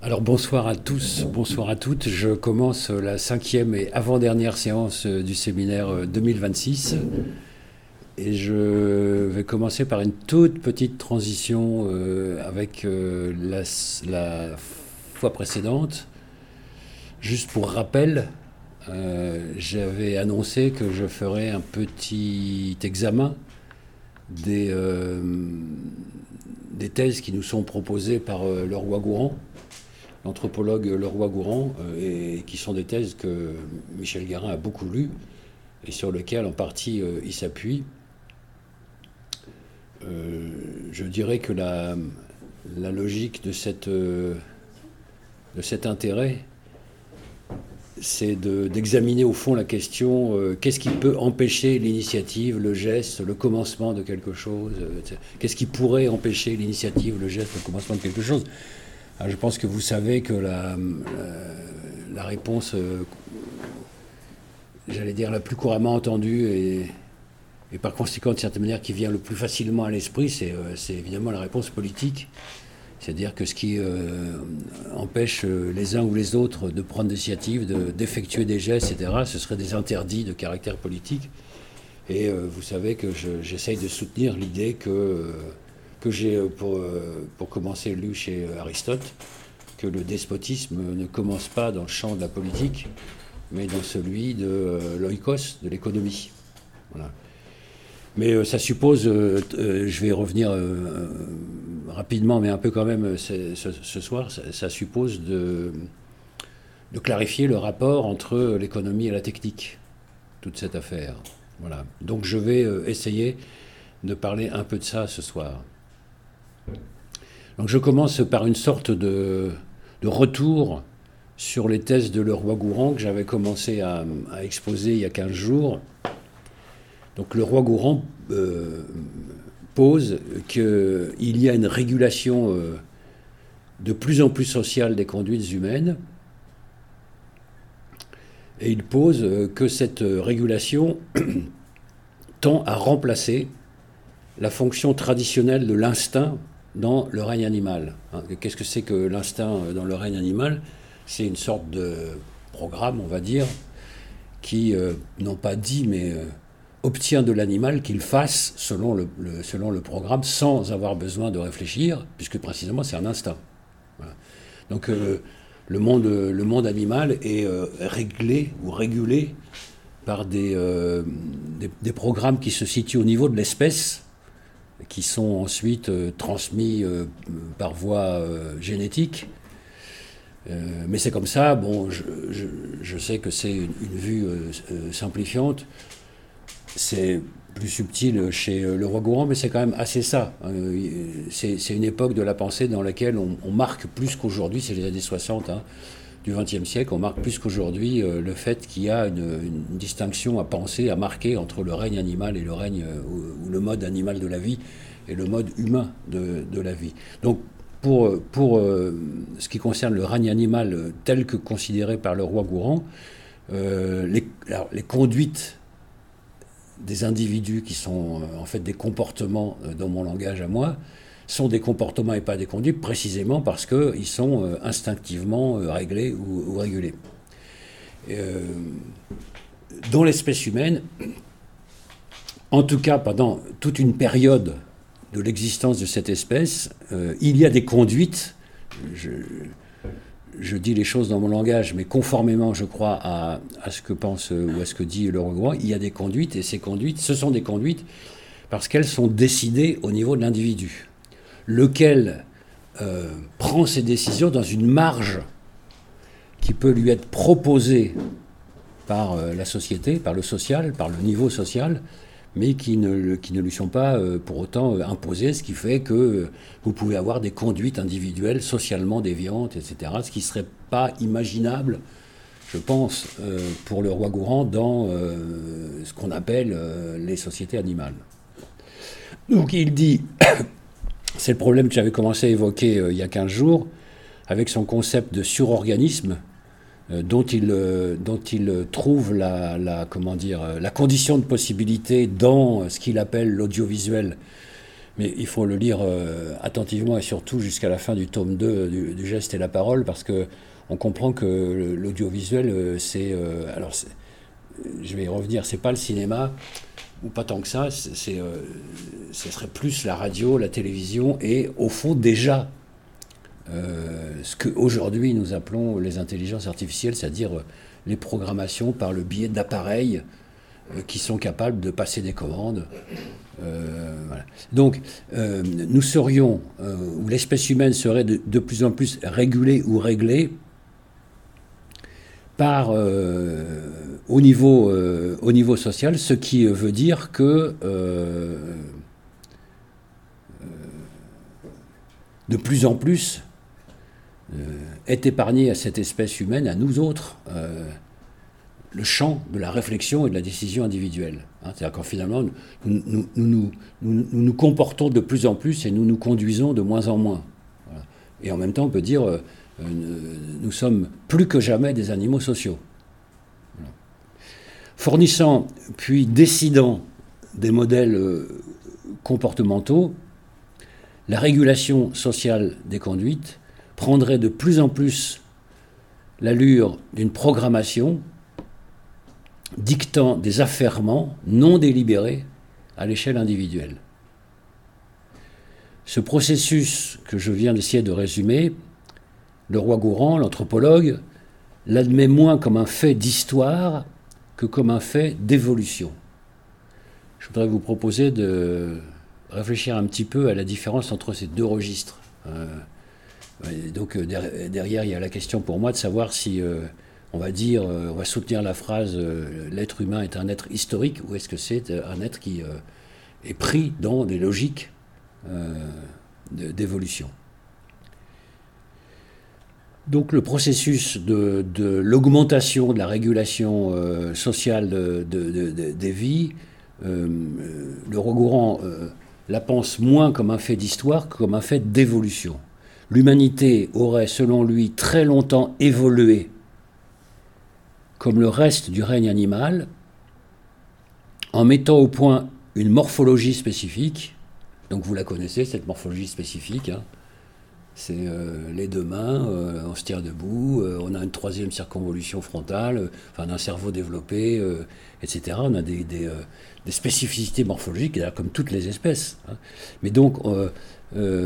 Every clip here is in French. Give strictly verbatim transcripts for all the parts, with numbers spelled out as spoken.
Alors bonsoir à tous, bonsoir à toutes. Je commence la cinquième et avant-dernière séance du séminaire deux mille vingt-six et je vais commencer par une toute petite transition euh, avec euh, la, la fois précédente. Juste pour rappel, euh, j'avais annoncé que je ferais un petit examen des, euh, des thèses qui nous sont proposées par euh, Leroy-Gourhan, l'anthropologue Leroy-Gourhan, euh, et qui sont des thèses que Michel Guérin a beaucoup lues et sur lesquelles en partie euh, il s'appuie. Euh, je dirais que la, la logique de, cette, euh, de cet intérêt, c'est de, d'examiner au fond la question euh, qu'est-ce qui peut empêcher l'initiative, le geste, le commencement de quelque chose, euh, qu'est-ce qui pourrait empêcher l'initiative, le geste, le commencement de quelque chose. Alors, je pense que vous savez que la, la, la réponse, euh, j'allais dire la plus couramment entendue et, et par conséquent de certaine manière qui vient le plus facilement à l'esprit, c'est, euh, c'est évidemment la réponse politique. C'est-à-dire que ce qui euh, empêche les uns ou les autres de prendre des initiatives, de, d'effectuer des gestes, et cetera, ce seraient des interdits de caractère politique. Et euh, vous savez que je, j'essaye de soutenir l'idée que, euh, que j'ai, pour, euh, pour commencer, lu chez Aristote, que le despotisme ne commence pas dans le champ de la politique, mais dans celui de euh, l'oikos, de l'économie. Voilà. Mais euh, ça suppose, euh, euh, je vais revenir euh, rapidement, mais un peu quand même ce, ce soir, ça, ça suppose de, de clarifier le rapport entre l'économie et la technique, toute cette affaire. Voilà. Donc je vais euh, essayer de parler un peu de ça ce soir. Donc je commence par une sorte de, de retour sur les thèses de Leroy-Gourhan que j'avais commencé à, à exposer il y a quinze jours. Donc Leroy-Gourhan euh, pose qu'il y a une régulation euh, de plus en plus sociale des conduites humaines, et il pose euh, que cette régulation tend à remplacer la fonction traditionnelle de l'instinct dans le règne animal. Hein, qu'est-ce que c'est que l'instinct dans le règne animal ? C'est une sorte de programme, on va dire, qui, euh, non pas dit, mais... Euh, obtient de l'animal qu'il fasse selon le, le, selon le programme sans avoir besoin de réfléchir, puisque précisément c'est un instinct. Voilà. Donc euh, le, monde, le monde animal est euh, réglé ou régulé par des, euh, des, des programmes qui se situent au niveau de l'espèce, qui sont ensuite euh, transmis euh, par voie euh, génétique. Euh, mais c'est comme ça, bon, je, je, je sais que c'est une, une vue euh, euh, simplifiante. C'est plus subtil chez Leroy-Gourhan, mais c'est quand même assez ça. C'est, c'est une époque de la pensée dans laquelle on, on marque plus qu'aujourd'hui, c'est les années soixante hein, du vingtième siècle, on marque plus qu'aujourd'hui euh, le fait qu'il y a une, une distinction à penser, à marquer entre le règne animal et le règne, euh, ou, ou le mode animal de la vie et le mode humain de, de la vie. Donc, pour, pour euh, ce qui concerne le règne animal tel que considéré par Leroy-Gourhan, euh, les, alors, les conduites des individus qui sont euh, en fait des comportements euh, dans mon langage à moi, sont des comportements et pas des conduites, précisément parce qu'ils sont euh, instinctivement euh, réglés ou, ou régulés. Euh, dans l'espèce humaine, en tout cas pendant toute une période de l'existence de cette espèce, euh, il y a des conduites, je, je dis les choses dans mon langage, mais conformément, je crois, à, à ce que pense ou à ce que dit Leroy-Gourhan, il y a des conduites, et ces conduites, ce sont des conduites parce qu'elles sont décidées au niveau de l'individu, lequel euh, prend ses décisions dans une marge qui peut lui être proposée par euh, la société, par le social, par le niveau social, mais qui ne, qui ne lui sont pas euh, pour autant euh, imposées, ce qui fait que euh, vous pouvez avoir des conduites individuelles socialement déviantes, et cetera, ce qui ne serait pas imaginable, je pense, euh, pour Leroy-Gourhan dans euh, ce qu'on appelle euh, les sociétés animales. Donc il dit, c'est le problème que j'avais commencé à évoquer euh, il y a quinze jours, avec son concept de surorganisme, dont il, dont il trouve la, la, comment dire, la condition de possibilité dans ce qu'il appelle l'audiovisuel Mais il faut le lire euh, attentivement et surtout jusqu'à la fin du tome deux du, du geste et la parole, parce que on comprend que l'audiovisuel, euh, c'est... Euh, alors, c'est, je vais y revenir, c'est pas le cinéma, ou pas tant que ça, c'est, c'est, euh, ce serait plus la radio, la télévision, et au fond déjà euh, ce qu'aujourd'hui nous appelons les intelligences artificielles, c'est-à-dire euh, les programmations par le biais d'appareils euh, qui sont capables de passer des commandes. Euh, voilà. Donc, euh, nous serions, euh, ou l'espèce humaine serait de, de plus en plus régulée ou réglée par, euh, au, niveau, euh, au niveau social, ce qui veut dire que euh, euh, de plus en plus euh, est épargné à cette espèce humaine, à nous autres, euh, le champ de la réflexion et de la décision individuelle. Hein, c'est-à-dire qu'en finalement, nous nous, nous, nous, nous, nous nous comportons de plus en plus et nous nous conduisons de moins en moins. Voilà. Et en même temps, on peut dire, euh, euh, nous sommes plus que jamais des animaux sociaux. Voilà. Fournissant, puis décidant des modèles euh, comportementaux, la régulation sociale des conduites prendrait de plus en plus l'allure d'une programmation dictant des affairements non délibérés à l'échelle individuelle. Ce processus que je viens d'essayer de résumer, le roi Gourand, l'anthropologue, l'admet moins comme un fait d'histoire que comme un fait d'évolution. Je voudrais vous proposer de réfléchir un petit peu à la différence entre ces deux registres. Euh, donc derrière, il y a la question pour moi de savoir si... Euh, on va dire, euh, on va soutenir la phrase euh, « l'être humain est un être historique » ou est-ce que c'est un être qui euh, est pris dans des logiques euh, de, d'évolution. Donc le processus de, de l'augmentation de la régulation euh, sociale de, de, de, de, des vies, euh, le roi Gourand euh, la pense moins comme un fait d'histoire que comme un fait d'évolution. L'humanité aurait, selon lui, très longtemps évolué comme le reste du règne animal, en mettant au point une morphologie spécifique. Donc vous la connaissez, cette morphologie spécifique. Hein. C'est euh, les deux mains, euh, on se tient debout, euh, on a une troisième circonvolution frontale, euh, enfin, on a un cerveau développé, euh, et cetera. On a des, des, euh, des spécificités morphologiques, comme toutes les espèces. Hein. Mais donc, euh, euh,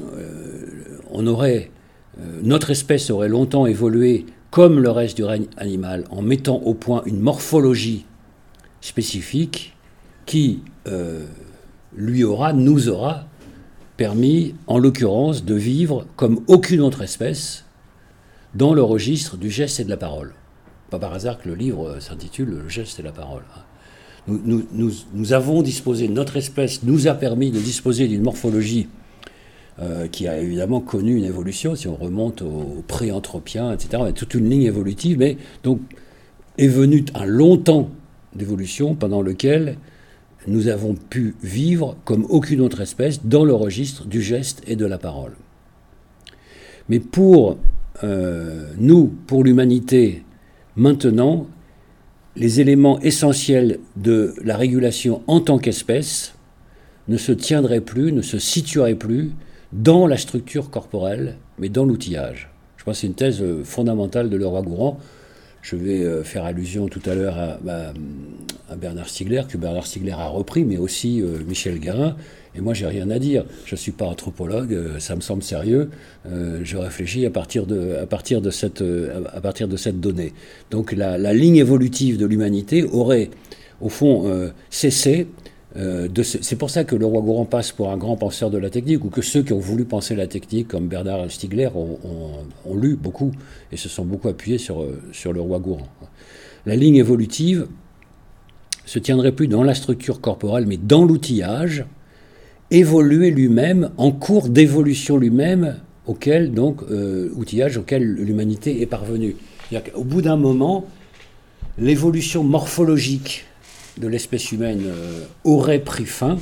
on aurait, euh, notre espèce aurait longtemps évolué comme le reste du règne animal, en mettant au point une morphologie spécifique qui euh, lui aura, nous aura permis, en l'occurrence, de vivre comme aucune autre espèce dans le registre du geste et de la parole. Pas par hasard que le livre s'intitule « Le geste et la parole ». Nous, nous, nous, nous avons disposé, notre espèce nous a permis de disposer d'une morphologie Euh, qui a évidemment connu une évolution, si on remonte aux pré-anthropiens, et cetera. On a toute une ligne évolutive, mais donc est venu un long temps d'évolution pendant lequel nous avons pu vivre comme aucune autre espèce dans le registre du geste et de la parole. Mais pour euh, nous, pour l'humanité, maintenant, les éléments essentiels de la régulation en tant qu'espèce ne se tiendraient plus, ne se situeraient plus dans la structure corporelle, mais dans l'outillage. Je pense que c'est une thèse fondamentale de le roi Gourand. Je vais faire allusion tout à l'heure à, à, à Bernard Stiegler, que Bernard Stiegler a repris, mais aussi euh, Michel Guérin. Et moi, j'ai rien à dire. Je ne suis pas anthropologue, euh, ça me semble sérieux. Euh, je réfléchis à partir de, à partir de, cette, euh, à partir de cette donnée. Donc la, la ligne évolutive de l'humanité aurait, au fond, euh, cessé. Euh, de ce, c'est pour ça que le roi Gourand passe pour un grand penseur de la technique, ou que ceux qui ont voulu penser la technique, comme Bernard Stiegler, ont, ont, ont lu beaucoup et se sont beaucoup appuyés sur, sur le roi Gourand. La ligne évolutive se tiendrait plus dans la structure corporelle, mais dans l'outillage, évoluer lui-même, en cours d'évolution lui-même, auquel, donc, euh, outillage auquel l'humanité est parvenue. C'est-à-dire qu'au bout d'un moment, l'évolution morphologique de l'espèce humaine euh, aurait pris fin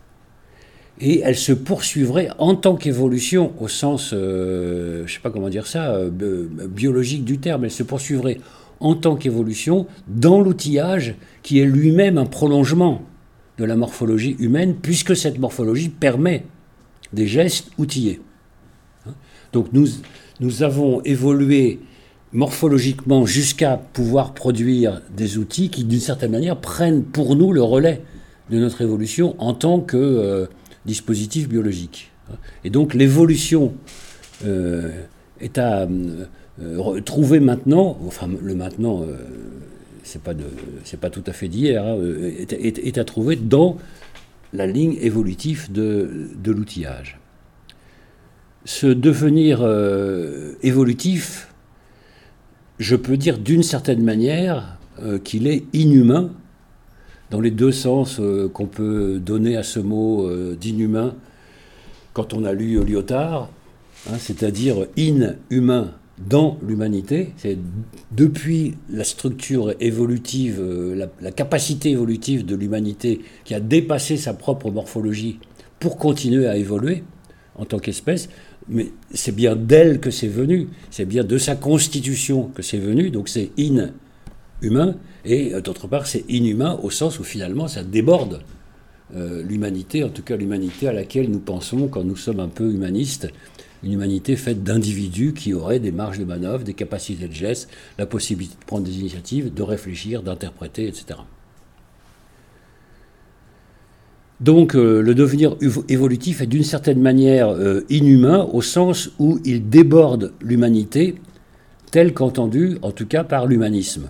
et elle se poursuivrait en tant qu'évolution au sens, euh, je ne sais pas comment dire ça, euh, biologique du terme, elle se poursuivrait en tant qu'évolution dans l'outillage qui est lui-même un prolongement de la morphologie humaine, puisque cette morphologie permet des gestes outillés. Donc nous, nous avons évolué morphologiquement jusqu'à pouvoir produire des outils qui, d'une certaine manière, prennent pour nous le relais de notre évolution en tant que euh, dispositif biologique. Et donc l'évolution euh, est à euh, trouver maintenant, enfin le maintenant, euh, c'est pas de, c'est pas tout à fait d'hier, hein, est, est, est à trouver dans la ligne évolutive de, de l'outillage. Ce devenir euh, évolutif, je peux dire d'une certaine manière euh, qu'il est inhumain, dans les deux sens euh, qu'on peut donner à ce mot euh, d'inhumain quand on a lu Lyotard, hein, c'est-à-dire inhumain dans l'humanité. C'est depuis la structure évolutive, euh, la, la capacité évolutive de l'humanité qui a dépassé sa propre morphologie pour continuer à évoluer en tant qu'espèce, mais c'est bien d'elle que c'est venu, c'est bien de sa constitution que c'est venu, donc c'est inhumain, et d'autre part c'est inhumain au sens où finalement ça déborde euh, l'humanité, en tout cas l'humanité à laquelle nous pensons quand nous sommes un peu humanistes, une humanité faite d'individus qui auraient des marges de manœuvre, des capacités de geste, la possibilité de prendre des initiatives, de réfléchir, d'interpréter, et cetera. Donc euh, le devenir évolutif est d'une certaine manière euh, inhumain au sens où il déborde l'humanité telle qu'entendue, en tout cas par l'humanisme.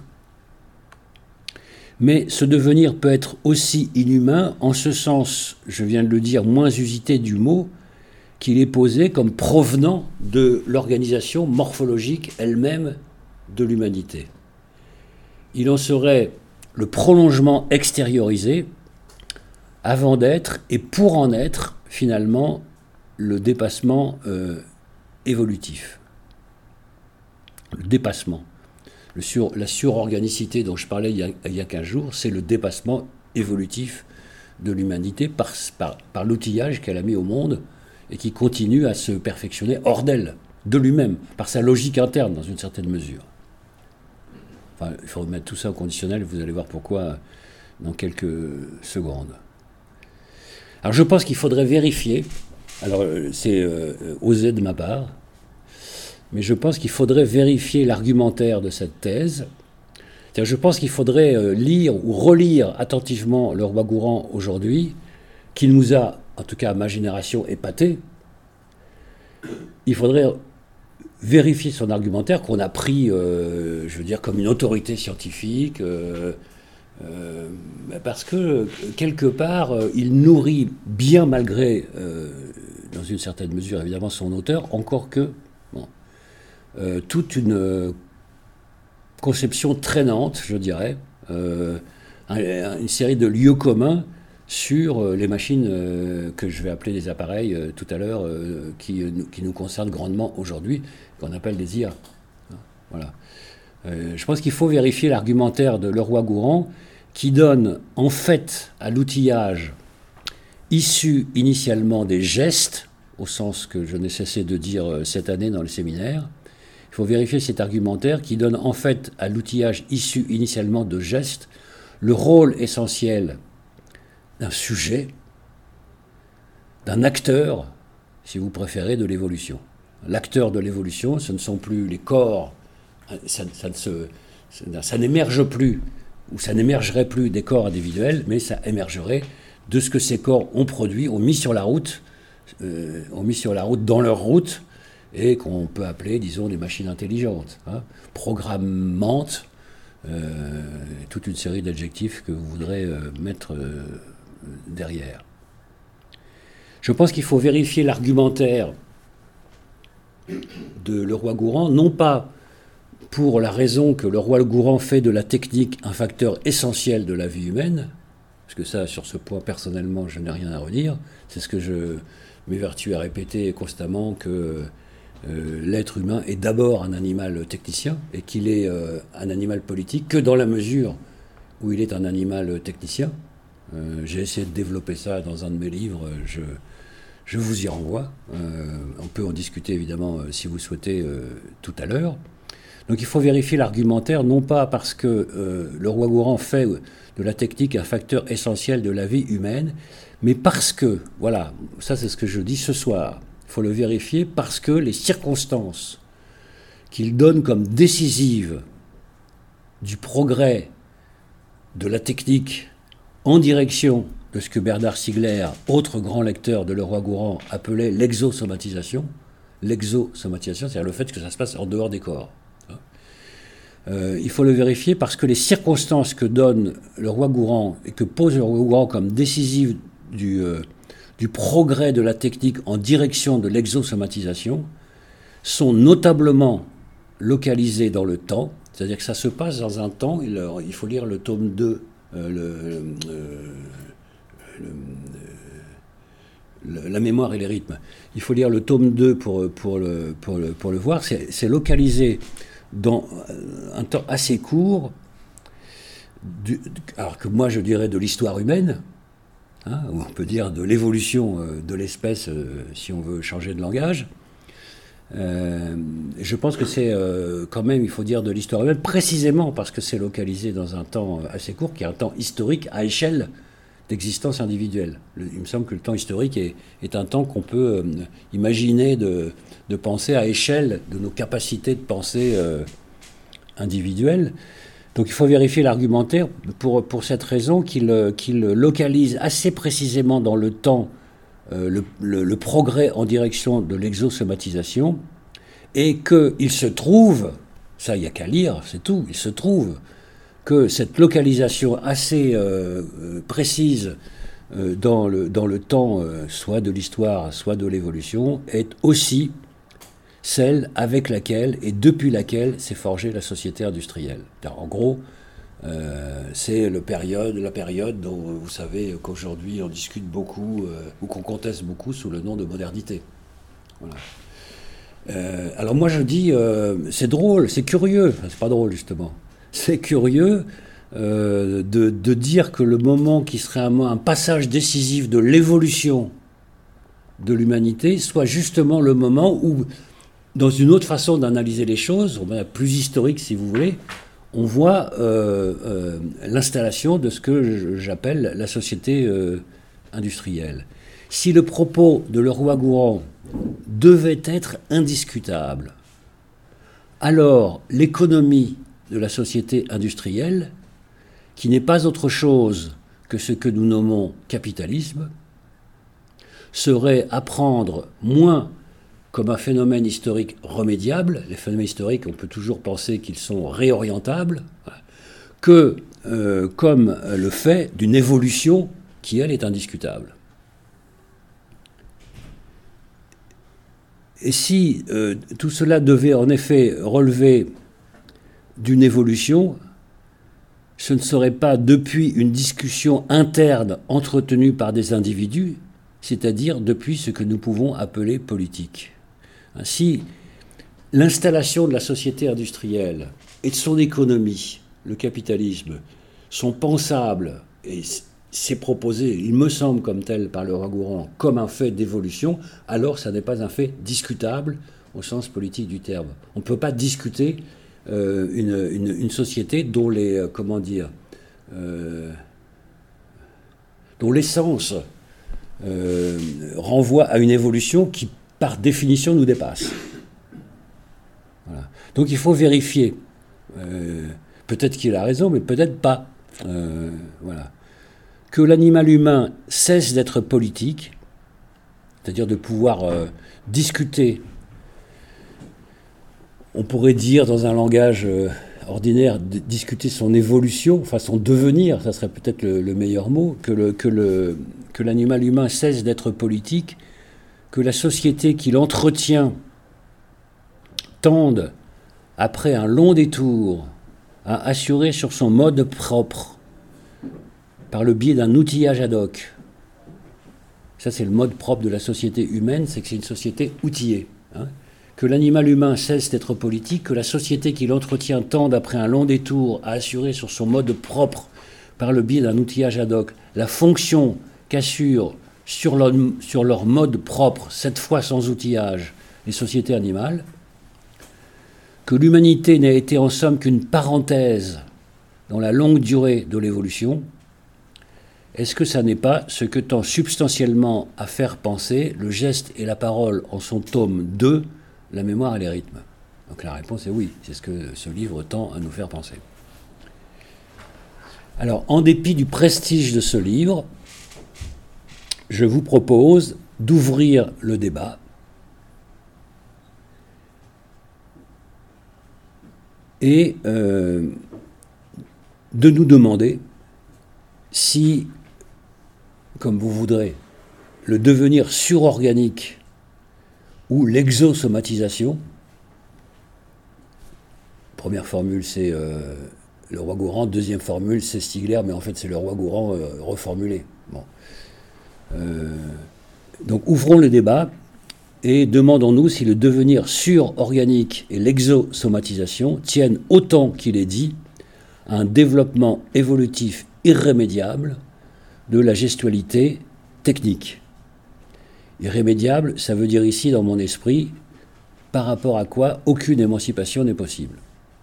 Mais ce devenir peut être aussi inhumain en ce sens, je viens de le dire, moins usité du mot, qu'il est posé comme provenant de l'organisation morphologique elle-même de l'humanité. Il en serait le prolongement extériorisé avant d'être, et pour en être, finalement, le dépassement euh, évolutif. Le dépassement. Le sur, la surorganicité dont je parlais il y a, il y a quinze jours, c'est le dépassement évolutif de l'humanité par, par, par l'outillage qu'elle a mis au monde et qui continue à se perfectionner hors d'elle, de lui-même, par sa logique interne, dans une certaine mesure. Enfin, il faut remettre tout ça au conditionnel, vous allez voir pourquoi dans quelques secondes. Alors je pense qu'il faudrait vérifier, alors c'est euh, osé de ma part, mais je pense qu'il faudrait vérifier l'argumentaire de cette thèse. C'est-à-dire, je pense qu'il faudrait euh, lire ou relire attentivement le roi Gourand aujourd'hui, qui nous a, en tout cas à ma génération, épaté. Il faudrait vérifier son argumentaire qu'on a pris, euh, je veux dire, comme une autorité scientifique, euh, Euh, parce que, quelque part, euh, il nourrit, bien malgré, euh, dans une certaine mesure, évidemment, son auteur, encore que, bon, euh, toute une euh, conception traînante, je dirais, euh, un, une série de lieux communs sur euh, les machines euh, que je vais appeler des appareils euh, tout à l'heure, euh, qui, qui nous concernent grandement aujourd'hui, qu'on appelle des I A. Voilà. Euh, je pense qu'il faut vérifier l'argumentaire de Leroi-Gourhan qui donne en fait à l'outillage issu initialement des gestes, au sens que je n'ai cessé de dire cette année dans le séminaire. Il faut vérifier cet argumentaire qui donne en fait à l'outillage issu initialement de gestes le rôle essentiel d'un sujet, d'un acteur, si vous préférez, de l'évolution. L'acteur de l'évolution, ce ne sont plus les corps. Ça, ça, ne se, ça n'émerge plus, ou ça n'émergerait plus des corps individuels, mais ça émergerait de ce que ces corps ont produit, ont mis sur la route, euh, ont mis sur la route dans leur route, et qu'on peut appeler, disons, des machines intelligentes, hein, programmantes, euh, toute une série d'adjectifs que vous voudrez euh, mettre euh, derrière. Je pense qu'il faut vérifier l'argumentaire de Leroi-Gourhan, non pas pour la raison que Leroi-Gourhan fait de la technique un facteur essentiel de la vie humaine, parce que ça, sur ce point, personnellement, je n'ai rien à redire. C'est ce que je m'évertue à répéter constamment, que euh, l'être humain est d'abord un animal technicien, et qu'il est euh, un animal politique que dans la mesure où il est un animal technicien. Euh, j'ai essayé de développer ça dans un de mes livres, je, je vous y renvoie. Euh, on peut en discuter, évidemment, si vous souhaitez, euh, tout à l'heure. Donc il faut vérifier l'argumentaire, non pas parce que euh, le roi Gourand fait de la technique un facteur essentiel de la vie humaine, mais parce que, voilà, ça c'est ce que je dis ce soir, il faut le vérifier parce que les circonstances qu'il donne comme décisives du progrès de la technique en direction de ce que Bernard Stiegler, autre grand lecteur de Le Roi Gourand, appelait l'exosomatisation. L'exosomatisation, c'est-à-dire le fait que ça se passe en dehors des corps. Euh, il faut le vérifier parce que les circonstances que donne Le Roi Gourand et que pose Le Roi Gourand comme décisives du, euh, du progrès de la technique en direction de l'exosomatisation sont notablement localisées dans le temps, c'est-à-dire que ça se passe dans un temps, il, il faut lire le tome deux, euh, le, euh, le, le, la mémoire et les rythmes. Il faut lire le tome deux pour, pour, le, pour, le, pour le voir. C'est, c'est localisé dans un temps assez court, du, alors que moi je dirais de l'histoire humaine, hein, ou on peut dire de l'évolution de l'espèce, euh, si on veut changer de langage. Euh, je pense que c'est euh, quand même, il faut dire, de l'histoire humaine, précisément parce que c'est localisé dans un temps assez court, qui est un temps historique à échelle d'existence individuelle. Le, il me semble que le temps historique est, est un temps qu'on peut euh, imaginer de, de penser à échelle de nos capacités de pensée euh, individuelles. Donc il faut vérifier l'argumentaire pour, pour cette raison qu'il, qu'il localise assez précisément dans le temps euh, le, le, le progrès en direction de l'exosomatisation, et qu'il se trouve, ça il n'y a qu'à lire, c'est tout, il se trouve que cette localisation assez euh, précise euh, dans, le, dans le temps, euh, soit de l'histoire, soit de l'évolution, est aussi celle avec laquelle et depuis laquelle s'est forgée la société industrielle. En gros, euh, c'est le période, la période dont vous savez qu'aujourd'hui on discute beaucoup, euh, ou qu'on conteste beaucoup sous le nom de modernité. Voilà. Euh, alors moi je dis, euh, c'est drôle, c'est curieux, enfin, c'est pas drôle justement, c'est curieux euh, de, de dire que le moment qui serait un, un passage décisif de l'évolution de l'humanité soit justement le moment où, dans une autre façon d'analyser les choses, plus historique si vous voulez, on voit euh, euh, l'installation de ce que j'appelle la société euh, industrielle. Si le propos de Le Roi Gourand devait être indiscutable, alors l'économie de la société industrielle, qui n'est pas autre chose que ce que nous nommons capitalisme, serait à prendre moins comme un phénomène historique remédiable, les phénomènes historiques, on peut toujours penser qu'ils sont réorientables, que euh, comme le fait d'une évolution qui, elle, est indiscutable. Et si euh, tout cela devait en effet relever d'une évolution, ce ne serait pas depuis une discussion interne entretenue par des individus, c'est-à-dire depuis ce que nous pouvons appeler politique. Ainsi, l'installation de la société industrielle et de son économie, le capitalisme, sont pensables, et c'est proposé, il me semble comme tel par Le Roi Gourand, comme un fait d'évolution, alors ça n'est pas un fait discutable au sens politique du terme. On ne peut pas discuter euh, une, une, une société dont les, euh, comment dire, euh, dont l'essence euh, renvoie à une évolution qui, par définition, nous dépasse. Voilà. Donc il faut vérifier. Euh, peut-être qu'il a raison, mais peut-être pas. Euh, voilà. Que l'animal humain cesse d'être politique, c'est-à-dire de pouvoir euh, discuter, on pourrait dire dans un langage euh, ordinaire, d- discuter son évolution, enfin son devenir, ça serait peut-être le, le meilleur mot, que, le, que, le, que l'animal humain cesse d'être politique, que la société qu'il entretient tende, après un long détour, à assurer sur son mode propre, par le biais d'un outillage ad hoc. Ça, c'est le mode propre de la société humaine, c'est que c'est une société outillée. Hein. Que l'animal humain cesse d'être politique, que la société qui l'entretient tende, après un long détour, à assurer sur son mode propre, par le biais d'un outillage ad hoc, la fonction qu'assurent sur leur, sur leur mode propre, cette fois sans outillage, les sociétés animales, que l'humanité n'a été en somme qu'une parenthèse dans la longue durée de l'évolution, est-ce que ça n'est pas ce que tend substantiellement à faire penser le geste et la parole en son tome deux, La mémoire et les rythmes? Donc la réponse est oui, c'est ce que ce livre tend à nous faire penser. Alors, en dépit du prestige de ce livre, je vous propose d'ouvrir le débat et euh, de nous demander si, comme vous voudrez, le devenir surorganique ou l'exosomatisation, première formule c'est euh, le roi Gourand, deuxième formule c'est Stigler, mais en fait c'est le roi Gourand euh, reformulé. Bon. Euh, donc ouvrons le débat et demandons-nous si le devenir surorganique et l'exosomatisation tiennent autant qu'il est dit à un développement évolutif irrémédiable de la gestualité technique. Irrémédiable, ça veut dire ici, dans mon esprit, par rapport à quoi aucune émancipation n'est possible.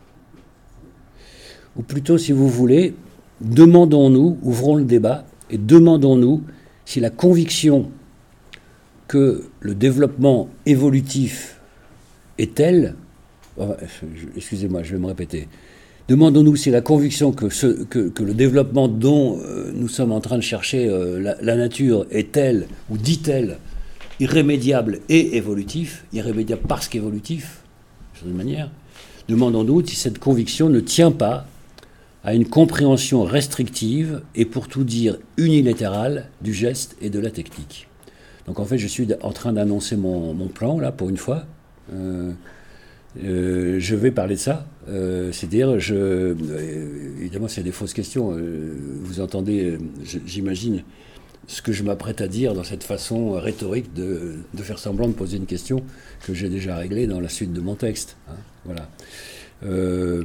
Ou plutôt, si vous voulez, demandons-nous, ouvrons le débat, et demandons-nous si la conviction que le développement évolutif est tel, excusez-moi, je vais me répéter, demandons-nous si la conviction que, ce, que, que le développement dont euh, nous sommes en train de chercher euh, la, la nature est telle, ou dit-elle, irrémédiable et évolutif, irrémédiable parce qu'évolutif, d'une manière, demandons-nous si cette conviction ne tient pas à une compréhension restrictive et pour tout dire unilatérale du geste et de la technique. Donc en fait, je suis en train d'annoncer mon, mon plan, là, pour une fois. Euh, euh, je vais parler de ça. Euh, c'est-à-dire, je, euh, évidemment, c'est des fausses questions. Euh, vous entendez, j'imagine, ce que je m'apprête à dire dans cette façon rhétorique de, de faire semblant de poser une question que j'ai déjà réglée dans la suite de mon texte. Hein, voilà. Euh,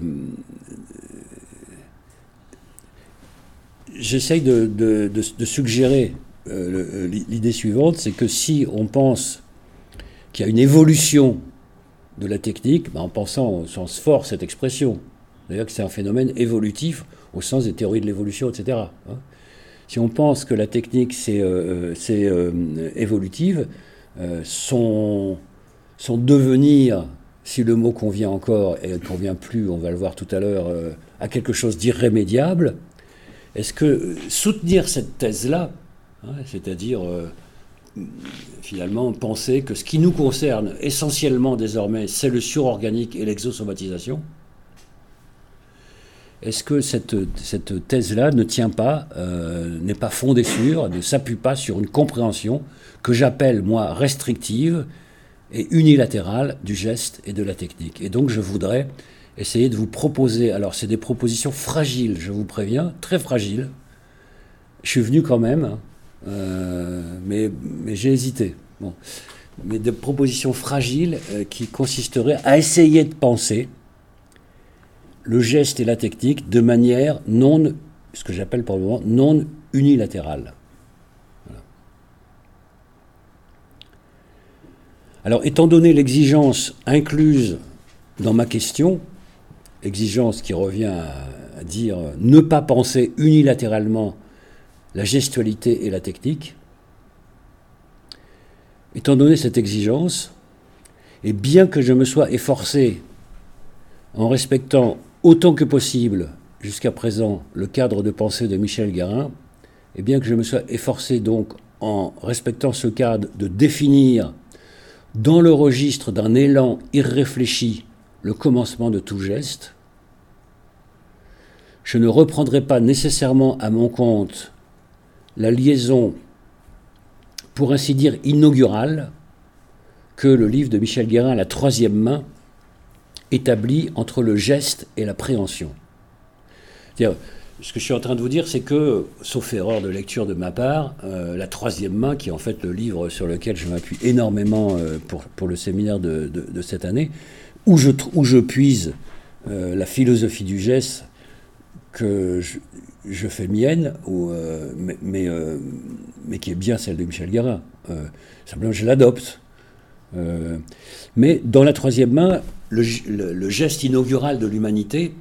J'essaye de, de, de, de suggérer euh, l'idée suivante, c'est que si on pense qu'il y a une évolution de la technique, ben en pensant au sens fort cette expression, d'ailleurs que c'est un phénomène évolutif au sens des théories de l'évolution, et cetera. Hein. Si on pense que la technique c'est euh, euh, évolutive, euh, son, son devenir, si le mot convient encore et ne convient plus, on va le voir tout à l'heure, euh, à quelque chose d'irrémédiable, est-ce que soutenir cette thèse-là, hein, c'est-à-dire euh, finalement penser que ce qui nous concerne essentiellement désormais, c'est le surorganique et l'exosomatisation, est-ce que cette, cette thèse-là ne tient pas, euh, n'est pas fondée sur, ne s'appuie pas sur une compréhension que j'appelle, moi, restrictive et unilatérale du geste et de la technique. Et donc je voudrais essayer de vous proposer, alors c'est des propositions fragiles, je vous préviens, très fragiles. Je suis venu quand même, euh, mais, mais j'ai hésité. Bon. Mais des propositions fragiles euh, qui consisteraient à essayer de penser le geste et la technique de manière non, ce que j'appelle pour le moment, non unilatérale. Voilà. Alors, étant donné l'exigence incluse dans ma question, exigence qui revient à, à dire ne pas penser unilatéralement la gestualité et la technique, étant donné cette exigence, et bien que je me sois efforcé, en respectant autant que possible jusqu'à présent le cadre de pensée de Michel Guérin, et bien que je me sois efforcé donc en respectant ce cadre de définir dans le registre d'un élan irréfléchi le commencement de tout geste, je ne reprendrai pas nécessairement à mon compte la liaison, pour ainsi dire, inaugurale que le livre de Michel Guérin, La troisième main, établit entre le geste et la préhension. C'est-à-dire, ce que je suis en train de vous dire, c'est que, sauf erreur de lecture de ma part, euh, La troisième main, qui est en fait le livre sur lequel je m'appuie énormément euh, pour, pour le séminaire de, de, de cette année, où je, où je puise euh, la philosophie du geste que je, je fais mienne, ou, euh, mais, mais, euh, mais qui est bien celle de Michel Guérin. Euh, simplement, je l'adopte. Euh, mais dans La troisième main, le, le, le geste inaugural de l'humanité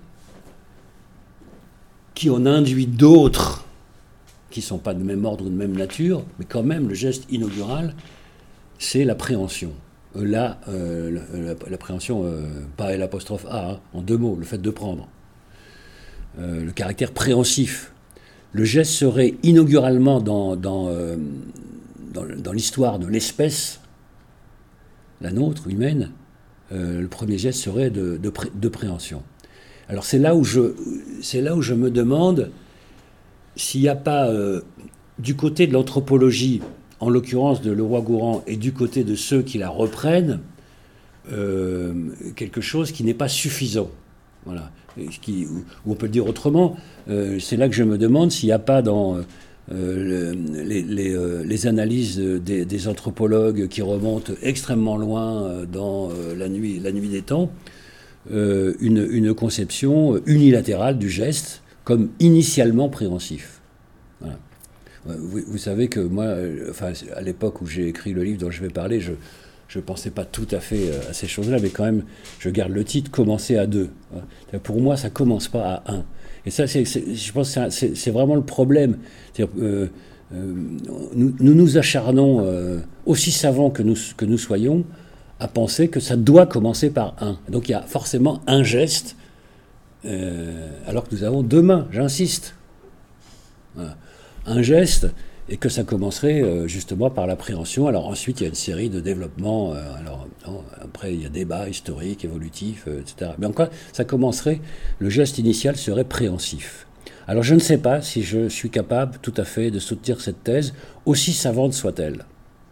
qui en induit d'autres qui ne sont pas de même ordre ou de même nature, mais quand même le geste inaugural, c'est l'appréhension. Euh, là, euh, l'appréhension, euh, pas l'apostrophe A, hein, en deux mots, le fait de prendre. Euh, le caractère préhensif. Le geste serait inauguralement dans, dans, euh, dans, dans l'histoire de l'espèce, la nôtre, humaine, euh, le premier geste serait de, de, pré, de préhension. Alors c'est là où je, c'est là où je me demande s'il n'y a pas, euh, du côté de l'anthropologie, en l'occurrence de Leroi-Gourhan, et du côté de ceux qui la reprennent, euh, quelque chose qui n'est pas suffisant. Voilà. Qui, ou, ou on peut le dire autrement, euh, c'est là que je me demande s'il n'y a pas dans euh, les, les, euh, les analyses des, des anthropologues qui remontent extrêmement loin dans euh, la, nuit, la nuit des temps, euh, une, une conception unilatérale du geste comme initialement préhensif. Voilà. Vous, vous savez que moi, enfin, à l'époque où j'ai écrit le livre dont je vais parler, je je ne pensais pas tout à fait à ces choses-là, mais quand même, je garde le titre « Commencer à deux ». Pour moi, ça ne commence pas à un. Et ça, c'est, c'est, je pense que c'est, c'est vraiment le problème. Euh, euh, nous, nous nous acharnons, euh, aussi savants que nous, que nous soyons, à penser que ça doit commencer par un. Donc il y a forcément un geste, euh, alors que nous avons deux mains, j'insiste. Voilà. Un geste, et que ça commencerait euh, justement par l'appréhension. Alors ensuite, il y a une série de développements. Euh, alors non, après, il y a débat historique, évolutif, euh, et cetera. Mais encore, ça commencerait, le geste initial serait préhensif. Alors je ne sais pas si je suis capable tout à fait de soutenir cette thèse, aussi savante soit-elle.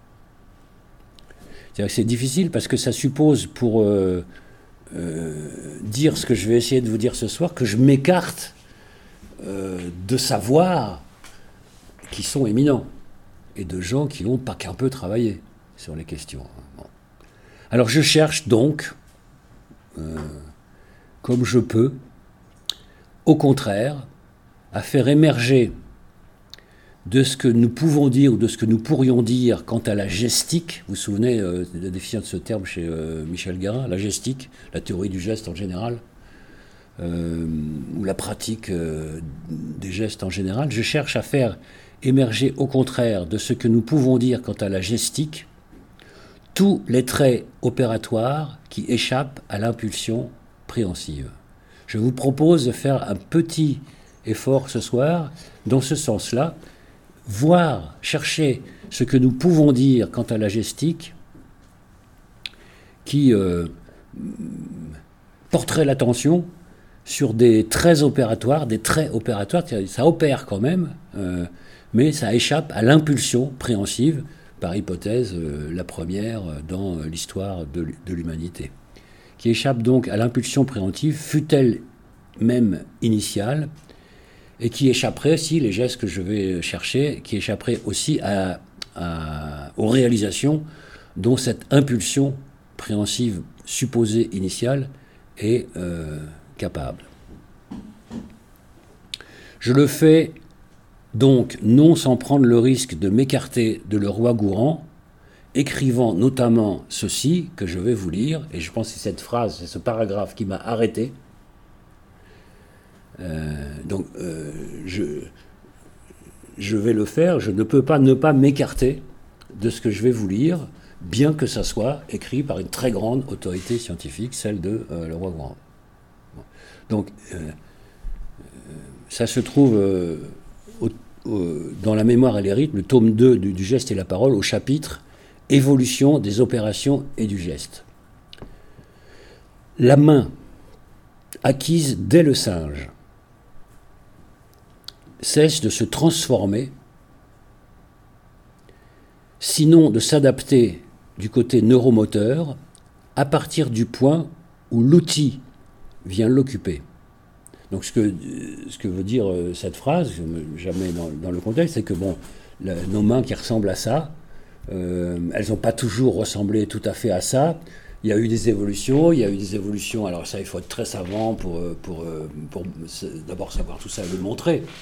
C'est-à-dire que c'est difficile parce que ça suppose, pour euh, euh, dire ce que je vais essayer de vous dire ce soir, que je m'écarte euh, de savoir qui sont éminents, et de gens qui ont pas qu'un peu travaillé sur les questions. Bon. Alors je cherche donc, euh, comme je peux, au contraire, à faire émerger de ce que nous pouvons dire ou de ce que nous pourrions dire quant à la gestique. Vous vous souvenez euh, de la définition de ce terme chez euh, Michel Guérin, la gestique, la théorie du geste en général, euh, ou la pratique euh, des gestes en général. Je cherche à faire émerger au contraire de ce que nous pouvons dire quant à la gestique, tous les traits opératoires qui échappent à l'impulsion préhensive. Je vous propose de faire un petit effort ce soir dans ce sens-là, voir, chercher ce que nous pouvons dire quant à la gestique qui euh, porterait l'attention sur des traits opératoires, des traits opératoires, ça opère quand même, euh, mais ça échappe à l'impulsion préhensive, par hypothèse euh, la première dans l'histoire de, de l'humanité, qui échappe donc à l'impulsion préhensive, fût-elle même initiale, et qui échapperait, si les gestes que je vais chercher, qui échapperait aussi à, à, aux réalisations dont cette impulsion préhensive supposée initiale est euh, capable. Je le fais donc non sans prendre le risque de m'écarter de Leroi-Gourhan, écrivant notamment ceci que je vais vous lire, et je pense que c'est cette phrase, c'est ce paragraphe qui m'a arrêté. Euh, donc euh, je, je vais le faire, je ne peux pas ne pas m'écarter de ce que je vais vous lire, bien que ça soit écrit par une très grande autorité scientifique, celle de euh, Leroi-Gourhan. Bon. Donc euh, ça se trouve euh, au, au, dans la mémoire et les rythmes, le tome deux du, du geste et la parole, au chapitre « Évolution des opérations et du geste ». La main, acquise dès le singe, cesse de se transformer, sinon de s'adapter du côté neuromoteur, à partir du point où l'outil vient l'occuper. Donc ce que, ce que veut dire cette phrase, jamais dans, dans le contexte, c'est que bon, la, nos mains qui ressemblent à ça, euh, elles n'ont pas toujours ressemblé tout à fait à ça. Il y a eu des évolutions, il y a eu des évolutions, alors ça il faut être très savant pour, pour, pour, pour d'abord savoir tout ça et le montrer.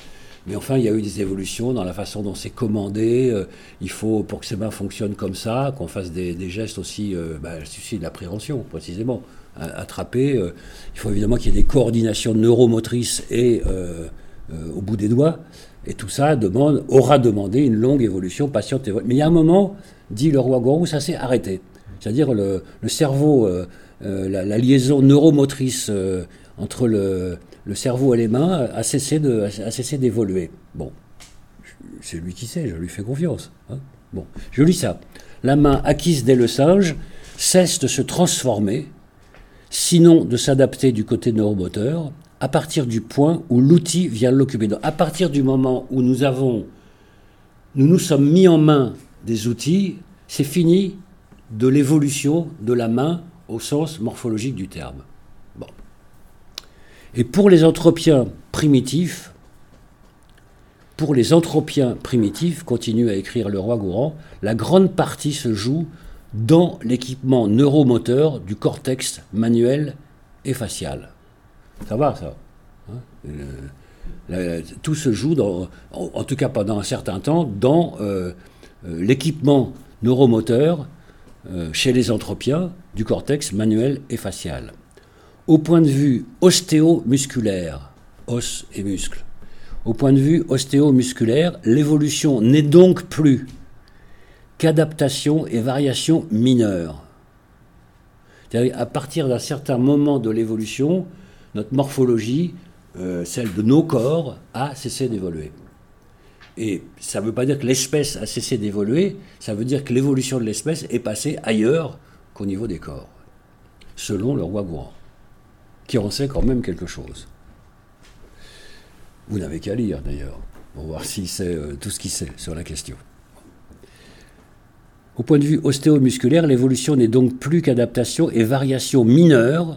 Mais enfin, il y a eu des évolutions dans la façon dont c'est commandé. Euh, il faut, pour que ces mains fonctionnent comme ça, qu'on fasse des, des gestes aussi, euh, bah, c'est de la préhension, précisément. Attraper, euh, il faut évidemment qu'il y ait des coordinations neuromotrices et euh, euh, au bout des doigts. Et tout ça demande, aura demandé une longue évolution, patiente. Évol- Mais il y a un moment, dit le roi Gourou, ça s'est arrêté. C'est-à-dire le, le cerveau, euh, euh, la, la liaison neuromotrice euh, entre le, le cerveau et les mains a cessé, de, a cessé d'évoluer. Bon, c'est lui qui sait, je lui fais confiance. Hein. Bon, je lis ça. La main acquise dès le singe cesse de se transformer, sinon de s'adapter du côté neuromoteur, à partir du point où l'outil vient l'occuper. Donc, à partir du moment où nous avons, nous nous sommes mis en main des outils, c'est fini de l'évolution de la main au sens morphologique du terme. Bon. Et pour les anthropiens primitifs, pour les anthropiens primitifs, continue à écrire le roi Gourand, la grande partie se joue dans l'équipement neuromoteur du cortex manuel et facial. Ça va, ça hein le, le, tout se joue, dans, en, en tout cas pendant un certain temps, dans euh, euh, l'équipement neuromoteur euh, chez les anthropiens du cortex manuel et facial. Au point de vue ostéomusculaire, os et muscles, au point de vue ostéomusculaire, l'évolution n'est donc plus qu'adaptation et variation mineure. C'est-à-dire à partir d'un certain moment de l'évolution, notre morphologie, euh, celle de nos corps, a cessé d'évoluer. Et ça ne veut pas dire que l'espèce a cessé d'évoluer, ça veut dire que l'évolution de l'espèce est passée ailleurs qu'au niveau des corps, selon le roi Gourand, qui en sait quand même quelque chose. Vous n'avez qu'à lire d'ailleurs, pour voir s'il sait euh, tout ce qu'il sait sur la question. Au point de vue ostéomusculaire, l'évolution n'est donc plus qu'adaptation et variation mineure,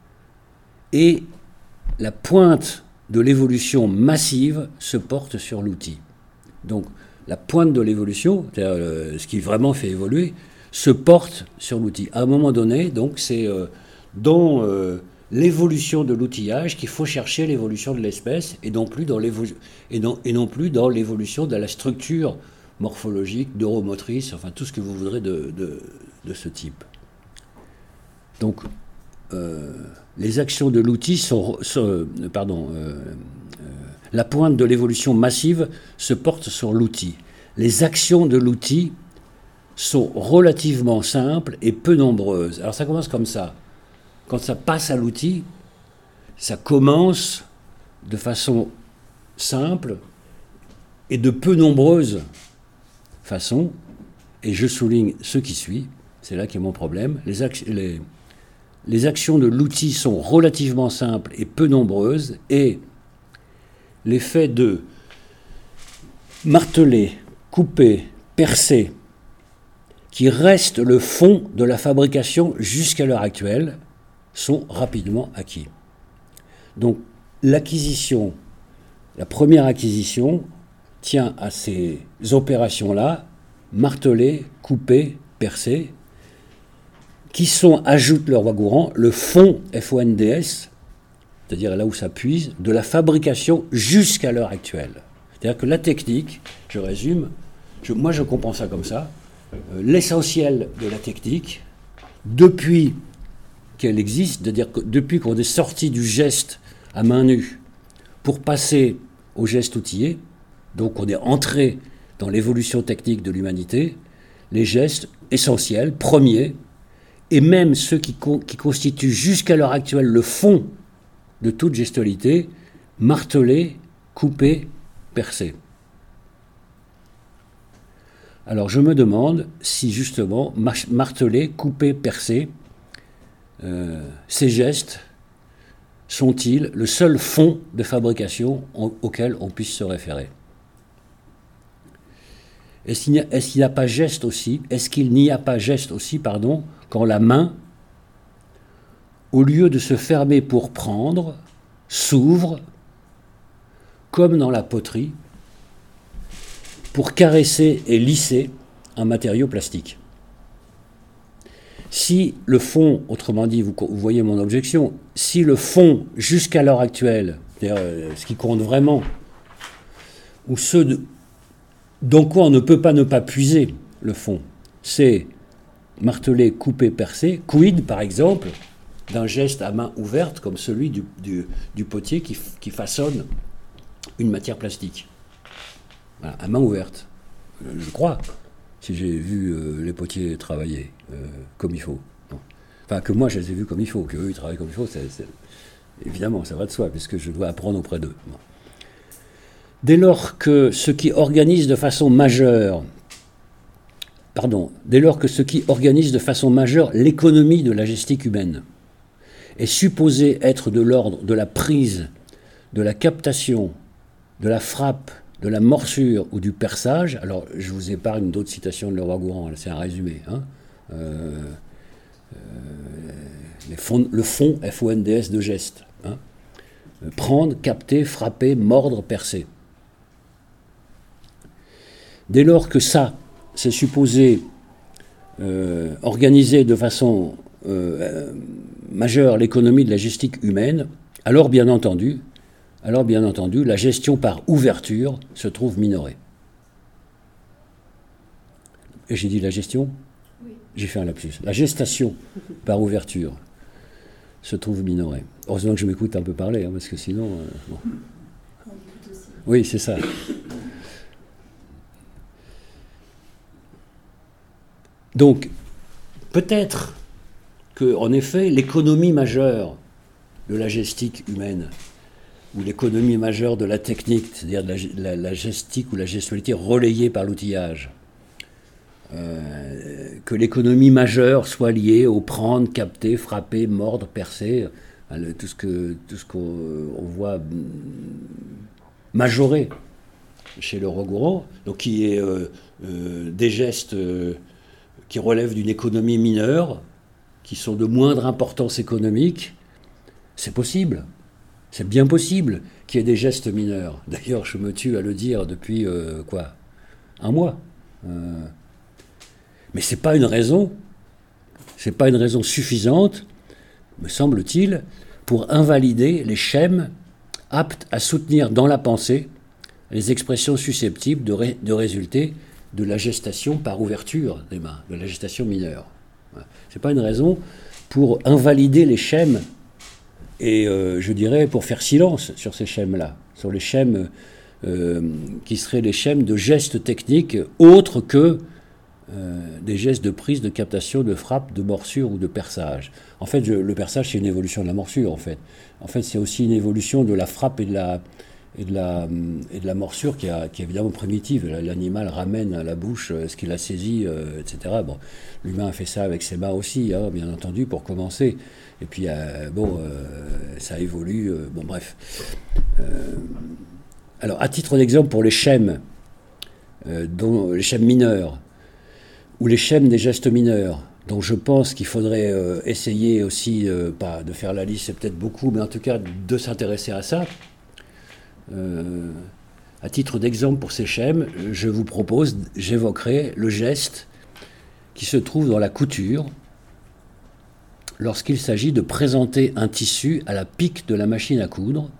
et la pointe de l'évolution massive se porte sur l'outil. Donc la pointe de l'évolution, c'est-à-dire euh, ce qui vraiment fait évoluer, se porte sur l'outil. À un moment donné, donc c'est euh, dans euh, l'évolution de l'outillage qu'il faut chercher l'évolution de l'espèce, et non plus dans l'évo- et non, et non plus dans l'évolution de la structure morphologique, neuromotrice, enfin tout ce que vous voudrez de, de, de ce type. Donc, euh, les actions de l'outil sont, sont euh, pardon, euh, euh, la pointe de l'évolution massive se porte sur l'outil. Les actions de l'outil sont relativement simples et peu nombreuses. Alors ça commence comme ça. Quand ça passe à l'outil, ça commence de façon simple et de peu nombreuses façon, et je souligne ce qui suit, c'est là qu'est mon problème, les, ac- les, les actions de l'outil sont relativement simples et peu nombreuses, et l'effet de marteler, couper, percer, qui reste le fond de la fabrication jusqu'à l'heure actuelle, sont rapidement acquis. Donc l'acquisition, la première acquisition, tient à ces opérations-là, marteler, couper, percer, qui sont, ajoute le roi Gourand, le fond F O N D S, c'est-à-dire là où ça puise, de la fabrication jusqu'à l'heure actuelle. C'est-à-dire que la technique, je résume, je, moi je comprends ça comme ça, euh, l'essentiel de la technique, depuis qu'elle existe, c'est-à-dire que depuis qu'on est sorti du geste à main nue pour passer au geste outillé, donc on est entré dans l'évolution technique de l'humanité, les gestes essentiels, premiers, et même ceux qui, co- qui constituent jusqu'à l'heure actuelle le fond de toute gestualité, marteler, couper, percer. Alors je me demande si justement marteler, couper, percer, euh, ces gestes sont-ils le seul fond de fabrication en, auquel on puisse se référer ? Est-ce qu'il n'y a, est-ce qu'il n'y a pas geste aussi, est-ce qu'il n'y a pas geste aussi, pardon, quand la main, au lieu de se fermer pour prendre, s'ouvre, comme dans la poterie, pour caresser et lisser un matériau plastique. Si le fond, autrement dit, vous, vous voyez mon objection, si le fond, jusqu'à l'heure actuelle, c'est-à-dire euh, ce qui compte vraiment, ou ce de, dans quoi on ne peut pas ne pas puiser le fond, c'est marteler, couper, percer, quid par exemple, d'un geste à main ouverte comme celui du, du, du potier qui, qui façonne une matière plastique. Voilà, à main ouverte, je crois, si j'ai vu euh, les potiers travailler euh, comme il faut. Bon. Enfin, que moi je les ai vus comme il faut, qu'eux ils travaillent comme il faut, c'est, c'est, évidemment ça va de soi, puisque je dois apprendre auprès d'eux. Bon. Dès lors que ce qui organise de façon majeure Pardon, dès lors que ce qui organise de façon majeure l'économie de la gestique humaine est supposé être de l'ordre de la prise, de la captation, de la frappe, de la morsure ou du perçage, alors je vous épargne d'autres citations de Leroi-Gourhan, c'est un résumé, hein, euh, euh, les fonds, le fond, F O N D S de geste, hein, prendre, capter, frapper, mordre, percer. Dès lors que ça, c'est supposé euh, organiser de façon euh, majeure l'économie de la gestique humaine, alors bien entendu, alors bien entendu, la gestion par ouverture se trouve minorée. Et j'ai dit la gestion ? Oui. J'ai fait un lapsus. La gestation par ouverture se trouve minorée. Heureusement que je m'écoute un peu parler, hein, parce que sinon... Euh, bon. On écoute aussi. Oui, c'est ça. Donc, peut-être que, en effet, l'économie majeure de la gestique humaine, ou l'économie majeure de la technique, c'est-à-dire la, la, la gestique ou la gestualité relayée par l'outillage, euh, que l'économie majeure soit liée au prendre, capter, frapper, mordre, percer, euh, tout ce que, tout ce qu'on on voit majoré chez Leroi-Gourhan, donc qui est euh, euh, des gestes... Euh, qui relèvent d'une économie mineure, qui sont de moindre importance économique, c'est possible. C'est bien possible qu'il y ait des gestes mineurs. D'ailleurs, je me tue à le dire depuis, euh, quoi, un mois. Euh, mais ce n'est pas une raison, c'est pas une raison suffisante, me semble-t-il, pour invalider les schèmes aptes à soutenir dans la pensée les expressions susceptibles de, ré, de résulter de la gestation par ouverture des mains, de la gestation mineure. Ce n'est pas une raison pour invalider les schèmes et, euh, je dirais, pour faire silence sur ces schèmes-là, sur les schèmes euh, qui seraient les schèmes de gestes techniques autres que euh, des gestes de prise, de captation, de frappe, de morsure ou de perçage. En fait, je, le perçage, c'est une évolution de la morsure, en fait. En fait, c'est aussi une évolution de la frappe et de la... Et de, la, et de la morsure qui, a, qui est évidemment primitive. L'animal ramène à la bouche ce qu'il a saisi, euh, et cetera. Bon, l'humain a fait ça avec ses mains aussi, hein, bien entendu, pour commencer. Et puis, euh, bon, euh, ça évolue. Euh, bon, bref. Euh, alors, à titre d'exemple, pour les schèmes, euh, dont, les schèmes mineurs, ou les schèmes des gestes mineurs, dont je pense qu'il faudrait euh, essayer aussi, euh, pas de faire la liste, c'est peut-être beaucoup, mais en tout cas de s'intéresser à ça. Euh, à titre d'exemple pour ces schèmes, je vous propose, j'évoquerai le geste qui se trouve dans la couture lorsqu'il s'agit de présenter un tissu à la pique de la machine à coudre.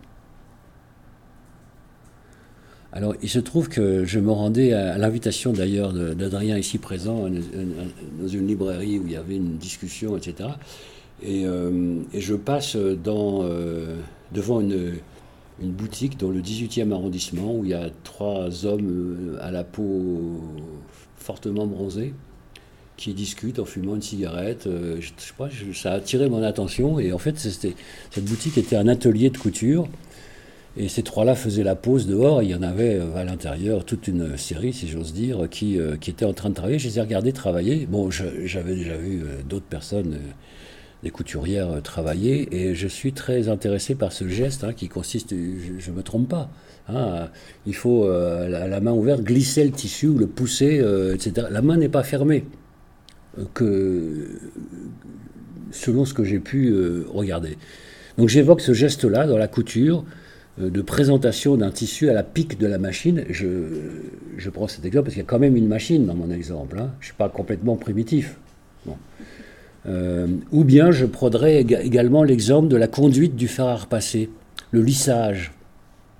Alors, il se trouve que je me rendais à, à l'invitation d'ailleurs d'Adrien ici présent dans une librairie où il y avait une discussion, et cetera. Et, euh, et je passe dans, euh, devant une... une boutique dans le dix-huitième arrondissement où il y a trois hommes à la peau fortement bronzée qui discutent en fumant une cigarette. Je, je sais pas, ça a attiré mon attention et en fait, c'était, cette boutique était un atelier de couture et ces trois-là faisaient la pause dehors. Et il y en avait à l'intérieur toute une série, si j'ose dire, qui, qui était en train de travailler. Je les ai regardés travailler. Bon, je, j'avais déjà vu d'autres personnes... des couturières travailler, et je suis très intéressé par ce geste hein, qui consiste, je ne me trompe pas, hein, il faut, euh, la, la main ouverte, glisser le tissu ou le pousser, euh, et cetera. La main n'est pas fermée, euh, que, selon ce que j'ai pu euh, regarder. Donc j'évoque ce geste-là dans la couture, euh, de présentation d'un tissu à la pique de la machine. Je, je prends cet exemple parce qu'il y a quand même une machine dans mon exemple, hein. Je ne suis pas complètement primitif. Bon. Euh, ou bien je prendrai ég- également l'exemple de la conduite du fer à repasser, le lissage.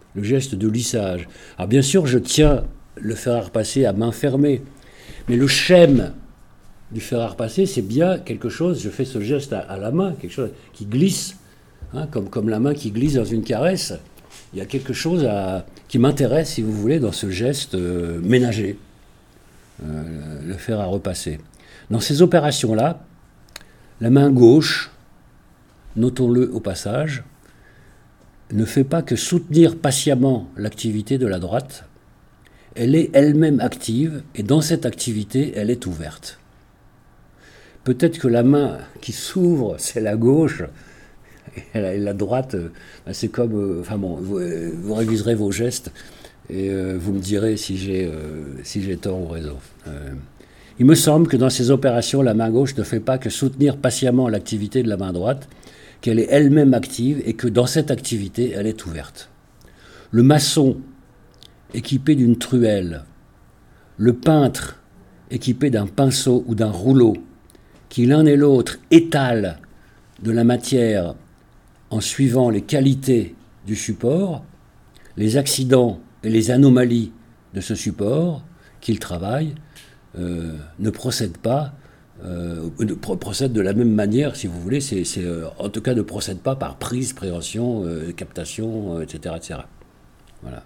le geste de lissage. Alors bien sûr, je tiens le fer à repasser à main fermée, mais le schème du fer à repasser, c'est bien quelque chose, je fais ce geste à, à la main, quelque chose qui glisse, hein, comme, comme la main qui glisse dans une caresse. Il y a quelque chose à, qui m'intéresse, si vous voulez, dans ce geste euh, ménager, euh, le fer à repasser. Dans ces opérations-là, la main gauche, notons-le au passage, ne fait pas que soutenir patiemment l'activité de la droite. Elle est elle-même active, et dans cette activité, elle est ouverte. Peut-être que la main qui s'ouvre, c'est la gauche, et la, et la droite, c'est comme... Euh, enfin bon, vous, vous réviserez vos gestes, et euh, vous me direz si j'ai, euh, si j'ai tort ou raison. Euh, il me semble que dans ces opérations, la main gauche ne fait pas que soutenir patiemment l'activité de la main droite, qu'elle est elle-même active, et que dans cette activité, elle est ouverte. Le maçon, équipé d'une truelle, le peintre, équipé d'un pinceau ou d'un rouleau, qui l'un et l'autre étalent de la matière en suivant les qualités du support, les accidents et les anomalies de ce support qu'ils travaillent, euh, ne procèdent pas, euh, ne pro- procèdent de la même manière, si vous voulez, c'est, c'est, euh, en tout cas ne procèdent pas par prise, préhension, euh, captation, euh, et cetera, et cetera. Voilà.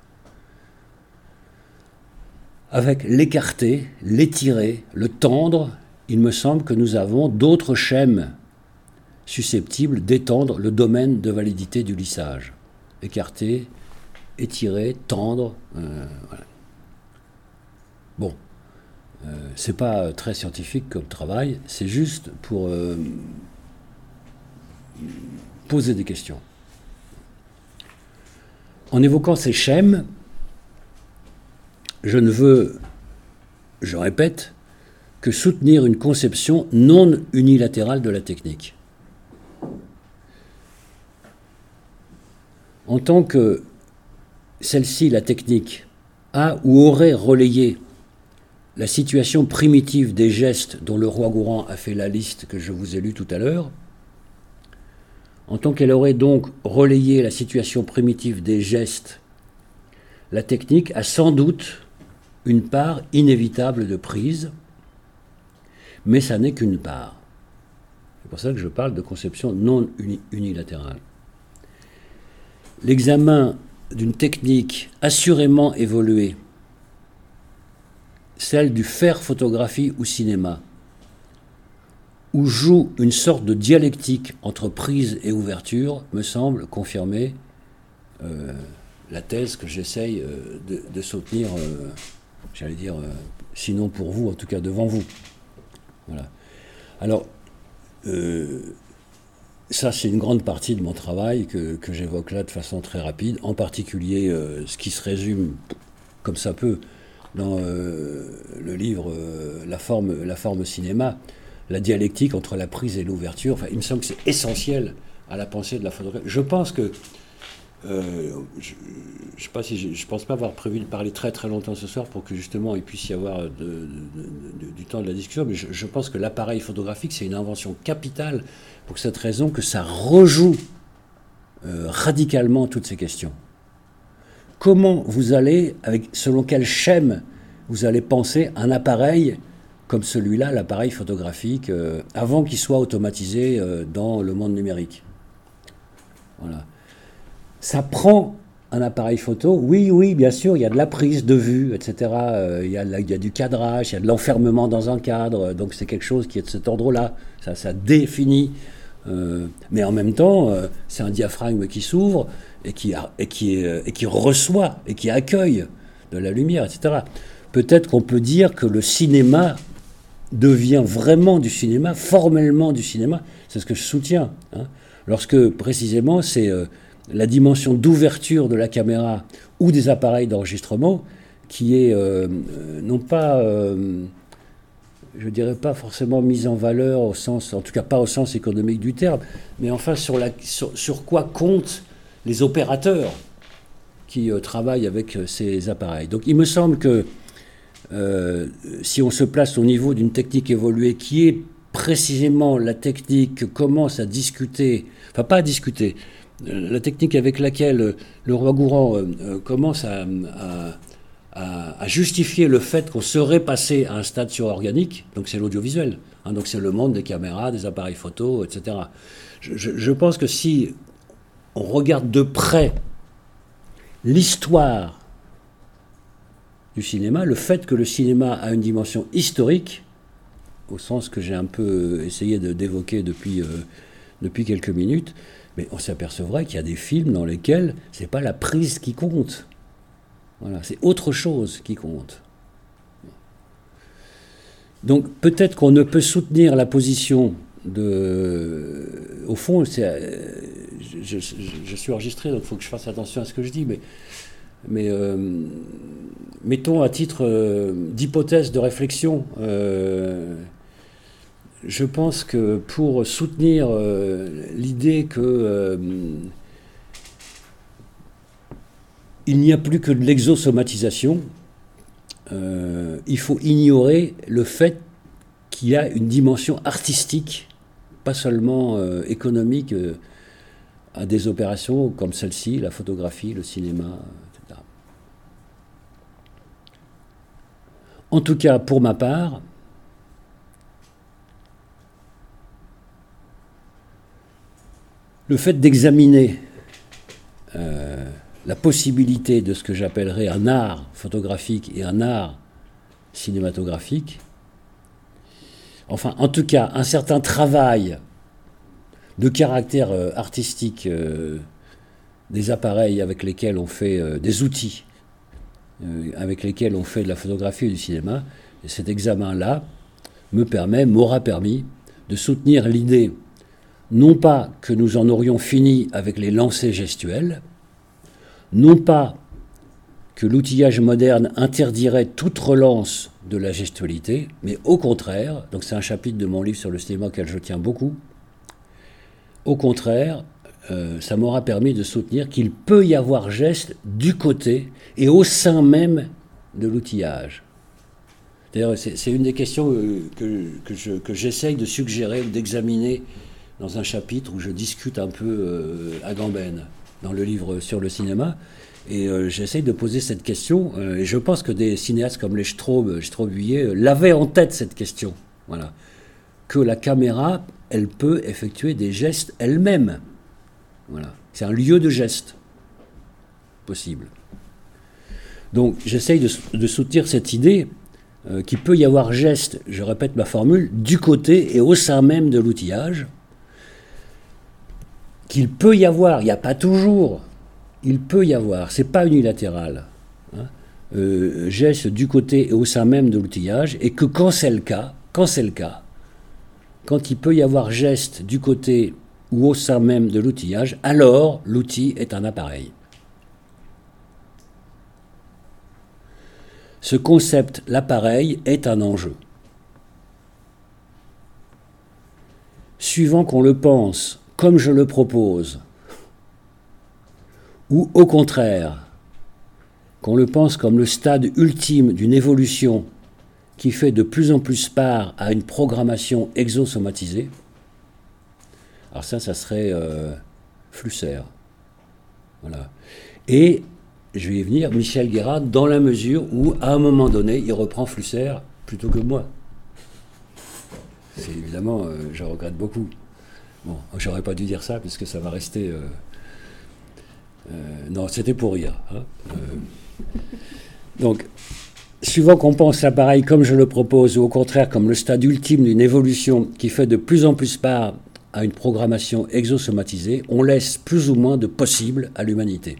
Avec l'écarté, l'étiré, le tendre, il me semble que nous avons d'autres schèmes susceptibles d'étendre le domaine de validité du lissage. Écarté, étiré, tendre, euh, voilà. Bon, euh, c'est pas très scientifique comme travail, c'est juste pour euh, poser des questions. En évoquant ces schèmes, je ne veux, je répète, que soutenir une conception non unilatérale de la technique. En tant que celle-ci, la technique, a ou aurait relayé la situation primitive des gestes dont le roi Gourand a fait la liste que je vous ai lue tout à l'heure, en tant qu'elle aurait donc relayé la situation primitive des gestes, la technique a sans doute une part inévitable de prise, mais ça n'est qu'une part. C'est pour ça que je parle de conception non uni- unilatérale. L'examen d'une technique assurément évoluée, celle du faire photographie ou cinéma, où joue une sorte de dialectique entre prise et ouverture, me semble confirmer euh, la thèse que j'essaye euh, de, de soutenir, euh, j'allais dire, euh, sinon pour vous, en tout cas devant vous. Voilà. Alors, euh, ça c'est une grande partie de mon travail que, que j'évoque là de façon très rapide, en particulier euh, ce qui se résume comme ça peut dans euh, le livre euh, la, forme, la forme cinéma, la dialectique entre la prise et l'ouverture. Enfin, il me semble que c'est essentiel à la pensée de la photographie. Je pense que Euh, je ne sais pas si je, je pense pas avoir prévu de parler très très longtemps ce soir pour que justement il puisse y avoir de, de, de, du temps de la discussion, mais je, je pense que l'appareil photographique c'est une invention capitale pour cette raison que ça rejoue euh, radicalement toutes ces questions. Comment vous allez, avec, selon quel schème vous allez penser un appareil comme celui-là, l'appareil photographique, euh, avant qu'il soit automatisé euh, dans le monde numérique. Voilà. Ça prend un appareil photo, oui, oui, bien sûr, il y a de la prise de vue, et cetera. Euh, il, y a, il y a du cadrage, il y a de l'enfermement dans un cadre, donc c'est quelque chose qui est de cet ordre-là. Ça, ça définit. Euh, mais en même temps, euh, c'est un diaphragme qui s'ouvre et qui, a, et, qui, euh, et qui reçoit et qui accueille de la lumière, et cetera. Peut-être qu'on peut dire que le cinéma devient vraiment du cinéma, formellement du cinéma. C'est ce que je soutiens. Hein, lorsque, précisément, c'est... Euh, la dimension d'ouverture de la caméra ou des appareils d'enregistrement qui est euh, non pas, euh, je dirais pas forcément mise en valeur au sens, en tout cas pas au sens économique du terme, mais enfin sur, la, sur, sur quoi comptent les opérateurs qui euh, travaillent avec euh, ces appareils. Donc il me semble que euh, si on se place au niveau d'une technique évoluée qui est précisément la technique que commence à discuter, enfin pas à discuter, la technique avec laquelle le roi Gourand euh, commence à, à, à, à justifier le fait qu'on serait passé à un stade surorganique, donc c'est l'audiovisuel, hein, donc c'est le monde des caméras, des appareils photo, et cetera. Je, je, je pense que si on regarde de près l'histoire du cinéma, le fait que le cinéma a une dimension historique, au sens que j'ai un peu essayé de, d'évoquer depuis, euh, depuis quelques minutes, mais on s'apercevrait qu'il y a des films dans lesquels c'est pas la prise qui compte. Voilà, c'est autre chose qui compte. Donc peut-être qu'on ne peut soutenir la position de... Au fond, c'est, je, je, je suis enregistré, donc il faut que je fasse attention à ce que je dis, mais, mais euh, mettons à titre euh, d'hypothèse de réflexion, euh, je pense que pour soutenir euh, l'idée que euh, il n'y a plus que de l'exosomatisation, euh, il faut ignorer le fait qu'il y a une dimension artistique, pas seulement euh, économique, euh, à des opérations comme celle-ci, la photographie, le cinéma, et cetera. En tout cas, pour ma part, le fait d'examiner euh, la possibilité de ce que j'appellerais un art photographique et un art cinématographique, enfin, en tout cas, un certain travail de caractère euh, artistique euh, des appareils avec lesquels on fait, euh, des outils euh, avec lesquels on fait de la photographie et du cinéma, et cet examen-là me permet, m'aura permis de soutenir l'idée, non pas que nous en aurions fini avec les lancers gestuels, non pas que l'outillage moderne interdirait toute relance de la gestualité, mais au contraire, donc c'est un chapitre de mon livre sur le cinéma auquel je tiens beaucoup, au contraire, euh, ça m'aura permis de soutenir qu'il peut y avoir geste du côté et au sein même de l'outillage. D'ailleurs, c'est, c'est une des questions que, que, je, que j'essaye de suggérer, d'examiner dans un chapitre où je discute un peu euh, à gambaine, dans le livre sur le cinéma. Et euh, j'essaye de poser cette question, euh, et je pense que des cinéastes comme les Straub, Straubier, euh, l'avaient en tête, cette question. Voilà. Que la caméra, elle peut effectuer des gestes elle-même. Voilà. C'est un lieu de geste possible. Donc j'essaye de, de soutenir cette idée euh, qu'il peut y avoir geste, je répète ma formule, du côté et au sein même de l'outillage, qu'il peut y avoir, il n'y a pas toujours, il peut y avoir, c'est pas unilatéral, hein, euh, geste du côté et au sein même de l'outillage, et que quand c'est le cas, quand c'est le cas, quand il peut y avoir geste du côté ou au sein même de l'outillage, alors l'outil est un appareil. Ce concept, l'appareil, est un enjeu. Suivant qu'on le pense comme je le propose, ou au contraire, qu'on le pense comme le stade ultime d'une évolution qui fait de plus en plus part à une programmation exosomatisée, alors ça, ça serait euh, Flusser. Voilà. Et je vais y venir, Michel Guérard, dans la mesure où, à un moment donné, il reprend Flusser plutôt que moi. C'est évidemment, euh, je regrette beaucoup. Bon, j'aurais pas dû dire ça, puisque ça va rester... Euh, euh, non, c'était pour rire. Hein. Euh, donc, suivant qu'on pense l'appareil comme je le propose, ou au contraire comme le stade ultime d'une évolution qui fait de plus en plus part à une programmation exosomatisée, on laisse plus ou moins de possible à l'humanité.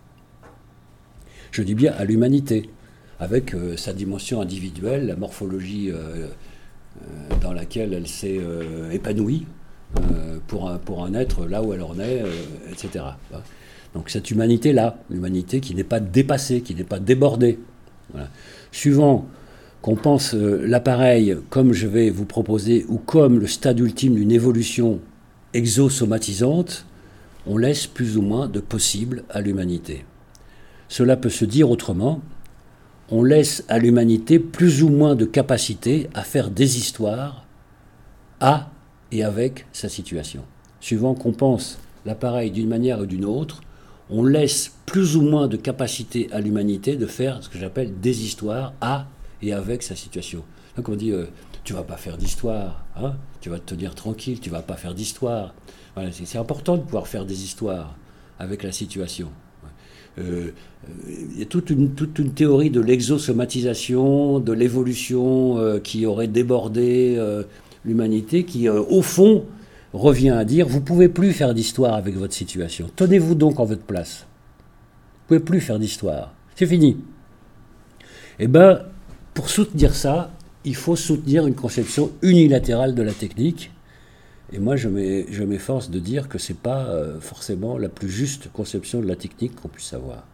Je dis bien à l'humanité, avec euh, sa dimension individuelle, la morphologie euh, euh, dans laquelle elle s'est euh, épanouie euh, pour, un, pour un être là où elle en est, euh, et cetera. Donc cette humanité-là, l'humanité qui n'est pas dépassée, qui n'est pas débordée. Voilà. Suivant qu'on pense euh, l'appareil comme je vais vous proposer, ou comme le stade ultime d'une évolution exosomatisante, on laisse plus ou moins de possible à l'humanité. Cela peut se dire autrement, on laisse à l'humanité plus ou moins de capacité à faire des histoires à et avec sa situation. Suivant qu'on pense l'appareil d'une manière ou d'une autre, on laisse plus ou moins de capacité à l'humanité de faire ce que j'appelle des histoires à et avec sa situation. Donc on dit, euh, tu vas pas faire d'histoire, hein, tu vas te tenir tranquille, tu vas pas faire d'histoire. Voilà, c'est, c'est important de pouvoir faire des histoires avec la situation. Euh, il y a toute une, toute une théorie de l'exosomatisation, de l'évolution euh, qui aurait débordé euh, l'humanité, qui euh, au fond revient à dire, vous ne pouvez plus faire d'histoire avec votre situation. Tenez-vous donc en votre place. Vous ne pouvez plus faire d'histoire. C'est fini. Eh bien, pour soutenir ça, il faut soutenir une conception unilatérale de la technique. Et moi, je m'efforce de dire que ce n'est pas euh, forcément la plus juste conception de la technique qu'on puisse avoir.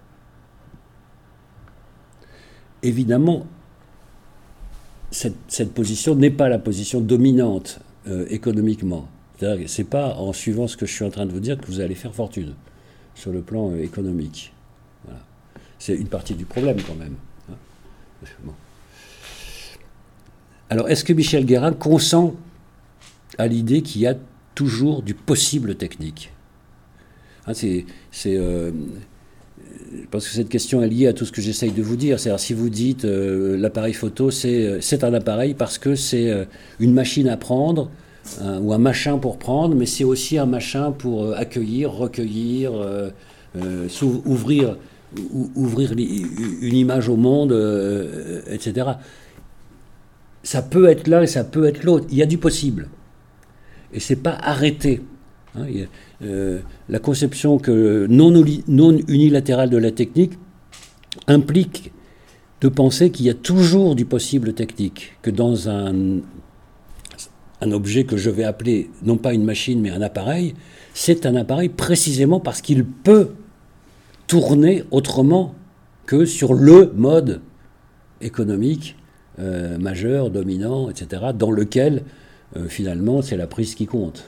Évidemment, cette, cette position n'est pas la position dominante euh, économiquement. C'est-à-dire que ce n'est pas en suivant ce que je suis en train de vous dire que vous allez faire fortune sur le plan euh, économique. Voilà. C'est une partie du problème quand même. Hein. Bon. Alors, est-ce que Michel Guérin consent à l'idée qu'il y a toujours du possible technique? Hein, c'est, c'est, euh, je pense que cette question est liée à tout ce que j'essaye de vous dire. C'est-à-dire, si vous dites euh, l'appareil photo, c'est, c'est un appareil parce que c'est euh, une machine à prendre, un, ou un machin pour prendre, mais c'est aussi un machin pour euh, accueillir, recueillir, euh, euh, ouvrir, ou, ouvrir une image au monde, euh, et cetera. Ça peut être l'un et ça peut être l'autre. Il y a du possible. Et ce n'est pas arrêté. Hein, il y a, euh, la conception que non, non unilatérale de la technique implique de penser qu'il y a toujours du possible technique, que dans un, un objet que je vais appeler non pas une machine mais un appareil, c'est un appareil précisément parce qu'il peut tourner autrement que sur le mode économique euh, majeur, dominant, et cetera, dans lequel euh, finalement c'est la prise qui compte.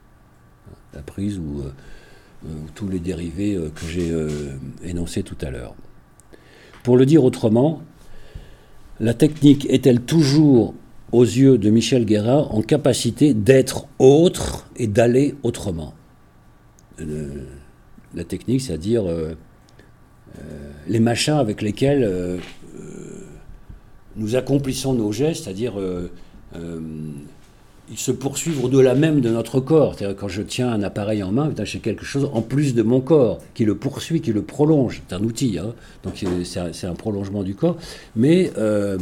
La prise ou, euh, ou tous les dérivés euh, que j'ai euh, énoncés tout à l'heure. Pour le dire autrement, la technique est-elle toujours, aux yeux de Michel Guérin, en capacité d'être autre et d'aller autrement? Le, la technique, c'est-à-dire euh, euh, les machins avec lesquels euh, euh, nous accomplissons nos gestes, c'est-à-dire euh, euh, ils se poursuivent au-delà même de notre corps. C'est-à-dire quand je tiens un appareil en main, j'ai quelque chose en plus de mon corps qui le poursuit, qui le prolonge. C'est un outil, hein, donc c'est un, c'est un prolongement du corps. Mais euh,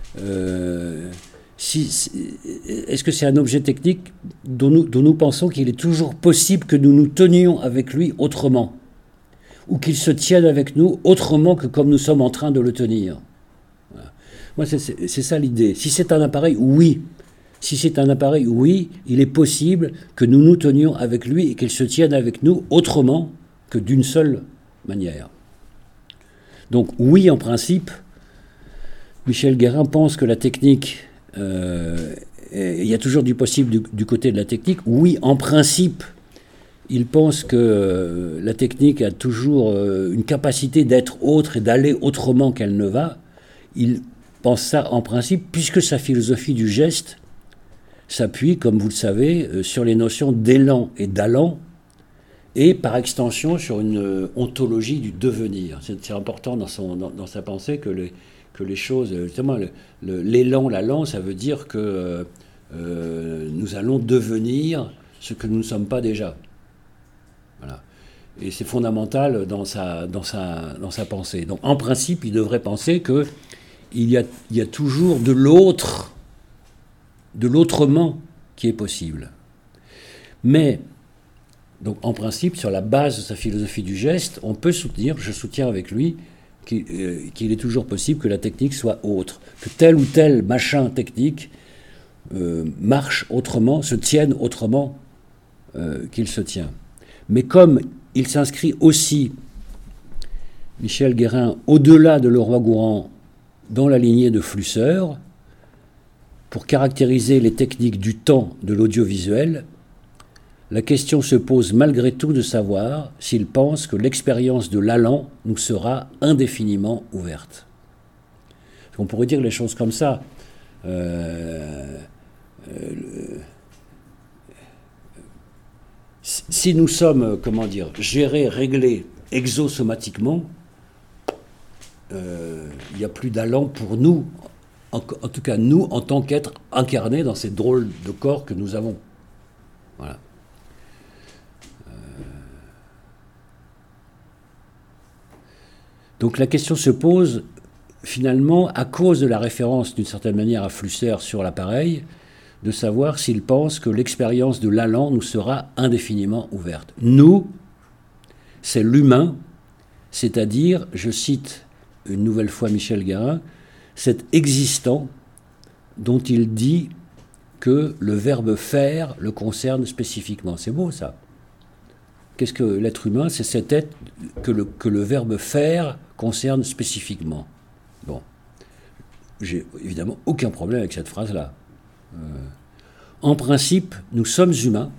euh, si, si, est-ce que c'est un objet technique dont nous, dont nous pensons qu'il est toujours possible que nous nous tenions avec lui autrement, ou qu'il se tienne avec nous autrement que comme nous sommes en train de le tenir? Voilà. Moi, c'est, c'est, c'est ça l'idée. Si c'est un appareil, oui. Si c'est un appareil, oui, il est possible que nous nous tenions avec lui et qu'il se tienne avec nous autrement que d'une seule manière. Donc oui, en principe, Michel Guérin pense que la technique, euh, il y a toujours du possible du, du côté de la technique. Oui, en principe, il pense que euh, la technique a toujours euh, une capacité d'être autre et d'aller autrement qu'elle ne va. Il pense ça en principe, puisque sa philosophie du geste s'appuie, comme vous le savez, euh, sur les notions d'élan et d'allant, et par extension sur une euh, ontologie du devenir. C'est, c'est important dans, son, dans, dans sa pensée que les, que les choses, justement, le, le, l'élan, l'allant, ça veut dire que euh, euh, nous allons devenir ce que nous ne sommes pas déjà. Voilà. Et c'est fondamental dans sa, dans sa, dans sa pensée. Donc, en principe, il devrait penser qu'il y a, il y a toujours de l'autre, de l'autrement qui est possible. Mais, donc en principe, sur la base de sa philosophie du geste, on peut soutenir, je soutiens avec lui, qu'il, euh, qu'il est toujours possible que la technique soit autre, que tel ou tel machin technique euh, marche autrement, se tienne autrement euh, qu'il se tient. Mais comme il s'inscrit aussi, Michel Guérin, au-delà de Leroi-Gourhan, dans la lignée de Flusser, pour caractériser les techniques du temps de l'audiovisuel, la question se pose malgré tout de savoir s'il pense que l'expérience de l'allant nous sera indéfiniment ouverte. On pourrait dire les choses comme ça. Euh, euh, si nous sommes, comment dire, gérés, réglés exosomatiquement, euh, il n'y a plus d'allant pour nous, en, en tout cas nous, en tant qu'êtres incarnés dans ces drôles de corps que nous avons. Voilà. Euh... Donc la question se pose, finalement, à cause de la référence, d'une certaine manière, à Flusser sur l'appareil, de savoir s'il pense que l'expérience de l'allant nous sera indéfiniment ouverte. Nous, c'est l'humain, c'est-à-dire, je cite une nouvelle fois Michel Guérin, cet existant dont il dit que le verbe faire le concerne spécifiquement. C'est beau ça. Qu'est-ce que l'être humain? C'est cet être que le, que le verbe faire concerne spécifiquement. Bon. J'ai évidemment aucun problème avec cette phrase-là. Euh, en principe, nous sommes humains,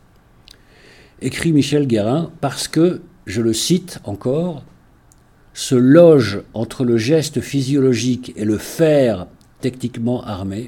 écrit Michel Guérin, parce que, je le cite encore, se loge entre le geste physiologique et le faire techniquement armé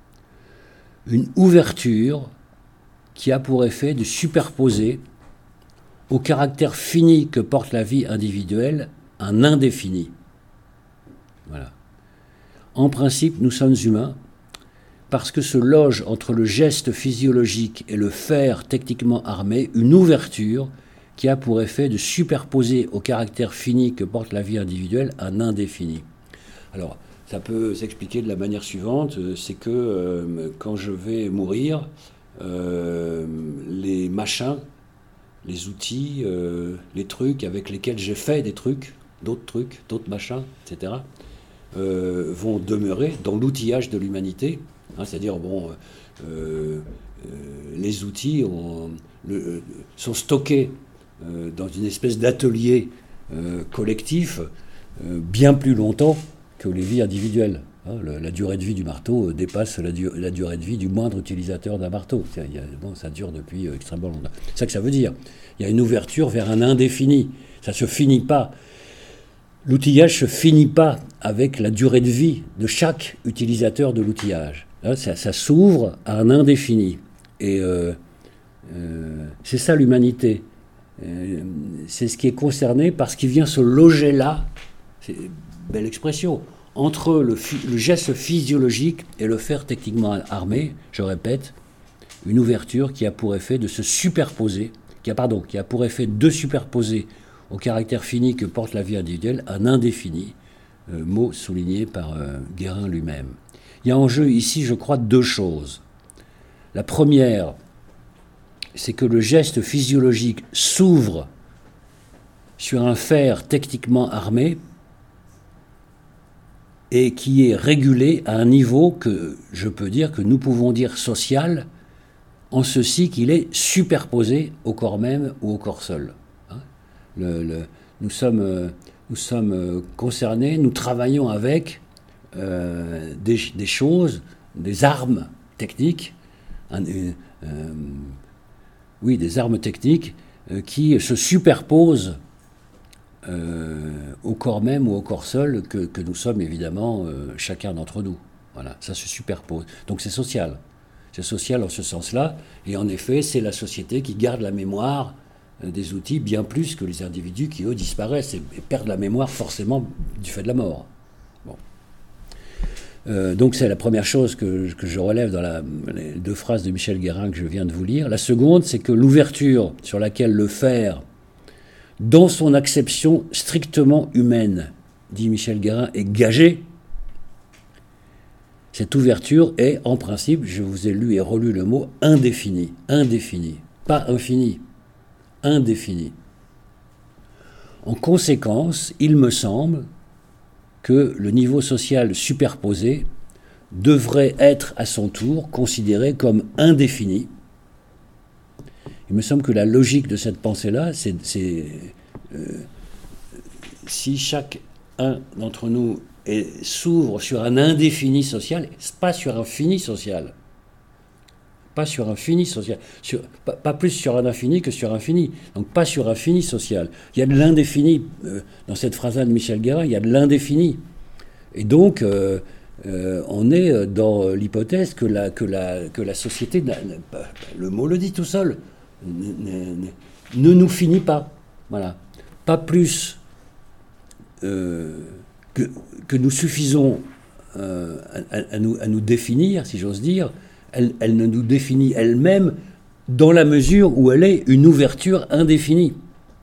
une ouverture qui a pour effet de superposer au caractère fini que porte la vie individuelle un indéfini. Voilà. En principe, nous sommes humains parce que se loge entre le geste physiologique et le faire techniquement armé une ouverture qui a pour effet de superposer au caractère fini que porte la vie individuelle un indéfini. Alors, ça peut s'expliquer de la manière suivante, c'est que euh, quand je vais mourir, euh, les machins, les outils, euh, les trucs avec lesquels j'ai fait des trucs, d'autres trucs, d'autres machins, et cetera, euh, vont demeurer dans l'outillage de l'humanité. Hein, c'est-à-dire, bon, euh, euh, les outils ont, le, euh, sont stockés euh, dans une espèce d'atelier euh, collectif euh, bien plus longtemps que les vies individuelles. Hein, le, la durée de vie du marteau euh, dépasse la, du, la durée de vie du moindre utilisateur d'un marteau. Il y a, bon, ça dure depuis euh, extrêmement longtemps. C'est ça que ça veut dire. Il y a une ouverture vers un indéfini. Ça ne se finit pas. L'outillage ne se finit pas avec la durée de vie de chaque utilisateur de l'outillage. Là, ça, ça s'ouvre à un indéfini. Et euh, euh, c'est ça l'humanité. Euh, c'est ce qui est concerné par ce qui vient se loger là, c'est une belle expression, entre le, le geste physiologique et le faire techniquement armé, je répète, une ouverture qui a pour effet de se superposer, qui a, pardon, qui a pour effet de superposer au caractère fini que porte la vie individuelle un indéfini, euh, mot souligné par euh, Guérin lui-même. Il y a en jeu ici, je crois, deux choses. La première, c'est que le geste physiologique s'ouvre sur un faire techniquement armé et qui est régulé à un niveau que je peux dire, que nous pouvons dire social, en ceci qu'il est superposé au corps même ou au corps seul. Hein, le, le, nous sommes, euh, nous sommes euh, concernés, nous travaillons avec euh, des, des choses, des armes techniques, un, une, euh, oui, des armes techniques euh, qui se superposent euh, au corps même ou au corps seul que, que nous sommes évidemment euh, chacun d'entre nous. Voilà, ça se superpose. Donc c'est social. C'est social en ce sens-là. Et en effet, c'est la société qui garde la mémoire euh, des outils bien plus que les individus qui, eux, disparaissent et, et perdent la mémoire forcément du fait de la mort. Bon. Euh, donc c'est la première chose que, que je relève dans la, les deux phrases de Michel Guérin que je viens de vous lire. La seconde, c'est que l'ouverture sur laquelle le faire, dans son acception strictement humaine, dit Michel Guérin, est gagée. Cette ouverture est, en principe, je vous ai lu et relu le mot, indéfinie. Indéfinie. Pas infini. Indéfinie. En conséquence, il me semble que le niveau social superposé devrait être à son tour considéré comme indéfini. Il me semble que la logique de cette pensée-là, c'est, c'est euh, si chacun d'entre nous est, s'ouvre sur un indéfini social, pas sur un fini social, pas sur un fini social, sur, pas, pas plus sur un infini que sur un fini, donc pas sur un fini social. Il y a de l'indéfini, euh, dans cette phrase-là de Michel Guérin, il y a de l'indéfini. Et donc, euh, euh, on est dans l'hypothèse que la, que la, que la société, le mot le dit tout seul, ne, ne nous finit pas. Voilà. Pas plus euh, que, que nous suffisons euh, à, à, nous, à nous définir, si j'ose dire, elle, elle ne nous définit elle-même dans la mesure où elle est une ouverture indéfinie.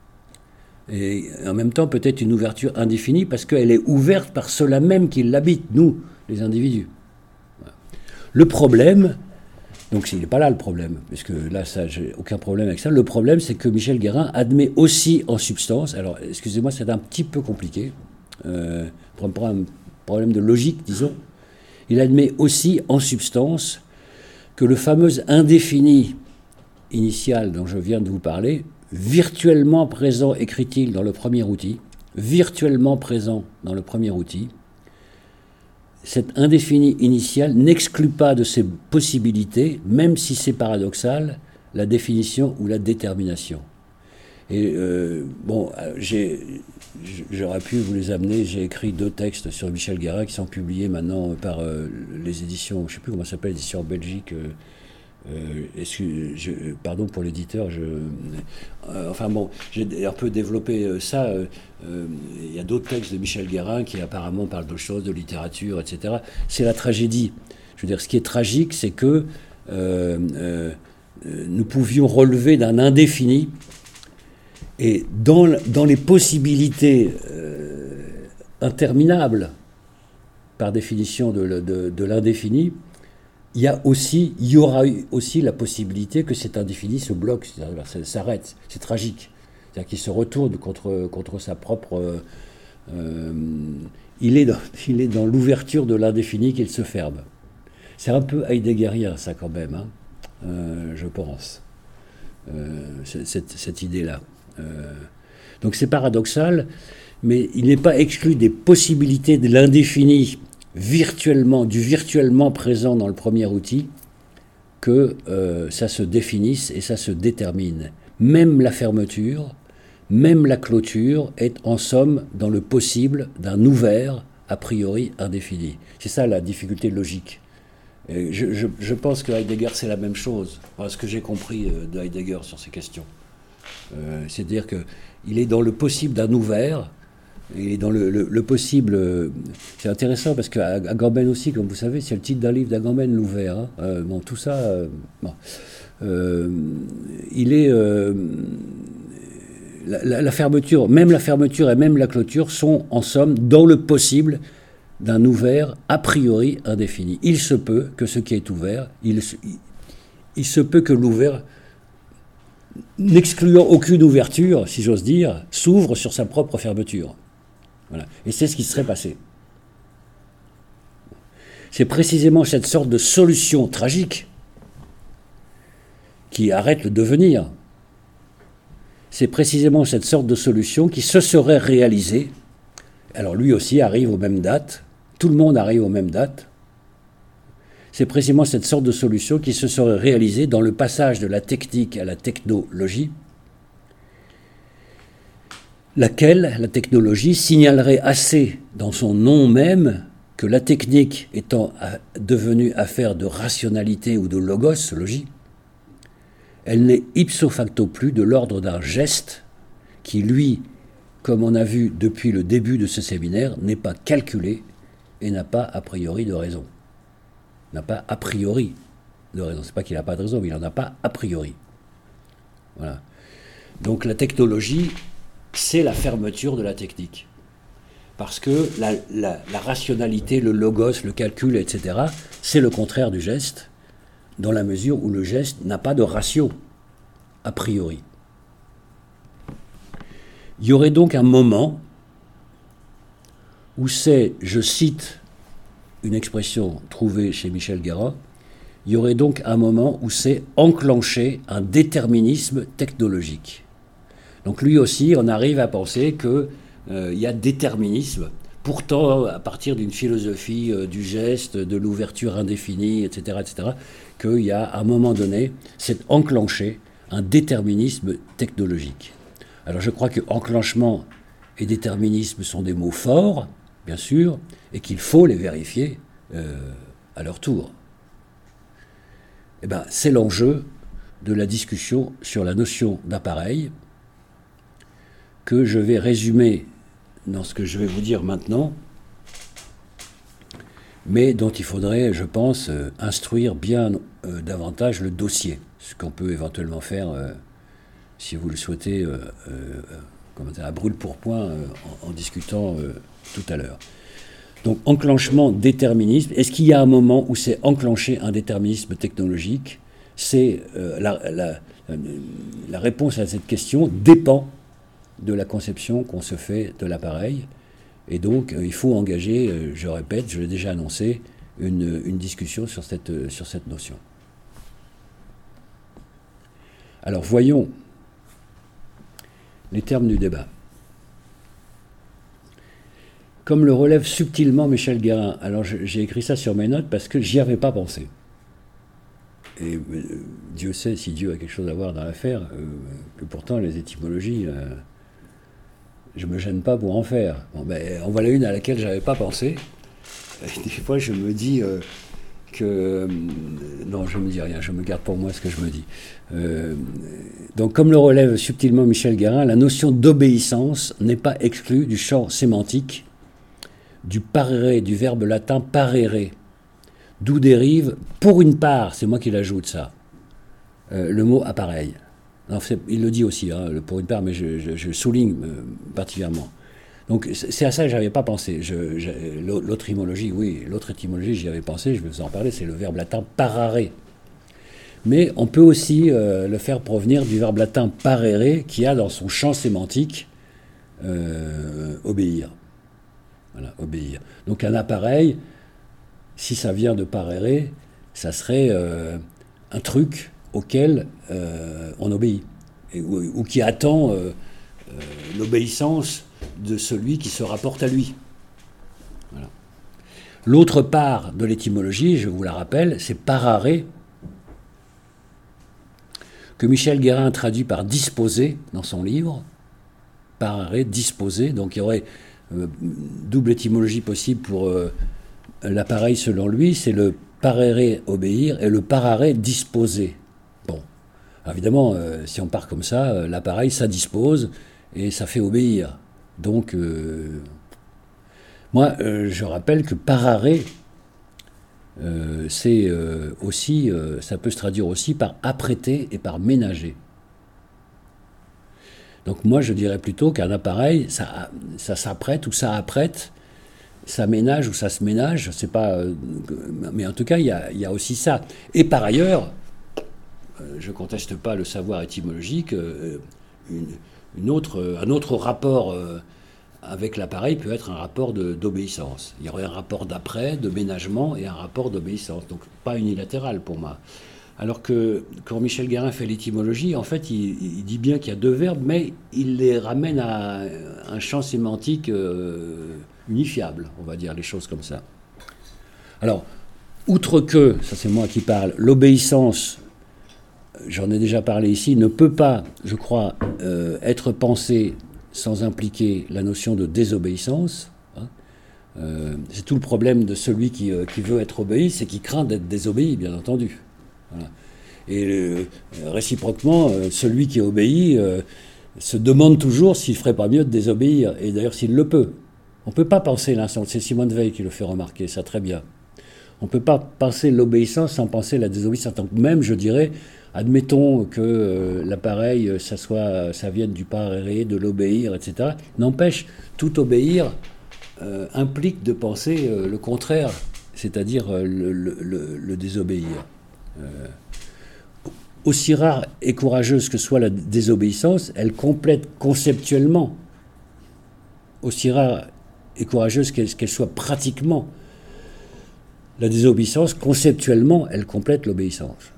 Et en même temps, peut-être une ouverture indéfinie parce qu'elle est ouverte par ceux-là même qui l'habitent, nous, les individus. Voilà. Le problème, donc il n'est pas là le problème, parce que là, ça, j'ai aucun problème avec ça. Le problème, c'est que Michel Guérin admet aussi en substance, alors excusez-moi, c'est un petit peu compliqué, euh, pour un problème de logique, disons, il admet aussi en substance que le fameux indéfini initial dont je viens de vous parler, virtuellement présent, écrit-il dans le premier outil, virtuellement présent dans le premier outil, cet indéfini initial n'exclut pas de ses possibilités, même si c'est paradoxal, la définition ou la détermination. Et euh, bon, j'ai, j'aurais pu vous les amener, j'ai écrit deux textes sur Michel Guérin qui sont publiés maintenant par euh, les éditions, je ne sais plus comment ça s'appelle, les éditions belgiques. Euh, Euh, excuse, je, pardon pour l'éditeur, je, euh, enfin bon, j'ai un peu développé euh, ça. Il euh, euh, y a d'autres textes de Michel Guérin qui apparemment parlent d'autres choses, de littérature, et cetera. C'est la tragédie. Je veux dire, ce qui est tragique, c'est que euh, euh, nous pouvions relever d'un indéfini, et dans, dans les possibilités euh, interminables, par définition de, de, de l'indéfini, il y a aussi, il y aura eu aussi la possibilité que cet indéfini se bloque, ça s'arrête. C'est tragique. C'est-à-dire qu'il se retourne contre, contre sa propre... Euh, il est dans, il est dans l'ouverture de l'indéfini qu'il se ferme. C'est un peu heideggerien, ça, quand même, hein, euh, je pense, euh, cette, cette idée-là. Euh, donc c'est paradoxal, mais il n'est pas exclu des possibilités de l'indéfini virtuellement, du virtuellement présent dans le premier outil, que euh, ça se définisse et ça se détermine. Même la fermeture, même la clôture est en somme dans le possible d'un ouvert a priori indéfini. C'est ça la difficulté logique. Et je, je, je pense que Heidegger c'est la même chose, enfin, ce que j'ai compris de Heidegger sur ces questions. Euh, c'est-à-dire qu'il est dans le possible d'un ouvert. Et dans le, le, le possible, c'est intéressant parce qu'Agamben aussi, comme vous savez, c'est le titre d'un livre d'Agamben, l'ouvert. Hein. Euh, bon, tout ça, euh, bon. euh, il est euh, la, la, la fermeture, même la fermeture et même la clôture sont en somme dans le possible d'un ouvert a priori indéfini. Il se peut que ce qui est ouvert, il, il, il se peut que l'ouvert, n'excluant aucune ouverture, si j'ose dire, s'ouvre sur sa propre fermeture. Voilà. Et c'est ce qui serait passé. C'est précisément cette sorte de solution tragique qui arrête le devenir. C'est précisément cette sorte de solution qui se serait réalisée. Alors lui aussi arrive aux mêmes dates, tout le monde arrive aux mêmes dates. C'est précisément cette sorte de solution qui se serait réalisée dans le passage de la technique à la technologie, laquelle, la technologie, signalerait assez dans son nom même que la technique étant devenue affaire de rationalité ou de logos, logie, elle n'est ipso facto plus de l'ordre d'un geste qui, lui, comme on a vu depuis le début de ce séminaire, n'est pas calculé et n'a pas a priori de raison. N'a pas a priori de raison. C'est pas qu'il n'a pas de raison, mais il n'en a pas a priori. Voilà. Donc la technologie, c'est la fermeture de la technique. Parce que la, la, la rationalité, le logos, le calcul, et cetera, c'est le contraire du geste, dans la mesure où le geste n'a pas de ratio, a priori. Il y aurait donc un moment où c'est, je cite une expression trouvée chez Michel Guérin, il y aurait donc un moment où c'est enclenché un déterminisme technologique. Donc lui aussi, on arrive à penser qu'il euh, y a déterminisme. Pourtant, à partir d'une philosophie euh, du geste, de l'ouverture indéfinie, et cetera, et cetera, qu'il y a, à un moment donné, c'est enclenché un déterminisme technologique. Alors je crois que enclenchement et déterminisme sont des mots forts, bien sûr, et qu'il faut les vérifier euh, à leur tour. Eh bien, c'est l'enjeu de la discussion sur la notion d'appareil, que je vais résumer dans ce que je vais vous dire maintenant, mais dont il faudrait, je pense, euh, instruire bien euh, davantage le dossier, ce qu'on peut éventuellement faire, euh, si vous le souhaitez, euh, euh, comment dire, à brûle-pourpoint, euh, en, en discutant euh, tout à l'heure. Donc, enclenchement, déterminisme. Est-ce qu'il y a un moment où c'est enclenché un déterminisme technologique? C'est euh, la, la, la réponse à cette question dépend de la conception qu'on se fait de l'appareil. Et donc, euh, il faut engager, euh, je répète, je l'ai déjà annoncé, une, une discussion sur cette, euh, sur cette notion. Alors, voyons les termes du débat. Comme le relève subtilement Michel Guérin, alors je, j'ai écrit ça sur mes notes parce que j'y avais pas pensé. Et euh, Dieu sait si Dieu a quelque chose à voir dans l'affaire, euh, que pourtant les étymologies... Euh, je ne me gêne pas pour en faire. Bon, ben, en voilà une à laquelle je n'avais pas pensé. Et des fois, je me dis euh, que... Euh, non, je ne me dis rien, je me garde pour moi ce que je me dis. Euh, donc, comme le relève subtilement Michel Guérin, la notion d'obéissance n'est pas exclue du champ sémantique du parere, du verbe latin parere, d'où dérive, pour une part, c'est moi qui l'ajoute ça, euh, le mot appareil. Non, il le dit aussi, hein, pour une part, mais je, je, je souligne euh, particulièrement. Donc c'est à ça que je n'avais pas pensé. Je, je, l'autre étymologie, oui, l'autre étymologie, j'y avais pensé, je vais vous en parler, c'est le verbe latin parare. Mais on peut aussi euh, le faire provenir du verbe latin parere, qui a dans son champ sémantique euh, obéir. Voilà, obéir. Donc un appareil, si ça vient de parere, ça serait euh, un truc auquel euh, on obéit, et, ou, ou qui attend euh, euh, l'obéissance de celui qui se rapporte à lui. Voilà. L'autre part de l'étymologie, je vous la rappelle, c'est parare, que Michel Guérin traduit par disposer dans son livre. Parare, disposer, donc il y aurait euh, double étymologie possible pour euh, l'appareil selon lui, c'est le parere, obéir, et le parare, disposer. Bon, évidemment, euh, si on part comme ça, euh, l'appareil, ça dispose et ça fait obéir. Donc, euh, moi, euh, je rappelle que parare, euh, c'est euh, aussi, euh, ça peut se traduire aussi par apprêter et par ménager. Donc, moi, je dirais plutôt qu'un appareil, ça, ça s'apprête ou ça apprête, ça ménage ou ça se ménage, je sais pas, euh, mais en tout cas, il y a, il y a aussi ça. Et par ailleurs, je ne conteste pas le savoir étymologique, une, une autre, un autre rapport avec l'appareil peut être un rapport de, d'obéissance. Il y aurait un rapport d'après, de ménagement, et un rapport d'obéissance, donc pas unilatéral pour moi. Alors que quand Michel Guérin fait l'étymologie, en fait, il, il dit bien qu'il y a deux verbes, mais il les ramène à un champ sémantique euh, unifiable, on va dire les choses comme ça. Alors, outre que, ça c'est moi qui parle, l'obéissance, j'en ai déjà parlé ici, ne peut pas, je crois, euh, être pensée sans impliquer la notion de désobéissance. Hein. Euh, c'est tout le problème de celui qui, euh, qui veut être obéi, c'est qu'il craint d'être désobéi, bien entendu. Voilà. Et euh, réciproquement, euh, celui qui obéit euh, se demande toujours s'il ne ferait pas mieux de désobéir, et d'ailleurs s'il le peut. On ne peut pas penser l'instant, c'est Simone Veil qui le fait remarquer, ça très bien. On ne peut pas penser l'obéissance sans penser la désobéissance. Donc même, je dirais, admettons que euh, l'appareil, ça, soit, ça vienne du parere, de l'obéir, et cetera. N'empêche, tout obéir euh, implique de penser euh, le contraire, c'est-à-dire euh, le, le, le, le désobéir. Euh, aussi rare et courageuse que soit la désobéissance, elle complète conceptuellement, aussi rare et courageuse qu'elle, qu'elle soit pratiquement, la désobéissance, conceptuellement, elle complète l'obéissance.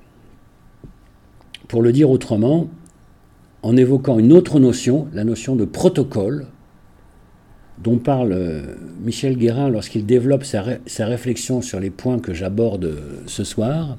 Pour le dire autrement, en évoquant une autre notion, la notion de protocole, dont parle Michel Guérin lorsqu'il développe sa, ré- sa réflexion sur les points que j'aborde ce soir,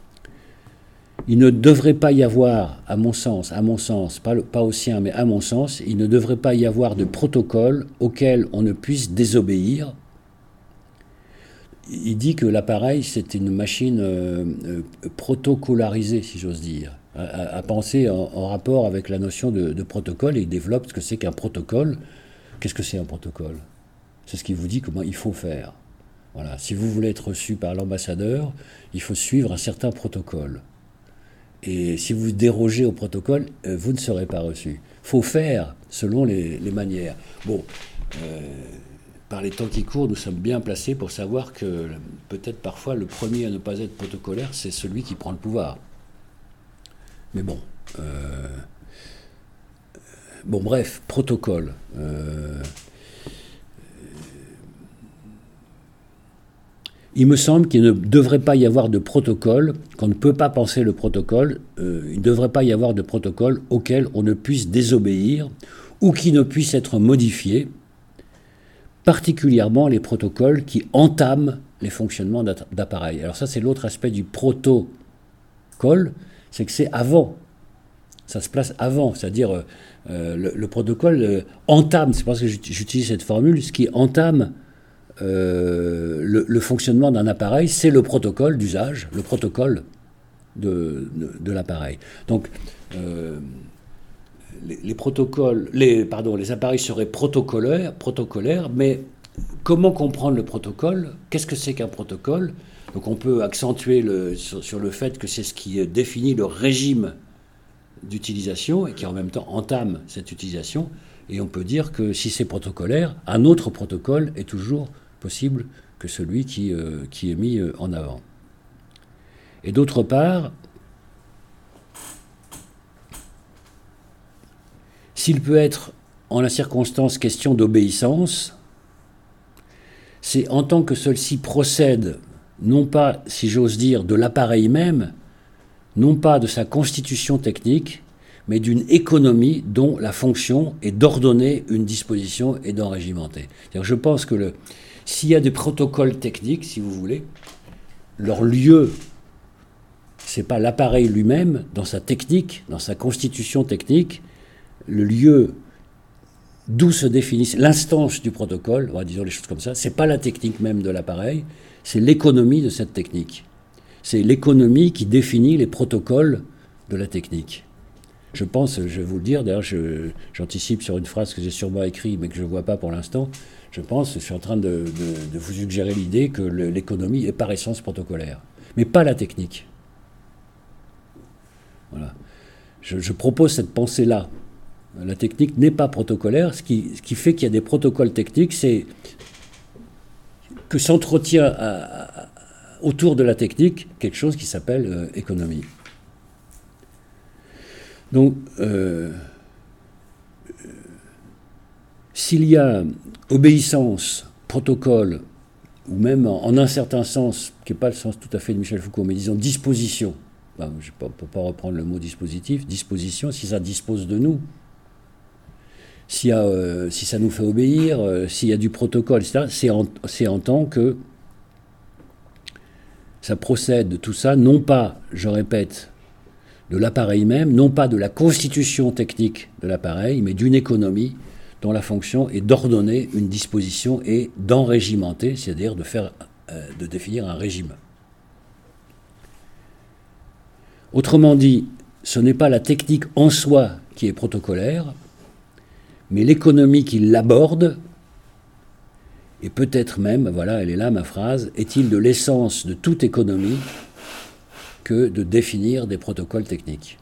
il ne devrait pas y avoir, à mon sens, à mon sens, pas, le, pas au sien, mais à mon sens, il ne devrait pas y avoir de protocole auquel on ne puisse désobéir, il dit que l'appareil, c'est une machine euh, euh, protocolarisée, si j'ose dire, à, à penser en, en rapport avec la notion de, de protocole, et il développe ce que c'est qu'un protocole. Qu'est-ce que c'est un protocole? C'est ce qui vous dit comment il faut faire. Voilà. Si vous voulez être reçu par l'ambassadeur, il faut suivre un certain protocole. Et si vous dérogez au protocole, euh, vous ne serez pas reçu. Il faut faire selon les, les manières. Bon, euh, par les temps qui courent, nous sommes bien placés pour savoir que peut-être parfois le premier à ne pas être protocolaire, c'est celui qui prend le pouvoir. Mais bon, euh, bon bref, protocole. Euh, Il me semble qu'il ne devrait pas y avoir de protocole, qu'on ne peut pas penser le protocole, euh, il ne devrait pas y avoir de protocole auquel on ne puisse désobéir ou qui ne puisse être modifié, particulièrement les protocoles qui entament les fonctionnements d'appareils. Alors ça, c'est l'autre aspect du protocole, c'est que c'est avant, ça se place avant, c'est-à-dire euh, le, le protocole euh, entame, c'est parce que j'utilise cette formule, ce qui entame Euh, le, le fonctionnement d'un appareil, c'est le protocole d'usage, le protocole de, de, de l'appareil. Donc, euh, les, les protocoles, les, pardon, les appareils seraient protocolaires, protocolaires, mais comment comprendre le protocole? Qu'est-ce que c'est qu'un protocole? Donc, on peut accentuer le, sur, sur le fait que c'est ce qui définit le régime d'utilisation et qui en même temps entame cette utilisation. Et on peut dire que si c'est protocolaire, un autre protocole est toujours possible que celui qui, euh, qui est mis en avant. Et d'autre part, s'il peut être en la circonstance question d'obéissance, c'est en tant que celle-ci procède, non pas, si j'ose dire, de l'appareil même, non pas de sa constitution technique, mais d'une économie dont la fonction est d'ordonner une disposition et d'enrégimenter. C'est-à-dire, je pense que le, s'il y a des protocoles techniques, si vous voulez, leur lieu, ce n'est pas l'appareil lui-même, dans sa technique, dans sa constitution technique, le lieu d'où se définissent l'instance du protocole, on va dire les choses comme ça, ce n'est pas la technique même de l'appareil, c'est l'économie de cette technique. C'est l'économie qui définit les protocoles de la technique. Je pense, je vais vous le dire, d'ailleurs je, j'anticipe sur une phrase que j'ai sûrement écrite mais que je ne vois pas pour l'instant, je pense, je suis en train de, de, de vous suggérer l'idée que le, l'économie est par essence protocolaire, mais pas la technique. Voilà. Je, je propose cette pensée-là. La technique n'est pas protocolaire, ce qui, ce qui fait qu'il y a des protocoles techniques, c'est que s'entretient à, à, autour de la technique quelque chose qui s'appelle euh, économie. Donc, euh, s'il y a obéissance, protocole, ou même en, en un certain sens, qui n'est pas le sens tout à fait de Michel Foucault, mais disons disposition, ben, je ne peux pas reprendre le mot dispositif, disposition, si ça dispose de nous, s'il y a, euh, si ça nous fait obéir, euh, s'il y a du protocole, et cetera, c'est en, c'est en tant que ça procède de tout ça, non pas, je répète, de l'appareil même, non pas de la constitution technique de l'appareil, mais d'une économie dont la fonction est d'ordonner une disposition et d'enrégimenter, c'est-à-dire de, faire, euh, de définir un régime. Autrement dit, ce n'est pas la technique en soi qui est protocolaire, mais l'économie qui l'aborde, et peut-être même, voilà, elle est là ma phrase, est-il de l'essence de toute économie que de définir des protocoles techniques.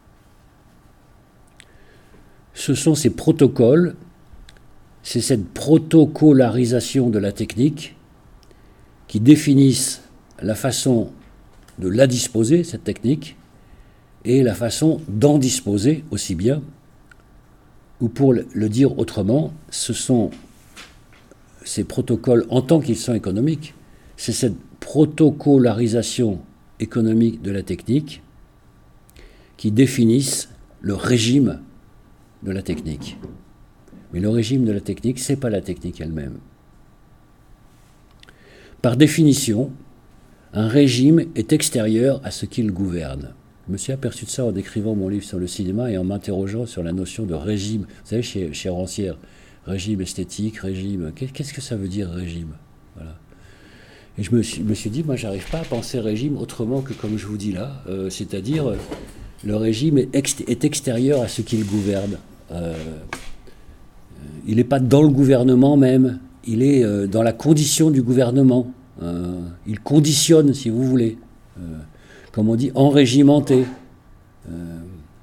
Ce sont ces protocoles, c'est cette protocolarisation de la technique qui définissent la façon de la disposer, cette technique, et la façon d'en disposer aussi bien, ou pour le dire autrement, ce sont ces protocoles en tant qu'ils sont économiques, c'est cette protocolarisation économique de la technique qui définissent le régime de la technique. Mais le régime de la technique, ce n'est pas la technique elle-même. Par définition, un régime est extérieur à ce qu'il gouverne. Je me suis aperçu de ça en décrivant mon livre sur le cinéma et en m'interrogeant sur la notion de régime. Vous savez, chez, chez Rancière, régime esthétique, régime... Qu'est-ce que ça veut dire, régime? Voilà. Et je me suis, me suis dit, moi, j'arrive pas à penser régime autrement que comme je vous dis là, euh, c'est-à-dire euh, le régime est, ex- est extérieur à ce qu'il gouverne. Euh, il n'est pas dans le gouvernement même, il est euh, dans la condition du gouvernement. Euh, il conditionne, si vous voulez, euh, comme on dit, enrégimenté. Euh,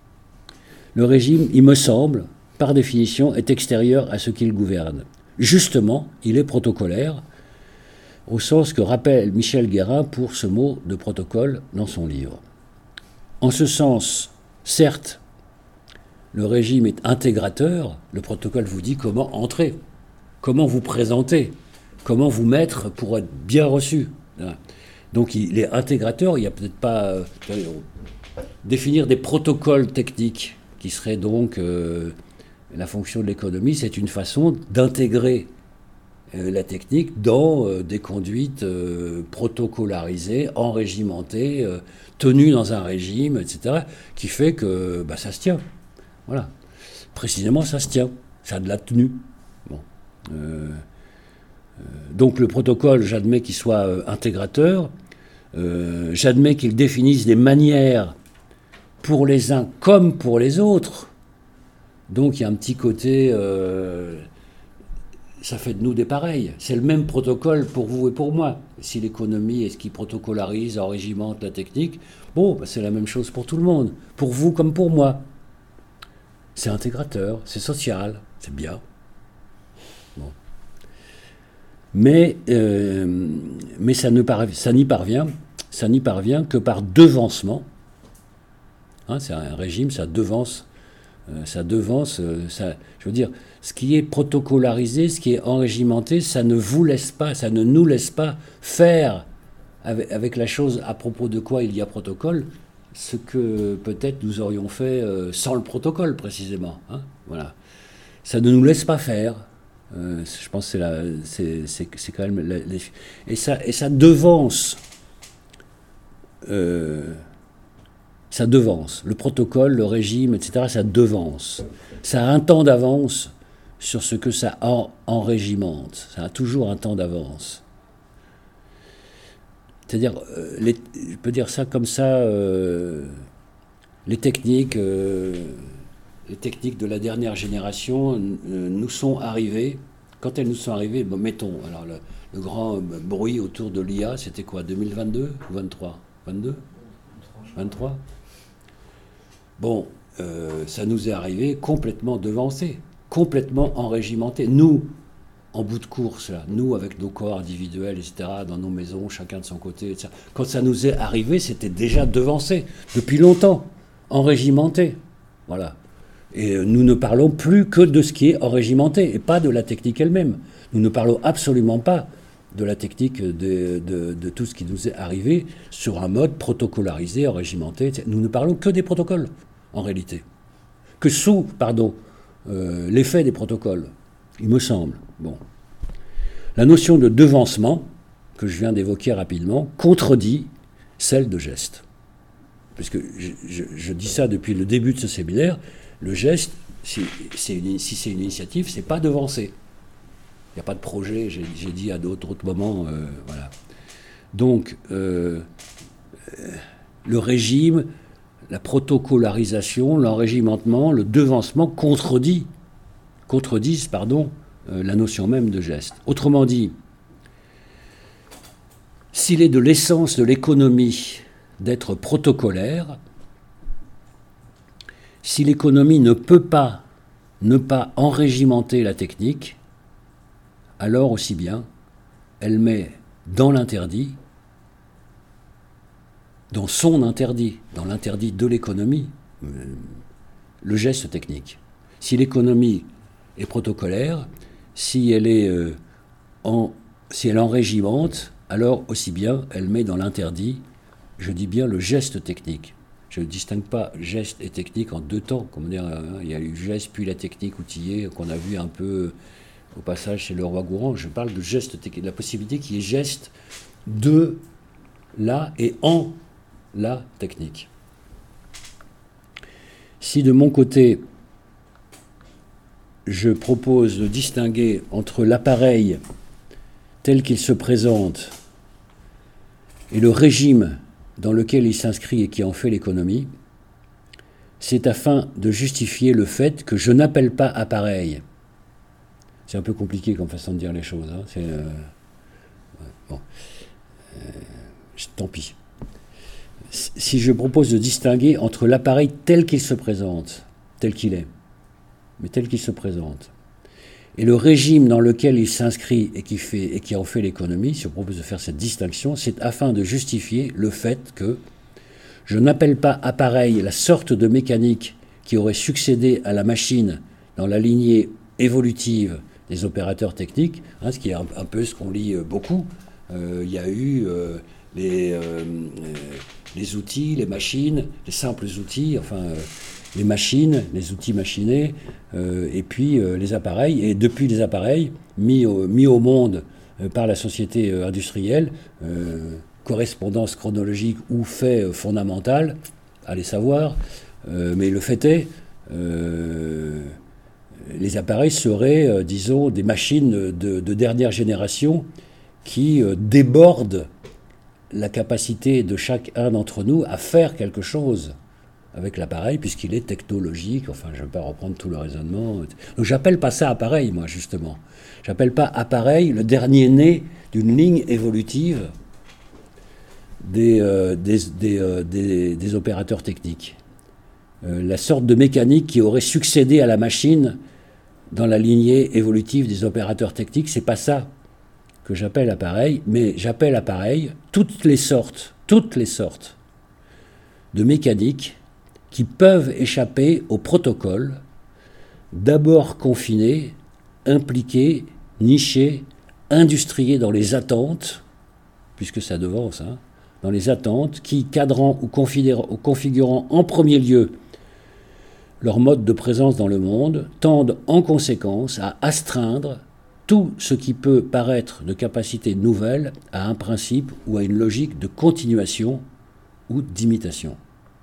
le régime, il me semble, par définition, est extérieur à ce qu'il gouverne. Justement, il est protocolaire, au sens que rappelle Michel Guérin pour ce mot de protocole dans son livre. En ce sens, certes, le régime est intégrateur, le protocole vous dit comment entrer, comment vous présenter, comment vous mettre pour être bien reçu. Donc il est intégrateur, il n'y a peut-être pas... Euh, définir des protocoles techniques qui seraient donc euh, la fonction de l'économie, c'est une façon d'intégrer euh, la technique dans euh, des conduites euh, protocolarisées, enrégimentées, euh, tenues dans un régime, et cetera, qui fait que bah, ça se tient. Voilà. Précisément, ça se tient. Ça a de la tenue. Bon. Euh, euh, donc le protocole, j'admets qu'il soit euh, intégrateur. Euh, j'admets qu'il définisse des manières pour les uns comme pour les autres. Donc il y a un petit côté... Euh, ça fait de nous des pareils. C'est le même protocole pour vous et pour moi. Si l'économie est ce qui protocolarise, enrégimente la technique, bon, bah, c'est la même chose pour tout le monde. Pour vous comme pour moi. C'est intégrateur, c'est social, c'est bien. Bon. Mais, euh, mais ça, ne parv- ça n'y parvient, ça n'y parvient que par devancement. Hein, c'est un régime, ça devance, euh, ça devance, euh, ça, je veux dire, ce qui est protocolarisé, ce qui est enrégimenté, ça ne vous laisse pas, ça ne nous laisse pas faire avec, avec la chose à propos de quoi il y a protocole, ce que peut-être nous aurions fait euh, sans le protocole précisément. Hein, voilà. Ça ne nous laisse pas faire. Euh, je pense que c'est, la, c'est, c'est, c'est quand même... La, les, et, ça, et ça devance... Euh, ça devance. Le protocole, le régime, et cetera, ça devance. Ça a un temps d'avance sur ce que ça en, enrégimente. Ça a toujours un temps d'avance. C'est-à-dire, euh, les, je peux dire ça comme ça, euh, les techniques, euh, les techniques de la dernière génération euh, nous sont arrivées. Quand elles nous sont arrivées, bon, mettons, alors le, le grand bruit autour de l'I A, c'était quoi, deux mille vingt-deux ou vingt-trois vingt-deux vingt-trois Bon, euh, ça nous est arrivé complètement devancé, complètement enrégimenté. Nous, en bout de course, là, nous, avec nos corps individuels, et cetera, dans nos maisons, chacun de son côté, et cetera. Quand ça nous est arrivé, c'était déjà devancé, depuis longtemps, enrégimenté. Voilà. Et nous ne parlons plus que de ce qui est enrégimenté, et pas de la technique elle-même. Nous ne parlons absolument pas de la technique de, de, de tout ce qui nous est arrivé sur un mode protocolarisé, enrégimenté, et cetera. Nous ne parlons que des protocoles, en réalité. Que sous, pardon, euh, l'effet des protocoles, il me semble. Bon. La notion de devancement, que je viens d'évoquer rapidement, contredit celle de geste. Puisque je, je, je dis ça depuis le début de ce séminaire, le geste, si c'est une, si c'est une initiative, c'est pas devancer. Il n'y a pas de projet, j'ai, j'ai dit à d'autres, d'autres moments, euh, voilà. Donc, euh, le régime, la protocolarisation, l'enrégimentement, le devancement contredit, contredisent, pardon, euh, la notion même de geste. Autrement dit, s'il est de l'essence de l'économie d'être protocolaire, si l'économie ne peut pas ne pas enrégimenter la technique, alors aussi bien, elle met dans l'interdit, dans son interdit, dans l'interdit de l'économie, euh, le geste technique. Si l'économie est protocolaire, si elle est euh, en, si elle enrégimente, alors aussi bien, elle met dans l'interdit, je dis bien le geste technique. Je ne distingue pas geste et technique en deux temps. Comme dire, hein, il y a eu geste puis la technique outillée qu'on a vu un peu au passage chez Leroi-Gourhan. Je parle de geste technique, de la possibilité qu'il y ait geste de la et en la technique. Si de mon côté, je propose de distinguer entre l'appareil tel qu'il se présente Et le régime dans lequel il s'inscrit et qui en fait l'économie, c'est afin de justifier le fait que je n'appelle pas appareil. C'est un peu compliqué comme façon de dire les choses. Hein. C'est, euh, bon. euh, tant pis. Si je propose de distinguer entre l'appareil tel qu'il se présente, tel qu'il est, mais tel qu'il se présente, et le régime dans lequel il s'inscrit et qui, fait, et qui en fait l'économie, si je propose de faire cette distinction, c'est afin de justifier le fait que je n'appelle pas appareil la sorte de mécanique qui aurait succédé à la machine dans la lignée évolutive des opérateurs techniques, hein, ce qui est un, un peu ce qu'on lit beaucoup. Euh, il y a eu euh, les, euh, les outils, les machines, les simples outils, enfin euh, les machines, les outils machinés, euh, et puis euh, les appareils. Et depuis les appareils, mis au, mis au monde euh, par la société euh, industrielle, euh, correspondance chronologique ou fait euh, fondamental, allez savoir, euh, mais le fait est, euh, les appareils seraient, euh, disons, des machines de, de dernière génération qui euh, débordent la capacité de chacun d'entre nous à faire quelque chose avec l'appareil, puisqu'il est technologique. Enfin, je ne vais pas reprendre tout le raisonnement. Donc, j'appelle pas ça appareil, moi, justement. J'appelle pas appareil le dernier né d'une ligne évolutive des, euh, des, des, euh, des, des opérateurs techniques. Euh, la sorte de mécanique qui aurait succédé à la machine dans la lignée évolutive des opérateurs techniques, c'est pas ça que j'appelle appareil, mais j'appelle appareil toutes les sortes, toutes les sortes de mécaniques qui peuvent échapper au protocole, d'abord confinés, impliqués, nichés, industriés dans les attentes, puisque ça devance, hein, dans les attentes, qui, cadrant ou configurant en premier lieu leur mode de présence dans le monde, tendent en conséquence à astreindre tout ce qui peut paraître de capacité nouvelle à un principe ou à une logique de continuation ou d'imitation.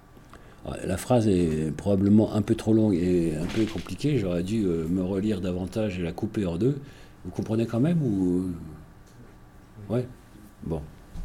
La phrase est probablement un peu trop longue et un peu compliquée. J'aurais dû me relire davantage et la couper en deux. Vous comprenez quand même ou... Ouais. Bon.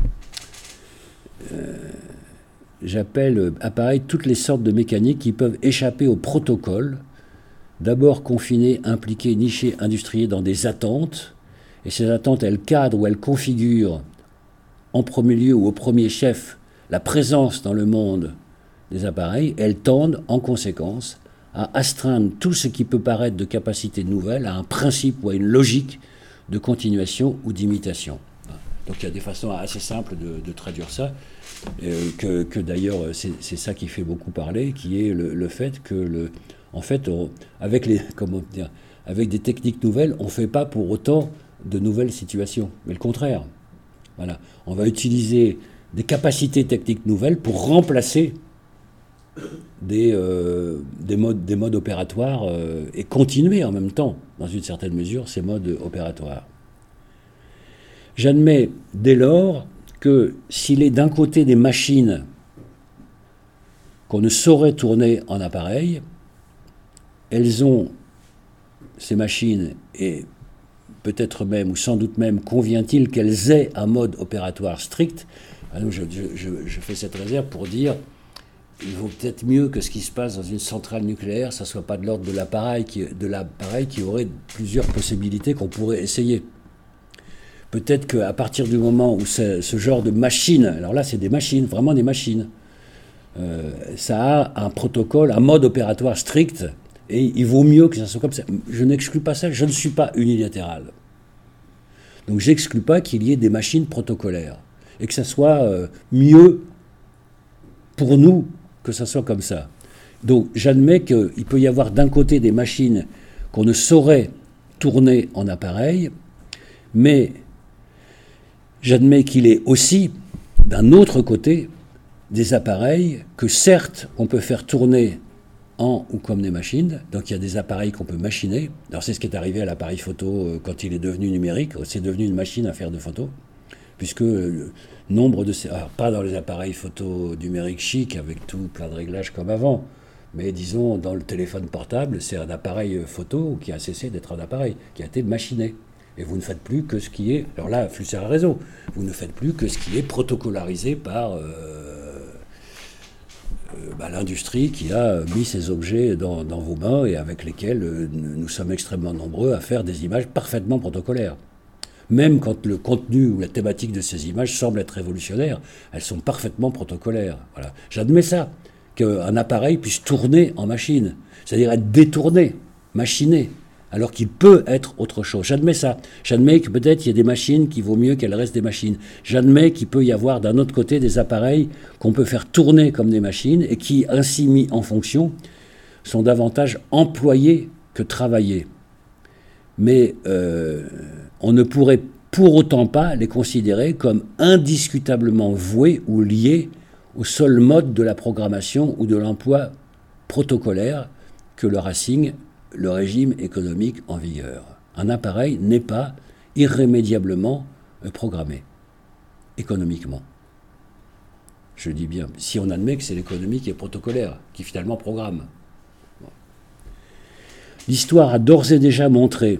Euh, j'appelle appareil toutes les sortes de mécaniques qui peuvent échapper au protocole, d'abord confinées, impliquées, nichées, industriées dans des attentes. Et ces attentes, elles cadrent ou elles configurent en premier lieu ou au premier chef la présence dans le monde des appareils. Elles tendent en conséquence à astreindre tout ce qui peut paraître de capacité nouvelle à un principe ou à une logique de continuation ou d'imitation. Donc il y a des façons assez simples de, de traduire ça, euh, que, que d'ailleurs c'est, c'est ça qui fait beaucoup parler, qui est le, le fait que, le, en fait, on, avec, les, comment dire, avec des techniques nouvelles, on ne fait pas pour autant de nouvelles situations, mais le contraire. Voilà. On va utiliser des capacités techniques nouvelles pour remplacer des, euh, des, modes, des modes opératoires euh, et continuer en même temps, dans une certaine mesure, ces modes opératoires. J'admets dès lors que s'il est d'un côté des machines qu'on ne saurait tourner en appareil, elles ont, ces machines, et peut-être même, ou sans doute même, convient-il qu'elles aient un mode opératoire strict. Je, je, je fais cette réserve pour dire il vaut peut-être mieux que ce qui se passe dans une centrale nucléaire, ça ne soit pas de l'ordre de l'appareil qui, de l'appareil qui aurait plusieurs possibilités qu'on pourrait essayer. Peut-être qu'à partir du moment où ce genre de machine, alors là c'est des machines, vraiment des machines, euh, ça a un protocole, un mode opératoire strict, et il vaut mieux que ça soit comme ça. Je n'exclus pas ça, je ne suis pas unilatéral. Donc j'exclus pas qu'il y ait des machines protocolaires, et que ça soit euh, mieux pour nous que ça soit comme ça. Donc j'admets qu'il peut y avoir d'un côté des machines qu'on ne saurait tourner en appareil, mais j'admets qu'il est aussi, d'un autre côté, des appareils que certes on peut faire tourner en ou comme des machines. Donc il y a des appareils qu'on peut machiner. Alors c'est ce qui est arrivé à l'appareil photo quand il est devenu numérique. C'est devenu une machine à faire de photos, puisque le nombre de ces... Alors pas dans les appareils photo numériques chics avec tout plein de réglages comme avant, mais disons dans le téléphone portable, c'est un appareil photo qui a cessé d'être un appareil, qui a été machiné. Et vous ne faites plus que ce qui est... Alors là, Flusser a raison. Vous ne faites plus que ce qui est protocolarisé par... Euh, Bah, l'industrie qui a mis ces objets dans, dans vos mains et avec lesquels euh, nous sommes extrêmement nombreux à faire des images parfaitement protocolaires. Même quand le contenu ou la thématique de ces images semble être révolutionnaire, elles sont parfaitement protocolaires. Voilà. J'admets ça, qu'un appareil puisse tourner en machine, c'est-à-dire être détourné, machiné, alors qu'il peut être autre chose. J'admets ça. J'admets que peut-être il y a des machines qui vaut mieux qu'elles restent des machines. J'admets qu'il peut y avoir d'un autre côté des appareils qu'on peut faire tourner comme des machines et qui, ainsi mis en fonction, sont davantage employés que travaillés. Mais euh, on ne pourrait pour autant pas les considérer comme indiscutablement voués ou liés au seul mode de la programmation ou de l'emploi protocolaire que leur assigne le régime économique en vigueur. Un appareil n'est pas irrémédiablement programmé, économiquement. Je dis bien, si on admet que c'est l'économie qui est protocolaire, qui finalement programme. Bon. L'histoire a d'ores et déjà montré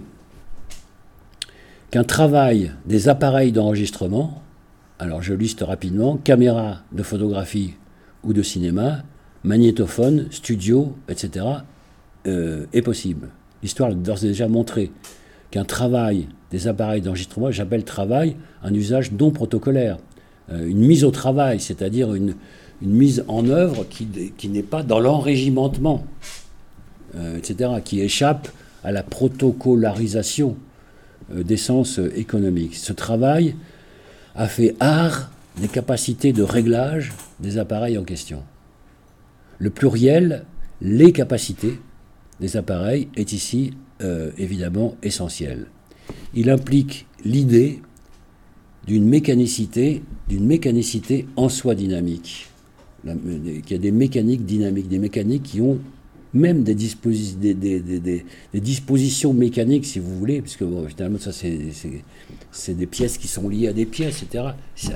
qu'un travail des appareils d'enregistrement, alors je liste rapidement, caméra de photographie ou de cinéma, magnétophone, studio, et cetera, Euh, est possible. L'histoire a d'ores et déjà montré qu'un travail des appareils d'enregistrement, j'appelle travail un usage non protocolaire, euh, une mise au travail, c'est-à-dire une, une mise en œuvre qui, qui n'est pas dans l'enrégimentement, euh, et cetera, qui échappe à la protocolarisation euh, des sens euh, économiques. Ce travail a fait art des capacités de réglage des appareils en question. Le pluriel, les capacités des appareils est ici euh, évidemment essentiel. Il implique l'idée d'une mécanicité, d'une mécanicité en soi dynamique. Qu'il y a des mécaniques dynamiques, des mécaniques qui ont même des, disposi- des, des, des, des, des dispositions mécaniques, si vous voulez, parce que bon, finalement, ça, c'est, c'est, c'est des pièces qui sont liées à des pièces, et cetera. Ça,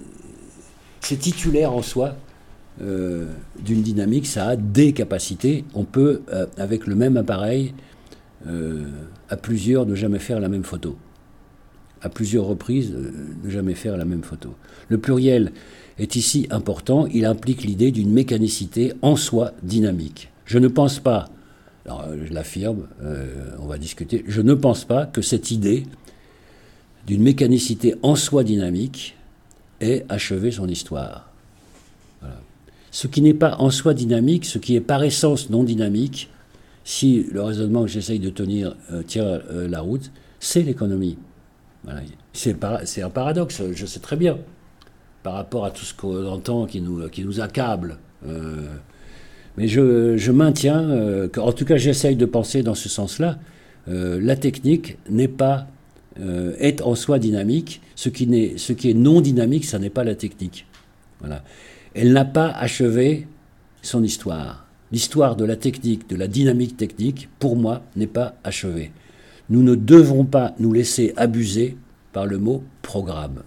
c'est titulaire en soi Euh, d'une dynamique, ça a des capacités. On peut, euh, avec le même appareil, euh, à plusieurs, ne jamais faire la même photo. À plusieurs reprises, euh, ne jamais faire la même photo. Le pluriel est ici important. Il implique l'idée d'une mécanicité en soi dynamique. Je ne pense pas, alors je l'affirme, euh, on va discuter, je ne pense pas que cette idée d'une mécanicité en soi dynamique ait achevé son histoire. Voilà. Ce qui n'est pas en soi dynamique, ce qui est par essence non dynamique, si le raisonnement que j'essaye de tenir euh, tient euh, la route, c'est l'économie. Voilà. C'est, para- c'est un paradoxe, je sais très bien, par rapport à tout ce qu'on entend qui nous, qui nous accable. Euh, mais je, je maintiens, euh, que, en tout cas j'essaye de penser dans ce sens-là, euh, la technique n'est pas, euh, est en soi dynamique, ce qui, n'est, ce qui est non dynamique, ça n'est pas la technique. Voilà. Elle n'a pas achevé son histoire. L'histoire de la technique, de la dynamique technique, pour moi, n'est pas achevée. Nous ne devons pas nous laisser abuser par le mot programme.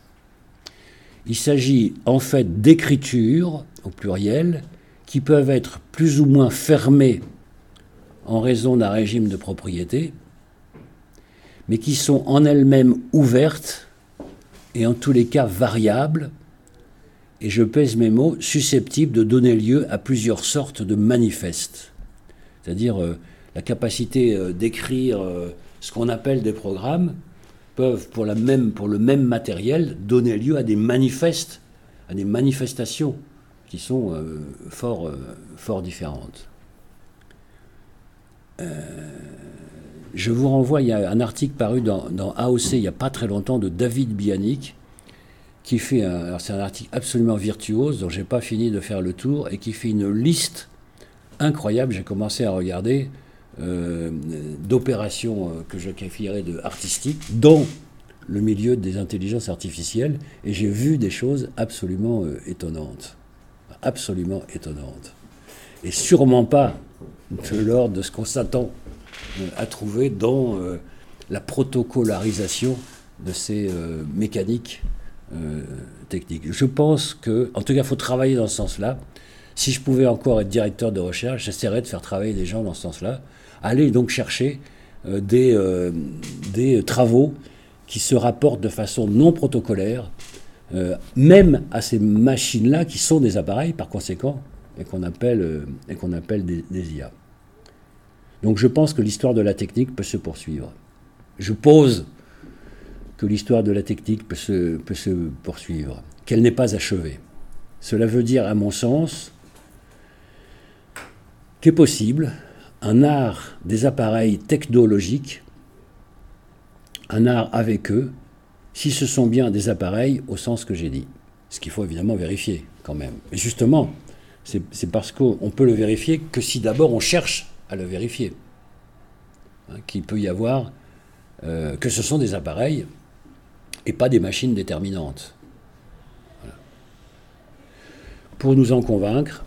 Il s'agit en fait d'écritures, au pluriel, qui peuvent être plus ou moins fermées en raison d'un régime de propriété, mais qui sont en elles-mêmes ouvertes et en tous les cas variables, et je pèse mes mots, susceptibles de donner lieu à plusieurs sortes de manifestes. C'est-à-dire euh, la capacité euh, d'écrire euh, ce qu'on appelle des programmes peuvent, pour, la même, pour le même matériel, donner lieu à des manifestes, à des manifestations qui sont euh, fort, euh, fort différentes. Euh, je vous renvoie, il y a un article paru dans, dans A O C il n'y a pas très longtemps de David Bianic, qui fait un, alors c'est un article absolument virtuose dont je n'ai pas fini de faire le tour et qui fait une liste incroyable. J'ai commencé à regarder euh, d'opérations euh, que je qualifierais de artistiques dans le milieu des intelligences artificielles et j'ai vu des choses absolument euh, étonnantes, absolument étonnantes, et sûrement pas de l'ordre de ce qu'on s'attend euh, à trouver dans euh, la protocolarisation de ces euh, mécaniques Euh, technique. Je pense que, en tout cas, il faut travailler dans ce sens-là. Si je pouvais encore être directeur de recherche, j'essaierais de faire travailler des gens dans ce sens-là. Aller donc chercher euh, des, euh, des travaux qui se rapportent de façon non protocolaire, euh, même à ces machines-là qui sont des appareils, par conséquent, et qu'on appelle, euh, et qu'on appelle des, des I A. Donc je pense que l'histoire de la technique peut se poursuivre. Je pose que l'histoire de la technique peut se, peut se poursuivre, qu'elle n'est pas achevée. Cela veut dire, à mon sens, qu'est possible un art des appareils technologiques, un art avec eux, si ce sont bien des appareils au sens que j'ai dit. Ce qu'il faut évidemment vérifier quand même. Mais justement, c'est, c'est parce qu'on peut le vérifier que si d'abord on cherche à le vérifier. Hein, qu'il peut y avoir, euh, que ce sont des appareils et pas des machines déterminantes. Voilà. Pour nous en convaincre,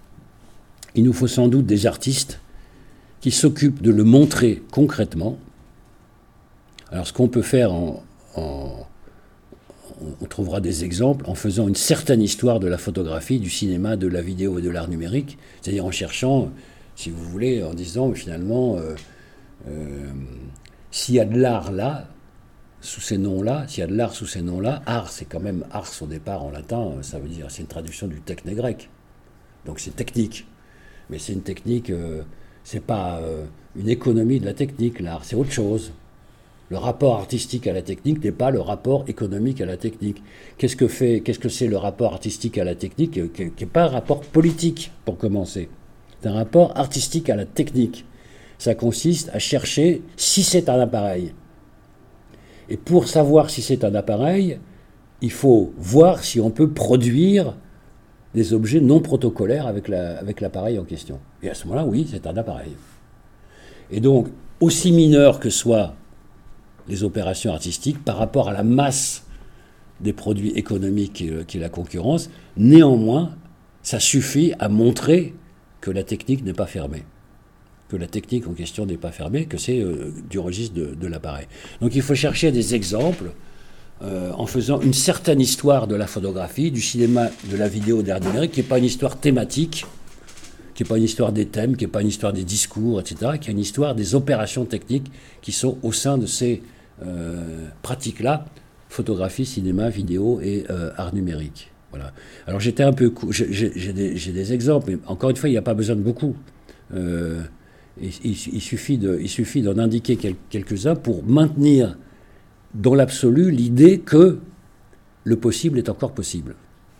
il nous faut sans doute des artistes qui s'occupent de le montrer concrètement. Alors ce qu'on peut faire, en, en, on trouvera des exemples en faisant une certaine histoire de la photographie, du cinéma, de la vidéo et de l'art numérique, c'est-à-dire en cherchant, si vous voulez, en disant finalement, euh, euh, s'il y a de l'art là, sous ces noms-là, s'il y a de l'art sous ces noms-là, art c'est quand même ars au départ en latin, ça veut dire, c'est une traduction du techné grec, donc c'est technique. Mais c'est une technique, euh, c'est pas euh, une économie de la technique, l'art, c'est autre chose. Le rapport artistique à la technique n'est pas le rapport économique à la technique. Qu'est-ce que fait, qu'est-ce que c'est le rapport artistique à la technique, qui n'est pas un rapport politique, pour commencer. C'est un rapport artistique à la technique. Ça consiste à chercher si c'est un appareil. Et pour savoir si c'est un appareil, il faut voir si on peut produire des objets non protocolaires avec, la, avec l'appareil en question. Et à ce moment-là, oui, c'est un appareil. Et donc, aussi mineur que soient les opérations artistiques par rapport à la masse des produits économiques qui est la concurrence, néanmoins, ça suffit à montrer que la technique n'est pas fermée. Que la technique en question n'est pas fermée, que c'est euh, du registre de, de l'appareil. Donc il faut chercher des exemples Euh, en faisant une certaine histoire de la photographie, du cinéma, de la vidéo, de l'art numérique, qui n'est pas une histoire thématique, qui n'est pas une histoire des thèmes, qui n'est pas une histoire des discours, et cetera, qui est une histoire des opérations techniques qui sont au sein de ces euh, pratiques-là, photographie, cinéma, vidéo et euh, art numérique. Voilà. Alors j'étais un peu... Cou- j'ai, j'ai, des, j'ai des exemples, mais encore une fois, il n'y a pas besoin de beaucoup. Euh, il, il, il, suffit de, il suffit d'en indiquer quel, quelques-uns pour maintenir dans l'absolu l'idée que le possible est encore possible.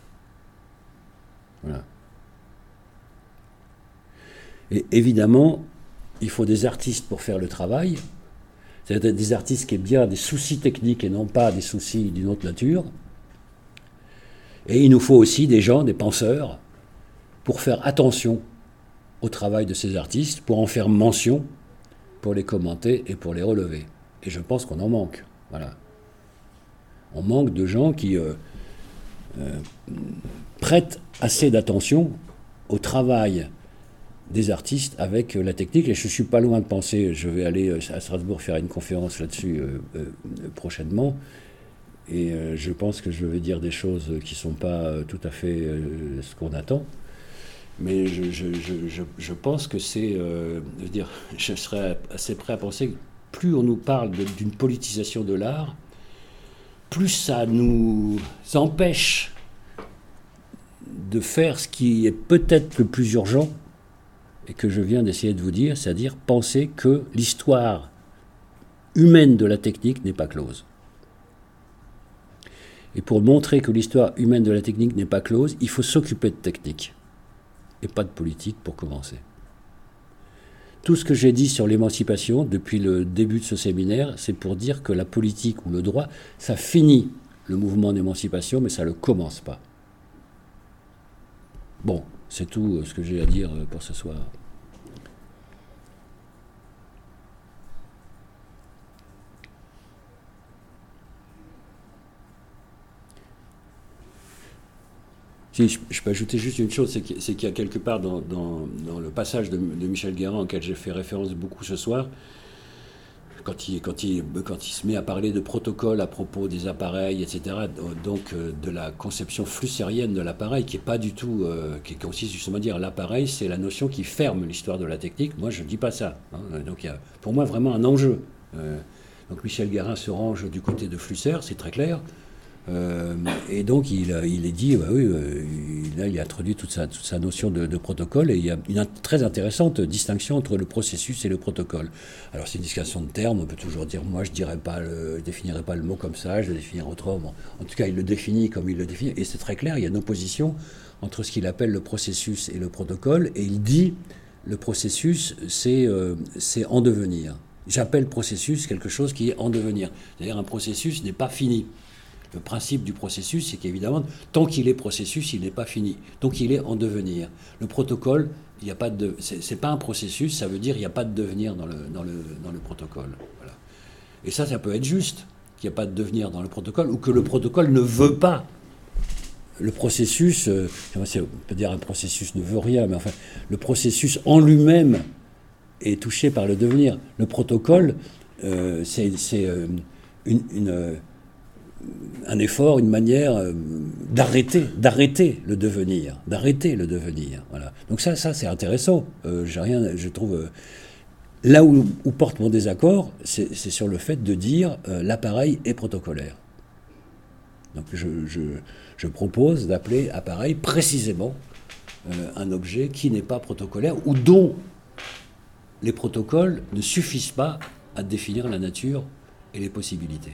Voilà. Et évidemment, il faut des artistes pour faire le travail, c'est-à-dire des artistes qui aient bien des soucis techniques et non pas des soucis d'une autre nature. Et il nous faut aussi des gens, des penseurs, pour faire attention au travail de ces artistes, pour en faire mention, pour les commenter et pour les relever. Et je pense qu'on en manque. Voilà. On manque de gens qui euh, euh, prêtent assez d'attention au travail des artistes avec euh, la technique. Et je ne suis pas loin de penser, je vais aller euh, à Strasbourg faire une conférence là-dessus euh, euh, prochainement. Et euh, je pense que je vais dire des choses qui ne sont pas euh, tout à fait euh, ce qu'on attend. Mais je, je, je, je, je pense que c'est... Euh, je veux dire, je serais assez prêt à penser que plus on nous parle de, d'une politisation de l'art, plus ça nous empêche de faire ce qui est peut-être le plus urgent et que je viens d'essayer de vous dire, c'est-à-dire penser que l'histoire humaine de la technique n'est pas close. Et pour montrer que l'histoire humaine de la technique n'est pas close, il faut s'occuper de technique et pas de politique pour commencer. Tout ce que j'ai dit sur l'émancipation depuis le début de ce séminaire, c'est pour dire que la politique ou le droit, ça finit le mouvement d'émancipation, mais ça ne le commence pas. Bon, c'est tout ce que j'ai à dire pour ce soir. Si, je, je peux ajouter juste une chose, c'est qu'il, c'est qu'il y a quelque part dans, dans, dans le passage de, de Michel Guérand, auquel j'ai fait référence beaucoup ce soir, quand il, quand, il, quand il se met à parler de protocole à propos des appareils, et cetera, donc de la conception flussérienne de l'appareil, qui est pas du tout, euh, qui consiste justement à dire l'appareil, c'est la notion qui ferme l'histoire de la technique. Moi, je ne dis pas ça. Hein. Donc il y a pour moi vraiment un enjeu. Euh, Donc Michel Guérin se range du côté de Flusser, c'est très clair. Euh, et donc il, il est dit, bah oui, euh, il, là, il a introduit toute sa, toute sa notion de, de protocole, et il y a une très intéressante distinction entre le processus et le protocole. Alors c'est une distinction de termes, on peut toujours dire, moi je dirais pas le, je définirais pas le mot comme ça, je le définirais autrement. En tout cas, il le définit comme il le définit, et c'est très clair, il y a une opposition entre ce qu'il appelle le processus et le protocole, et il dit, le processus, c'est euh, c'est en devenir. J'appelle processus quelque chose qui est en devenir. C'est-à-dire un processus n'est pas fini. Le principe du processus, c'est qu'évidemment, tant qu'il est processus, il n'est pas fini. Donc il est en devenir. Le protocole, il n'y a pas de, c'est, c'est pas un processus, ça veut dire qu'il n'y a pas de devenir dans le, dans le, dans le protocole. Voilà. Et ça, ça peut être juste, qu'il n'y a pas de devenir dans le protocole, ou que le protocole ne veut pas. Le processus, euh, on peut dire un processus ne veut rien, mais enfin, le processus en lui-même est touché par le devenir. Le protocole, euh, c'est, c'est euh, une... une euh, un effort, une manière euh, d'arrêter, d'arrêter le devenir, d'arrêter le devenir. Voilà. Donc ça, ça c'est intéressant. Euh, j'ai rien, je trouve. Euh, là où, où porte mon désaccord, c'est, c'est sur le fait de dire euh, l'appareil est protocolaire. Donc je, je, je propose d'appeler appareil précisément euh, un objet qui n'est pas protocolaire ou dont les protocoles ne suffisent pas à définir la nature et les possibilités.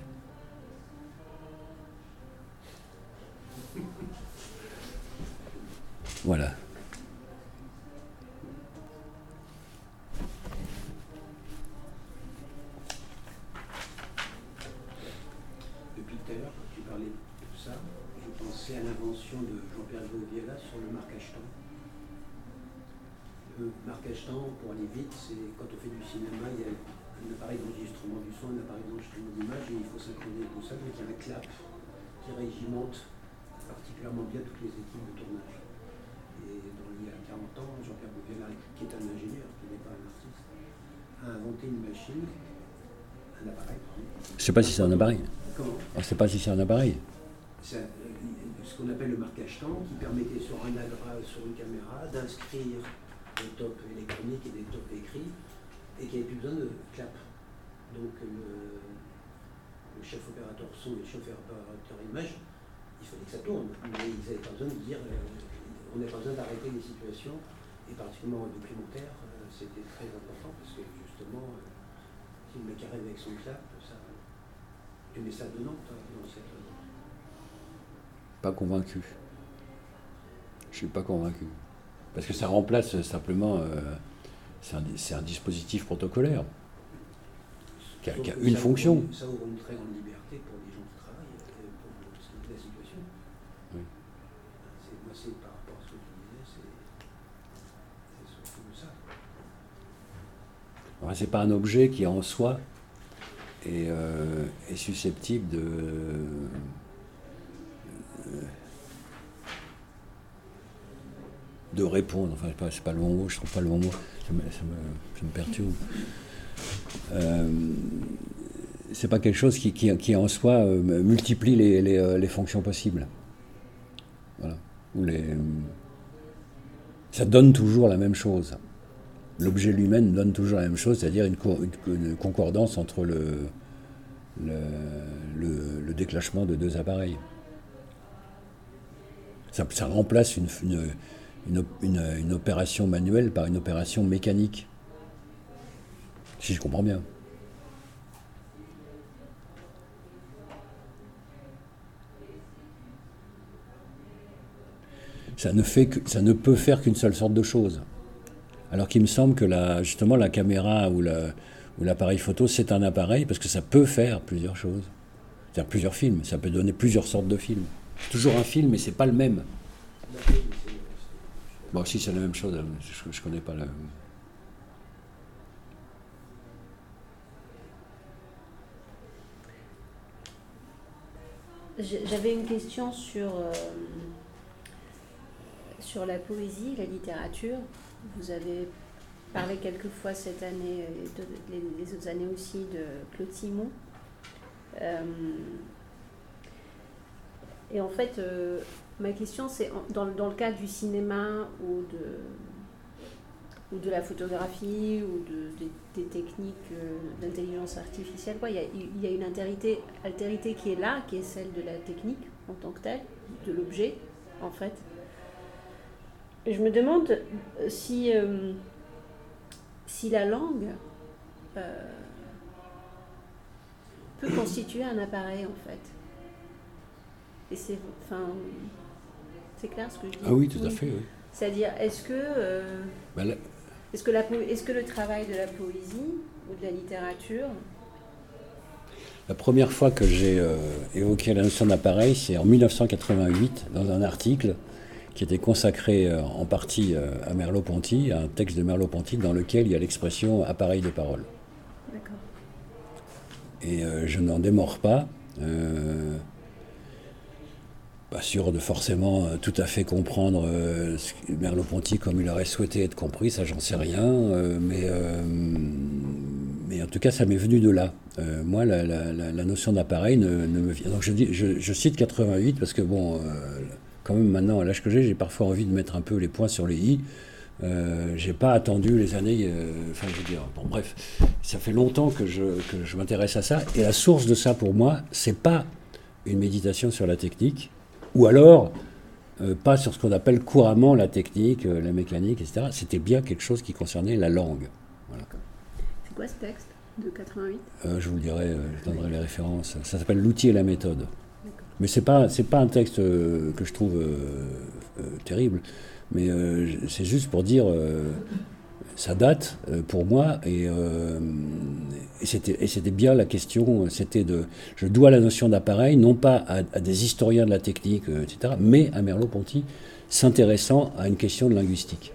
Voilà. Depuis tout à l'heure, quand tu parlais de tout ça, je pensais à l'invention de Jean-Pierre Viala sur le marque-achetant. Le marque-achetant, pour aller vite, c'est quand on fait du cinéma, il y a un appareil d'enregistrement du son, un appareil d'enregistrement d'image, et il faut synchroniser tout ça, donc il y a un clap qui régimente particulièrement bien toutes les équipes de tournage. Et dans, il y a quarante ans, Jean-Pierre Viala, qui est un ingénieur, qui n'est pas un artiste, a inventé une machine, un appareil, pardon. Je ne sais pas si c'est un appareil. Comment ? Je ne sais pas si c'est un appareil. C'est ce qu'on appelle le marque-achetant, qui permettait sur un adra, sur une caméra, d'inscrire des tops électroniques et des tops écrits, et qui n'avait plus besoin de clap. Donc le, le chef opérateur son et le chef opérateur image, il fallait que ça tourne, mais ils n'avaient pas besoin de dire, euh, on n'avait pas besoin d'arrêter les situations, et particulièrement en documentaire, euh, c'était très important, parce que justement, euh, si le mec arrive avec son clap, ça, tu mets ça dedans, dans cette... Pas convaincu. Je suis pas convaincu. Parce que ça remplace simplement... Euh, c'est, un, c'est un dispositif protocolaire qui a, qui a une ça fonction. Ouvre, ça ouvre une très grande liberté pour les gens qui travaillent, pour expliquer la situation. Oui. C'est, moi, c'est par rapport à ce que tu disais, c'est, c'est surtout ça. Enfin, c'est pas un objet qui en soi est, euh, est susceptible de... de répondre, enfin c'est pas, c'est pas le bon mot, je trouve pas le bon mot, ça me, ça me, ça me perturbe. Euh, c'est pas quelque chose qui, qui, qui en soi euh, multiplie les, les, les fonctions possibles. Voilà. Ou les, ça donne toujours la même chose. L'objet lui-même donne toujours la même chose, c'est-à-dire une, co- une, une concordance entre le, le, le, le déclenchement de deux appareils. Ça, ça remplace une, une Une, une, une opération manuelle par une opération mécanique. Si je comprends bien. Ça ne, fait que, ça ne peut faire qu'une seule sorte de chose. Alors qu'il me semble que la, justement la caméra ou, la, ou l'appareil photo, c'est un appareil parce que ça peut faire plusieurs choses. C'est-à-dire plusieurs films. Ça peut donner plusieurs sortes de films. C'est toujours un film, mais c'est pas le même. Bon, si c'est la même chose, je ne connais pas la... J'avais une question sur, euh, sur la poésie, la littérature. Vous avez parlé quelques fois cette année, et de, les, les autres années aussi, de Claude Simon. Euh, et en fait... Euh, Ma question, c'est dans, dans le cas du cinéma ou de, ou de la photographie, ou de, de, des techniques euh, d'intelligence artificielle. Quoi. Il y a, il y a une altérité, altérité qui est là, qui est celle de la technique en tant que telle, de l'objet, en fait. Et je me demande si, euh, si la langue euh, peut constituer un appareil, en fait. Et c'est, enfin, c'est clair ce que je dis? Ah oui, tout oui. à fait, oui. C'est-à-dire, est-ce que, euh, Ben là, est-ce que, la, est-ce que le travail de la poésie ou de la littérature... la première fois que j'ai euh, évoqué la notion d'appareil, c'est en dix-neuf cent quatre-vingt-huit, dans un article qui était consacré euh, en partie euh, à Merleau-Ponty, à un texte de Merleau-Ponty dans lequel il y a l'expression « appareil de parole ». D'accord. Et euh, je n'en démords pas. Euh, Pas sûr de forcément euh, tout à fait comprendre euh, Merleau-Ponty comme il aurait souhaité être compris, ça j'en sais rien, euh, mais, euh, mais en tout cas ça m'est venu de là. Euh, moi la, la, la notion d'appareil ne, ne me vient. Donc je, dis, je, je cite quatre-vingt-huit parce que bon, euh, quand même maintenant à l'âge que j'ai, j'ai parfois envie de mettre un peu les points sur les i. Euh, j'ai pas attendu les années, euh, enfin je veux dire, bon bref, ça fait longtemps que je, que je m'intéresse à ça, et la source de ça pour moi, c'est pas une méditation sur la technique, ou alors, euh, pas sur ce qu'on appelle couramment la technique, euh, la mécanique, et cetera. C'était bien quelque chose qui concernait la langue. Voilà. C'est quoi ce texte de quatre-vingt-huit? euh, Je vous le dirai, euh, je donnerai les références. Ça s'appelle L'outil et la méthode. D'accord. Mais c'est pas, c'est pas un texte euh, que je trouve euh, euh, terrible, mais euh, c'est juste pour dire... Euh, ça date euh, pour moi, et, euh, et, c'était, et c'était bien la question, c'était de... Je dois la notion d'appareil, non pas à, à des historiens de la technique, euh, et cetera, mais à Merleau-Ponty, s'intéressant à une question de linguistique.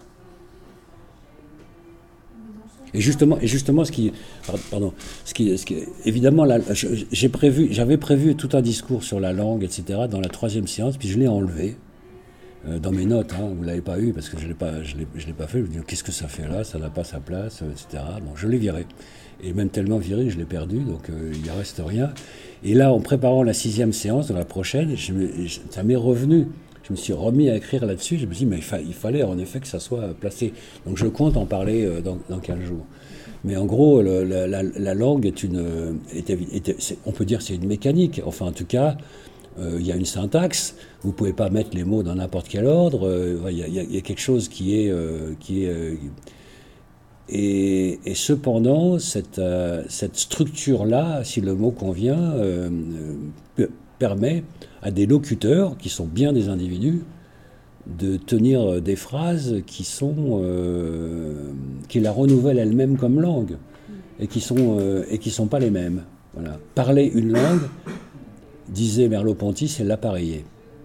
Et justement, et justement ce qui... Pardon, ce qui, ce qui évidemment, là, j'ai prévu, j'avais prévu tout un discours sur la langue, et cetera, dans la troisième séance, puis je l'ai enlevé. Dans mes notes, hein, vous ne l'avez pas eu parce que je ne l'ai pas, je l'ai, je l'ai pas fait. Je me dis, qu'est-ce que ça fait là? Ça n'a pas sa place, et cetera. Bon, je l'ai viré. Et même tellement viré, je l'ai perdu, donc euh, il ne reste rien. Et là, en préparant la sixième séance, dans la prochaine, je me, ça m'est revenu. Je me suis remis à écrire là-dessus. Je me suis dit, mais il, fa- il fallait en effet que ça soit placé. Donc je compte en parler euh, dans, dans quinze jours. Mais en gros, le, la, la, la langue est une... Est, est, est, on peut dire que c'est une mécanique. Enfin, en tout cas... Il euh, y a une syntaxe, vous ne pouvez pas mettre les mots dans n'importe quel ordre, il euh, y, y, y a quelque chose qui est... Euh, qui est euh, et, et cependant, cette, euh, cette structure-là, si le mot convient, euh, euh, permet à des locuteurs, qui sont bien des individus, de tenir des phrases qui sont... Euh, qui la renouvellent elles-mêmes comme langue, et qui sont, euh, et qui sont pas les mêmes. Voilà. Parler une langue... disait Merleau-Ponty, c'est l'appareiller.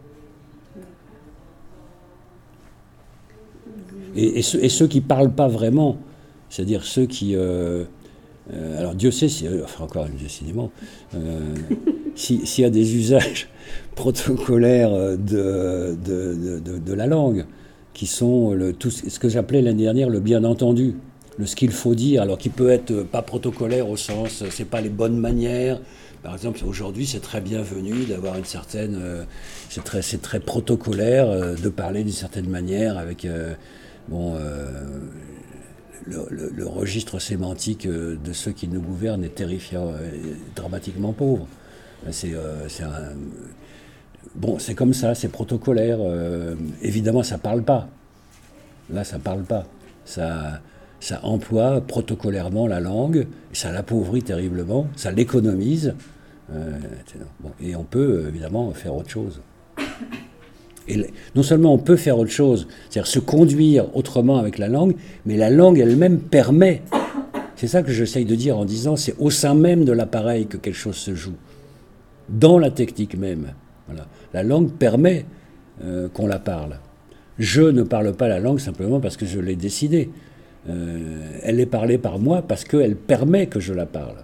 Et, et, ceux, et ceux qui ne parlent pas vraiment, c'est-à-dire ceux qui... Euh, euh, alors Dieu sait, si, enfin encore décidément, euh, si, s'il y a des usages protocolaires de, de, de, de la langue, qui sont le, tout ce que j'appelais l'année dernière le bien entendu, le ce qu'il faut dire, alors qui peut être pas protocolaire au sens, c'est pas les bonnes manières. Par exemple, aujourd'hui, c'est très bienvenu d'avoir une certaine... Euh, c'est, très, c'est très protocolaire euh, de parler d'une certaine manière avec... Euh, bon, euh, le, le, le registre sémantique euh, de ceux qui nous gouvernent est terrifiant, euh, dramatiquement pauvre. C'est, euh, c'est un... Bon, c'est comme ça, c'est protocolaire. Euh, évidemment, ça parle pas. Là, ça parle pas. Ça... Ça emploie protocolairement la langue, ça l'appauvrit terriblement, ça l'économise, euh, bon, et on peut évidemment faire autre chose. Et non seulement on peut faire autre chose, c'est-à-dire se conduire autrement avec la langue, mais la langue elle-même permet, c'est ça que j'essaye de dire en disant, c'est au sein même de l'appareil que quelque chose se joue, dans la technique même. Voilà. La langue permet euh, qu'on la parle. Je ne parle pas la langue simplement parce que je l'ai décidé. Euh, elle est parlée par moi parce qu'elle permet que je la parle.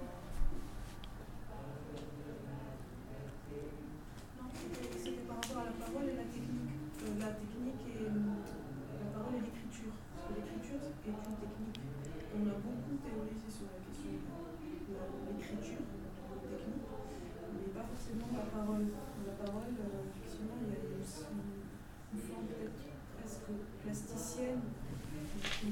Non, c'était par rapport à la parole et la technique. Euh, la technique et la parole et l'écriture. Parce que l'écriture est une technique. On a beaucoup théorisé sur la question de l'écriture, la technique, mais pas forcément la parole. La parole, euh, effectivement, il y a aussi une forme peut-être presque plasticienne, qui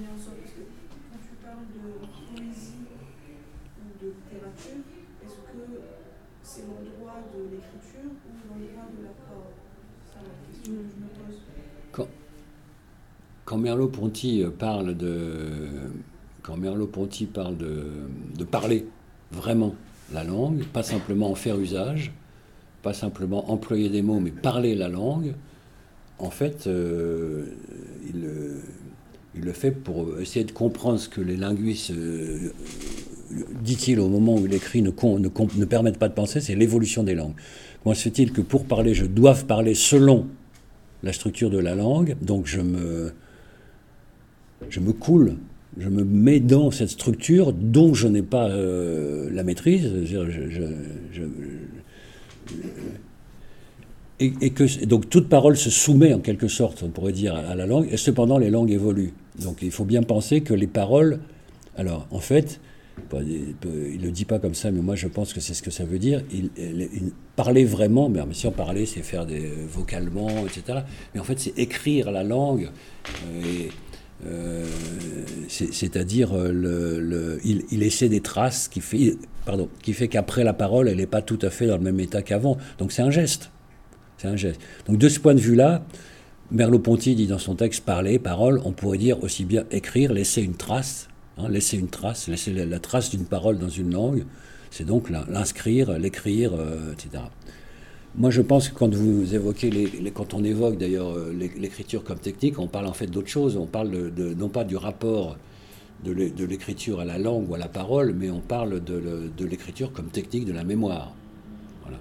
littérature, est-ce que c'est l'endroit de l'écriture ou l'endroit de la parole? C'est la question que je me pose. Quand, quand Merleau-Ponty parle de, quand Merleau-Ponty parle de, de parler vraiment la langue, pas simplement en faire usage, pas simplement employer des mots, mais parler la langue, en fait, euh, il, il le fait pour essayer de comprendre ce que les linguistes, euh, dit-il au moment où il écrit, ne, ne, ne permettent pas de penser, c'est l'évolution des langues. Comment se fait-il que pour parler, je doive parler selon la structure de la langue, donc je me, je me coule, je me mets dans cette structure dont je n'ai pas euh, la maîtrise, je, je, je, je, et, et que donc toute parole se soumet en quelque sorte, on pourrait dire, à la langue, et cependant les langues évoluent. Donc il faut bien penser que les paroles, alors en fait, il ne le dit pas comme ça, mais moi je pense que c'est ce que ça veut dire. Il, il, il, parler vraiment, mais si on parlait, c'est faire des vocalement, et cetera. Mais en fait, c'est écrire la langue, euh, et, euh, c'est, c'est-à-dire le, le, il, il essaie des traces qui fait, pardon, qui fait qu'après la parole, elle n'est pas tout à fait dans le même état qu'avant. Donc c'est un geste, c'est un geste. Donc de ce point de vue-là, Merleau-Ponty dit dans son texte parler, parole, on pourrait dire aussi bien écrire, laisser une trace. Hein, laisser une trace, laisser la, la trace d'une parole dans une langue, c'est donc la, l'inscrire, l'écrire, euh, et cetera. Moi, je pense que quand vous évoquez, les, les, quand on évoque d'ailleurs l'écriture comme technique, on parle en fait d'autre chose. On parle de, de, non pas du rapport de, l'é, de l'écriture à la langue ou à la parole, mais on parle de, de l'écriture comme technique de la mémoire. Voilà.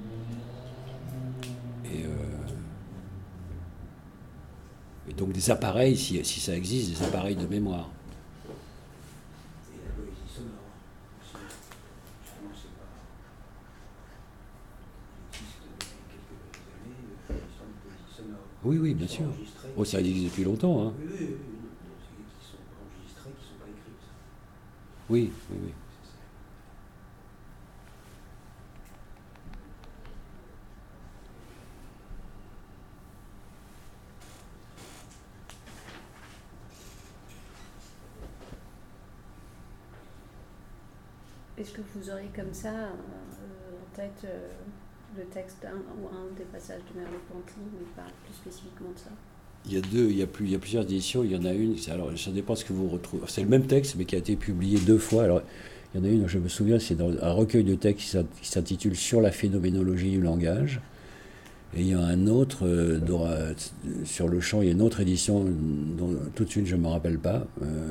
Et, euh, et donc des appareils, si, si ça existe, des appareils de mémoire. Oui, oui, bien sûr. Oh, ça existe depuis longtemps. Hein. Oui, oui, oui. Qui sont enregistrées, qui ne sont pas écrites. Oui, oui, oui. Est-ce que vous auriez comme ça euh, en tête euh, le texte d'un ou un des passages de Merleau-Ponty, mais pas plus spécifiquement de ça? Il y a deux, il y a, plus, il y a plusieurs éditions. Il y en a une, alors ça dépend ce que vous retrouvez. C'est le même texte, mais qui a été publié deux fois. Alors, il y en a une, je me souviens, c'est dans un recueil de textes qui s'intitule Sur la phénoménologie du langage. Et il y a un autre, euh, dont, euh, sur le champ, il y a une autre édition dont tout de suite je ne me rappelle pas. Euh,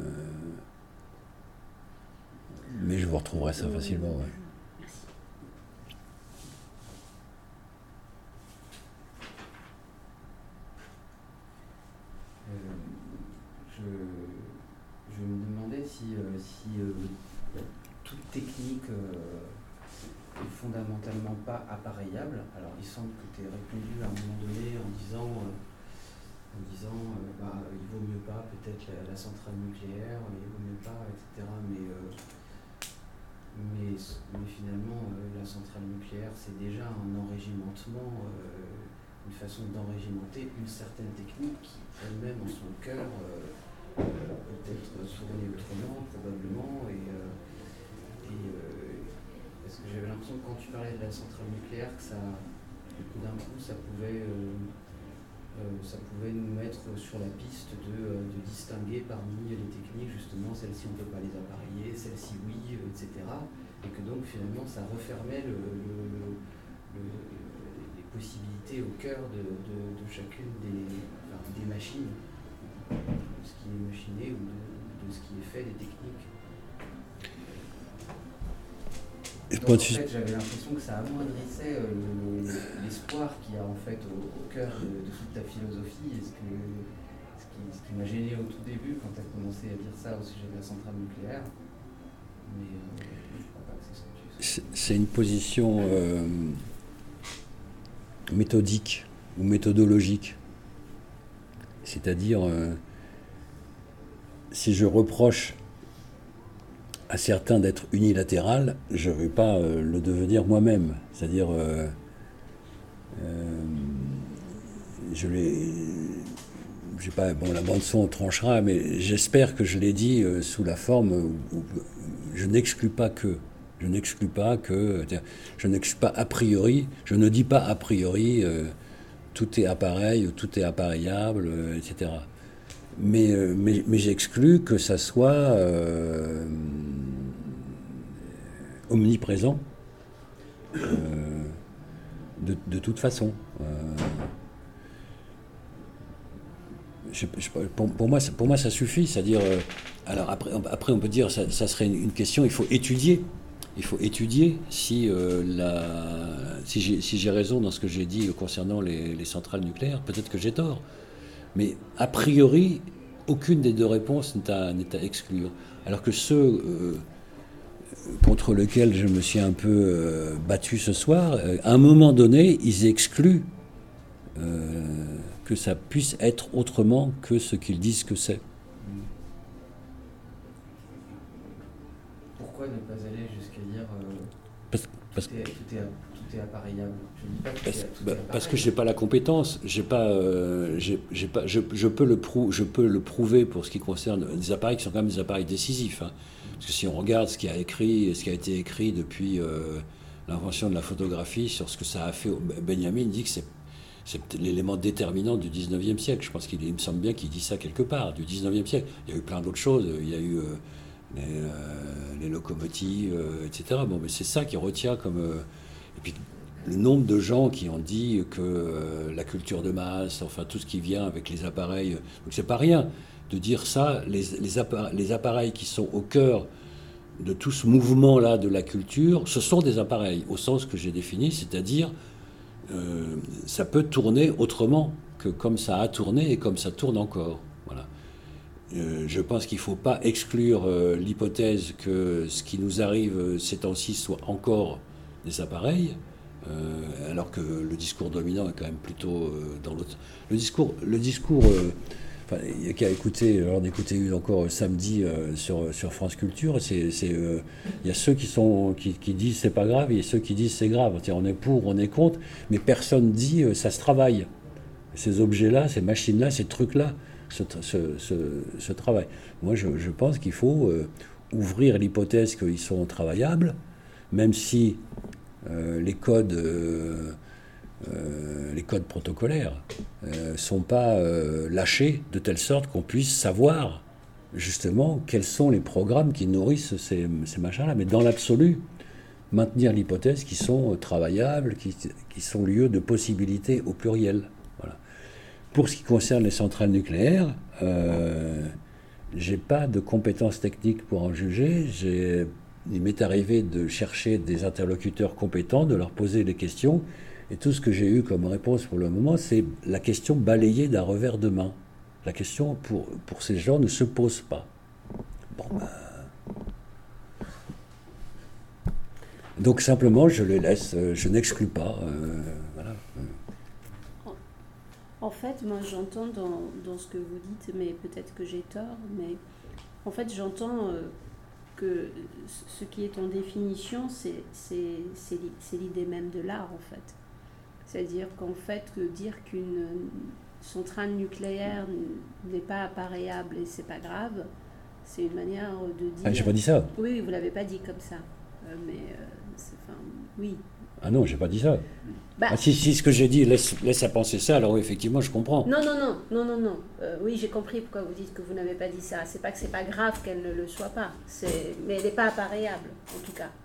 mais je vous retrouverai ça facilement. Ouais. Je, je me demandais si, euh, si euh, toute technique euh, est fondamentalement pas appareillable. Alors il semble que tu aies répondu à un moment donné en disant, euh, en disant euh, bah, il vaut mieux pas peut-être la, la centrale nucléaire, il vaut mieux pas, et cetera. Mais, euh, mais, mais finalement, euh, la centrale nucléaire, c'est déjà un enrégimentement, euh, une façon d'enrégimenter une certaine technique qui elle-même en son cœur euh, euh, peut-être tournée autrement, probablement. Et, euh, et euh, parce que j'avais l'impression que quand tu parlais de la centrale nucléaire, que ça, d'un coup, ça pouvait, euh, euh, ça pouvait nous mettre sur la piste de, de distinguer parmi les techniques, justement, celles-ci on ne peut pas les appareiller, celles-ci oui, et cetera. Et que donc finalement, ça refermait le, le, le, le possibilités au cœur de, de, de chacune des, enfin, des machines, de ce qui est machiné ou de, de ce qui est fait, des techniques. Donc, en fait, j'avais l'impression que ça amoindrissait euh, le, l'espoir qu'il y a en fait au, au cœur de, de toute ta philosophie. Et ce, que, ce, qui, ce qui m'a gêné au tout début quand tu as commencé à dire ça au sujet de la centrale nucléaire. Mais euh, je ne crois pas que c'est ce que tu sais. C'est, c'est une position... Euh... méthodique ou méthodologique. C'est-à-dire, euh, si je reproche à certains d'être unilatéral, je ne vais pas euh, le devenir moi-même. C'est-à-dire, euh, euh, je l'ai... Je sais pas, bon, la bande-son tranchera, mais j'espère que je l'ai dit euh, sous la forme où, où je n'exclus pas que. Je n'exclus pas que, je n'exclus pas a priori, je ne dis pas a priori euh, tout est appareil, tout est appareillable, euh, et cetera. Mais, euh, mais, mais j'exclus que ça soit euh, omniprésent euh, de, de toute façon. Euh, je, je, pour, pour, moi, pour moi, ça suffit. C'est-à-dire, euh, alors après, après, on peut dire, ça, ça serait une, une question. Il faut étudier. Il faut étudier si, euh, la, si, j'ai, si j'ai raison dans ce que j'ai dit concernant les, les centrales nucléaires. Peut-être que j'ai tort. Mais a priori, aucune des deux réponses n'est à, n'est à exclure. Alors que ceux euh, contre lesquels je me suis un peu euh, battu ce soir, euh, à un moment donné, ils excluent euh, que ça puisse être autrement que ce qu'ils disent que c'est. Pourquoi ne pas aller jusqu'à dire euh, parce, parce, tout, est, tout, est, tout est appareillable? Je ne dis pas que parce, tout est, tout bah, est parce que je n'ai pas la compétence. J'ai pas, euh, j'ai, j'ai pas, je, je, peux le prou- je peux le prouver pour ce qui concerne des appareils qui sont quand même des appareils décisifs. Hein. Parce que si on regarde ce qui a, écrit, ce qui a été écrit depuis euh, l'invention de la photographie sur ce que ça a fait, Benjamin dit que c'est, c'est l'élément déterminant du dix-neuvième siècle. Je pense qu'il il me semble bien qu'il dit ça quelque part, du dix-neuvième siècle. Il y a eu plein d'autres choses. Il y a eu... Euh, Les, euh, les locomotives, euh, et cetera. Bon, mais c'est ça qui retient comme... Euh, et puis, le nombre de gens qui ont dit que euh, la culture de masse, enfin, tout ce qui vient avec les appareils... Donc, c'est pas rien de dire ça. Les, les, appareils, les appareils qui sont au cœur de tout ce mouvement-là de la culture, ce sont des appareils, au sens que j'ai défini, c'est-à-dire euh, ça peut tourner autrement que comme ça a tourné et comme ça tourne encore. Voilà. Euh, je pense qu'il ne faut pas exclure euh, l'hypothèse que ce qui nous arrive euh, ces temps-ci soit encore des appareils, euh, alors que le discours dominant est quand même plutôt euh, dans l'autre. Le discours, le discours euh, enfin, il y a qu'à écouter, alors d'écouter une encore samedi euh, sur, sur France Culture, c'est, c'est, euh, il y a ceux qui, sont, qui, qui disent c'est pas grave, et ceux qui disent c'est grave. C'est-à-dire, on est pour, on est contre, mais personne dit euh, ça se travaille. Ces objets-là, ces machines-là, ces trucs-là, Ce, ce, ce, ce travail. Moi, je, je pense qu'il faut euh, ouvrir l'hypothèse qu'ils sont travaillables, même si euh, les codes, euh, euh, les codes protocolaires ne euh, sont pas euh, lâchés de telle sorte qu'on puisse savoir justement quels sont les programmes qui nourrissent ces, ces machins-là. Mais dans l'absolu, maintenir l'hypothèse qu'ils sont travaillables, qui, qui sont lieu de possibilités au pluriel. Voilà. Pour ce qui concerne les centrales nucléaires, euh, j'ai pas de compétences techniques pour en juger. J'ai, il m'est arrivé de chercher des interlocuteurs compétents, de leur poser des questions, et tout ce que j'ai eu comme réponse pour le moment, c'est la question balayée d'un revers de main. La question pour, pour ces gens ne se pose pas. Bon, ben... Donc simplement, je les laisse, je n'exclus pas. Euh, voilà. En fait, moi j'entends dans, dans ce que vous dites, mais peut-être que j'ai tort, mais en fait j'entends euh, que ce qui est en définition, c'est, c'est, c'est, c'est l'idée même de l'art en fait. C'est-à-dire qu'en fait, que dire qu'une centrale nucléaire n'est pas appareillable et c'est pas grave, c'est une manière de dire... Ah, j'ai pas dit ça. Oui, vous l'avez pas dit comme ça, euh, mais euh, c'est, enfin, oui. Ah non, j'ai pas dit ça. Bah, ah, si, si ce que j'ai dit laisse, laisse à penser ça, alors oui, effectivement, je comprends. Non, non, non, non, non, non. Euh, oui, j'ai compris pourquoi vous dites que vous n'avez pas dit ça. C'est pas que c'est pas grave qu'elle ne le soit pas, c'est... mais elle n'est pas appareillable, en tout cas.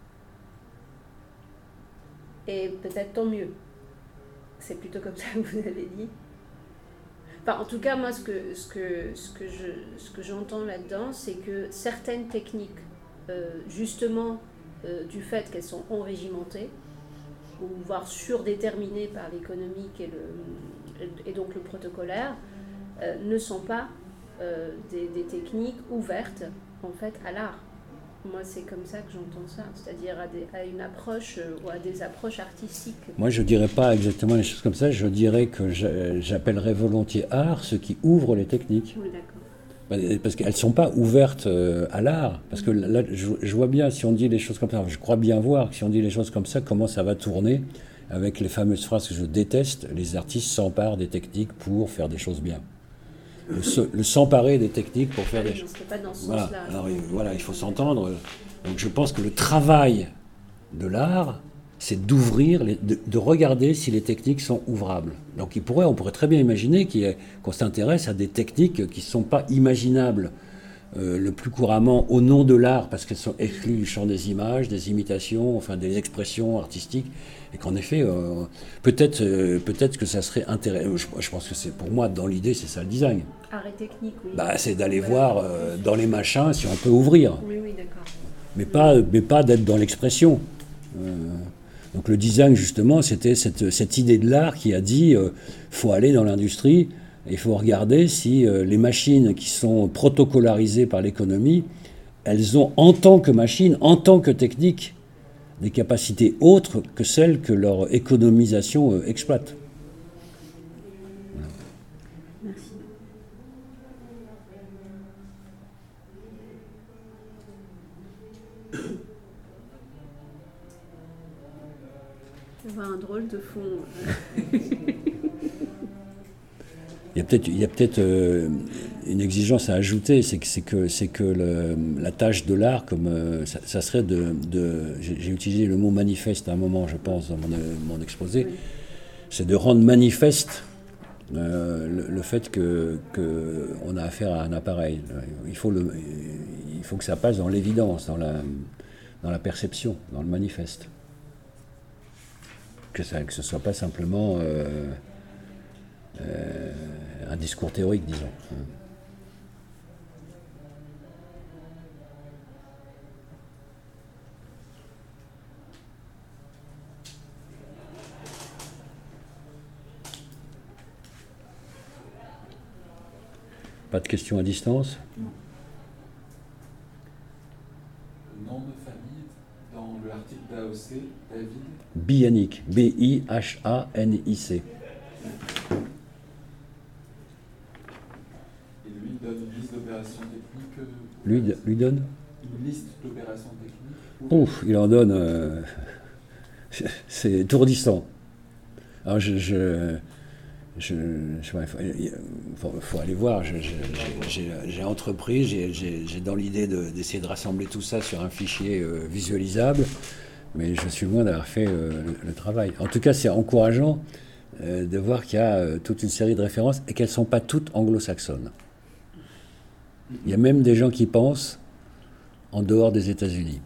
Et peut-être tant mieux. C'est plutôt comme ça que vous avez dit. Enfin, en tout cas, moi, ce que, ce que, ce que, je, ce que j'entends là-dedans, c'est que certaines techniques, euh, justement, euh, du fait qu'elles sont enrégimentées, ou voire surdéterminées par l'économique et, le, et donc le protocolaire, euh, ne sont pas euh, des, des techniques ouvertes en fait à l'art. Moi, c'est comme ça que j'entends ça, c'est-à-dire à, des, à une approche euh, ou à des approches artistiques. Moi, je ne dirais pas exactement les choses comme ça, je dirais que j'appellerais volontiers art ce qui ouvre les techniques. Oui, d'accord. Parce qu'elles ne sont pas ouvertes à l'art. Parce que là, je, je vois bien, si on dit les choses comme ça, je crois bien voir que si on dit les choses comme ça, comment ça va tourner avec les fameuses phrases que je déteste, les artistes s'emparent des techniques pour faire des choses bien. Le, se, le s'emparer des techniques pour faire oui, des choses... pas dans ce voilà. sens-là. Alors, voilà, il faut s'entendre. Donc je pense que le travail de l'art, c'est d'ouvrir, les, de, de regarder si les techniques sont ouvrables. Donc il pourrait, on pourrait très bien imaginer qu'il y ait, qu'on s'intéresse à des techniques qui ne sont pas imaginables euh, le plus couramment au nom de l'art, parce qu'elles sont exclues du champ des images, des imitations, enfin des expressions artistiques, et qu'en effet, euh, peut-être, euh, peut-être que ça serait intéressant. Je, je pense que c'est, pour moi, dans l'idée, c'est ça le design. Art et technique, oui. Bah, c'est d'aller voir euh, dans les machins si on peut ouvrir. Oui, oui, d'accord. Mais pas, mais pas d'être dans l'expression. Euh, donc le design, justement, c'était cette, cette idée de l'art qui a dit il euh, faut aller dans l'industrie et il faut regarder si euh, les machines qui sont protocolarisées par l'économie, elles ont en tant que machines, en tant que technique, des capacités autres que celles que leur économisation euh, exploite. Voilà. Merci. Je vois un drôle de fond. Il y a peut-être, il y a peut-être euh, une exigence à ajouter, c'est que, c'est que, c'est que le, la tâche de l'art, comme euh, ça, ça serait de, de j'ai, j'ai utilisé le mot manifeste à un moment, je pense, dans mon, mon exposé, oui. C'est de rendre manifeste euh, le, le fait que, que on a affaire à un appareil. Il faut, le, il faut que ça passe dans l'évidence, dans la, dans la perception, dans le manifeste. Que, ça, que ce ne soit pas simplement euh, euh, un discours théorique, disons. Pas de questions à distance? Non. Le nom de famille dans l'article d'A O C, David Bihanic, B I H A N I C. Et lui donne une liste d'opérations techniques. Lui, lui donne Une liste d'opérations techniques. Ouf, il en donne. Euh, c'est étourdissant. Alors je. je Je, je, il faut, faut, faut aller voir. Je, je, j'ai, j'ai entrepris, j'ai, j'ai, j'ai dans l'idée de, d'essayer de rassembler tout ça sur un fichier euh, visualisable, mais je suis loin d'avoir fait euh, le, le travail. En tout cas, c'est encourageant euh, de voir qu'il y a euh, toute une série de références et qu'elles ne sont pas toutes anglo-saxonnes. Il y a même des gens qui pensent en dehors des États-Unis.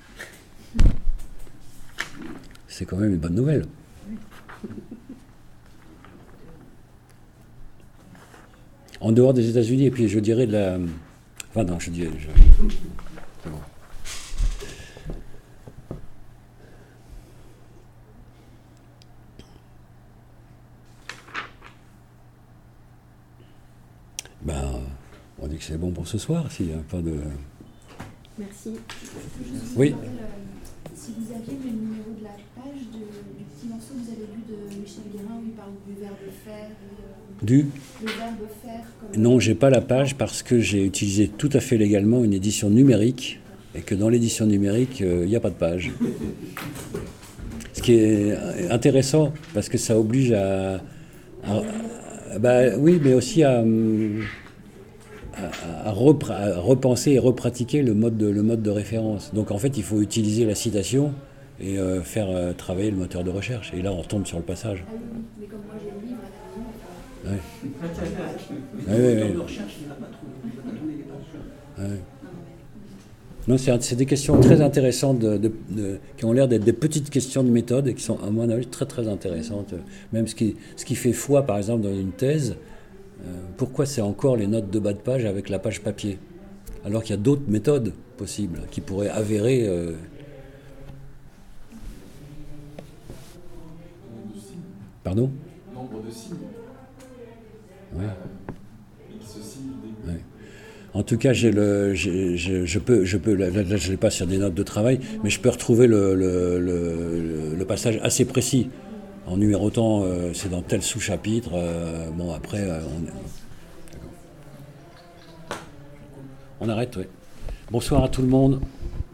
C'est quand même une bonne nouvelle. En dehors des États-Unis, et puis je dirais de la... Enfin non, je dirais... Je... C'est bon. Ben, on dit que c'est bon pour ce soir, s'il n'y a pas de... Merci. Oui. Si vous aviez le numéro de la page de, du petit morceau que vous avez lu de Michel Guérin, où il parle du verbe faire... Et, euh... Du Le verbe faire comme... Non, j'ai pas la page parce que j'ai utilisé tout à fait légalement une édition numérique et que dans l'édition numérique, il euh, n'y a pas de page. Ce qui est intéressant parce que ça oblige à... à, à bah, oui, mais aussi à, à, à, repre, à repenser et repratiquer le mode, de, le mode de référence. Donc en fait, il faut utiliser la citation et euh, faire euh, travailler le moteur de recherche. Et là, on retombe sur le passage. Ah oui, mais comme moi j'ai le livre, Oui. Le Oui, oui, moteur oui. de recherche, il ne va pas trouver, il va pas trouver les pages. Oui. Non, c'est, c'est des questions très intéressantes de, de, de, qui ont l'air d'être des petites questions de méthode et qui sont, à mon avis, très très intéressantes. Même ce qui, ce qui fait foi, par exemple, dans une thèse, euh, pourquoi c'est encore les notes de bas de page avec la page papier, alors qu'il y a d'autres méthodes possibles qui pourraient avérer... Euh... Nombre de signes. Pardon ? Nombre de signes. Oui. Et qui se signent des... Oui. En tout cas, j'ai le, j'ai, j'ai, je peux, je peux, là, là je ne l'ai pas sur des notes de travail, mais je peux retrouver le, le, le, le passage assez précis. En numérotant, euh, c'est dans tel sous-chapitre. Euh, bon, après, euh, on, on arrête, oui. Bonsoir à tout le monde.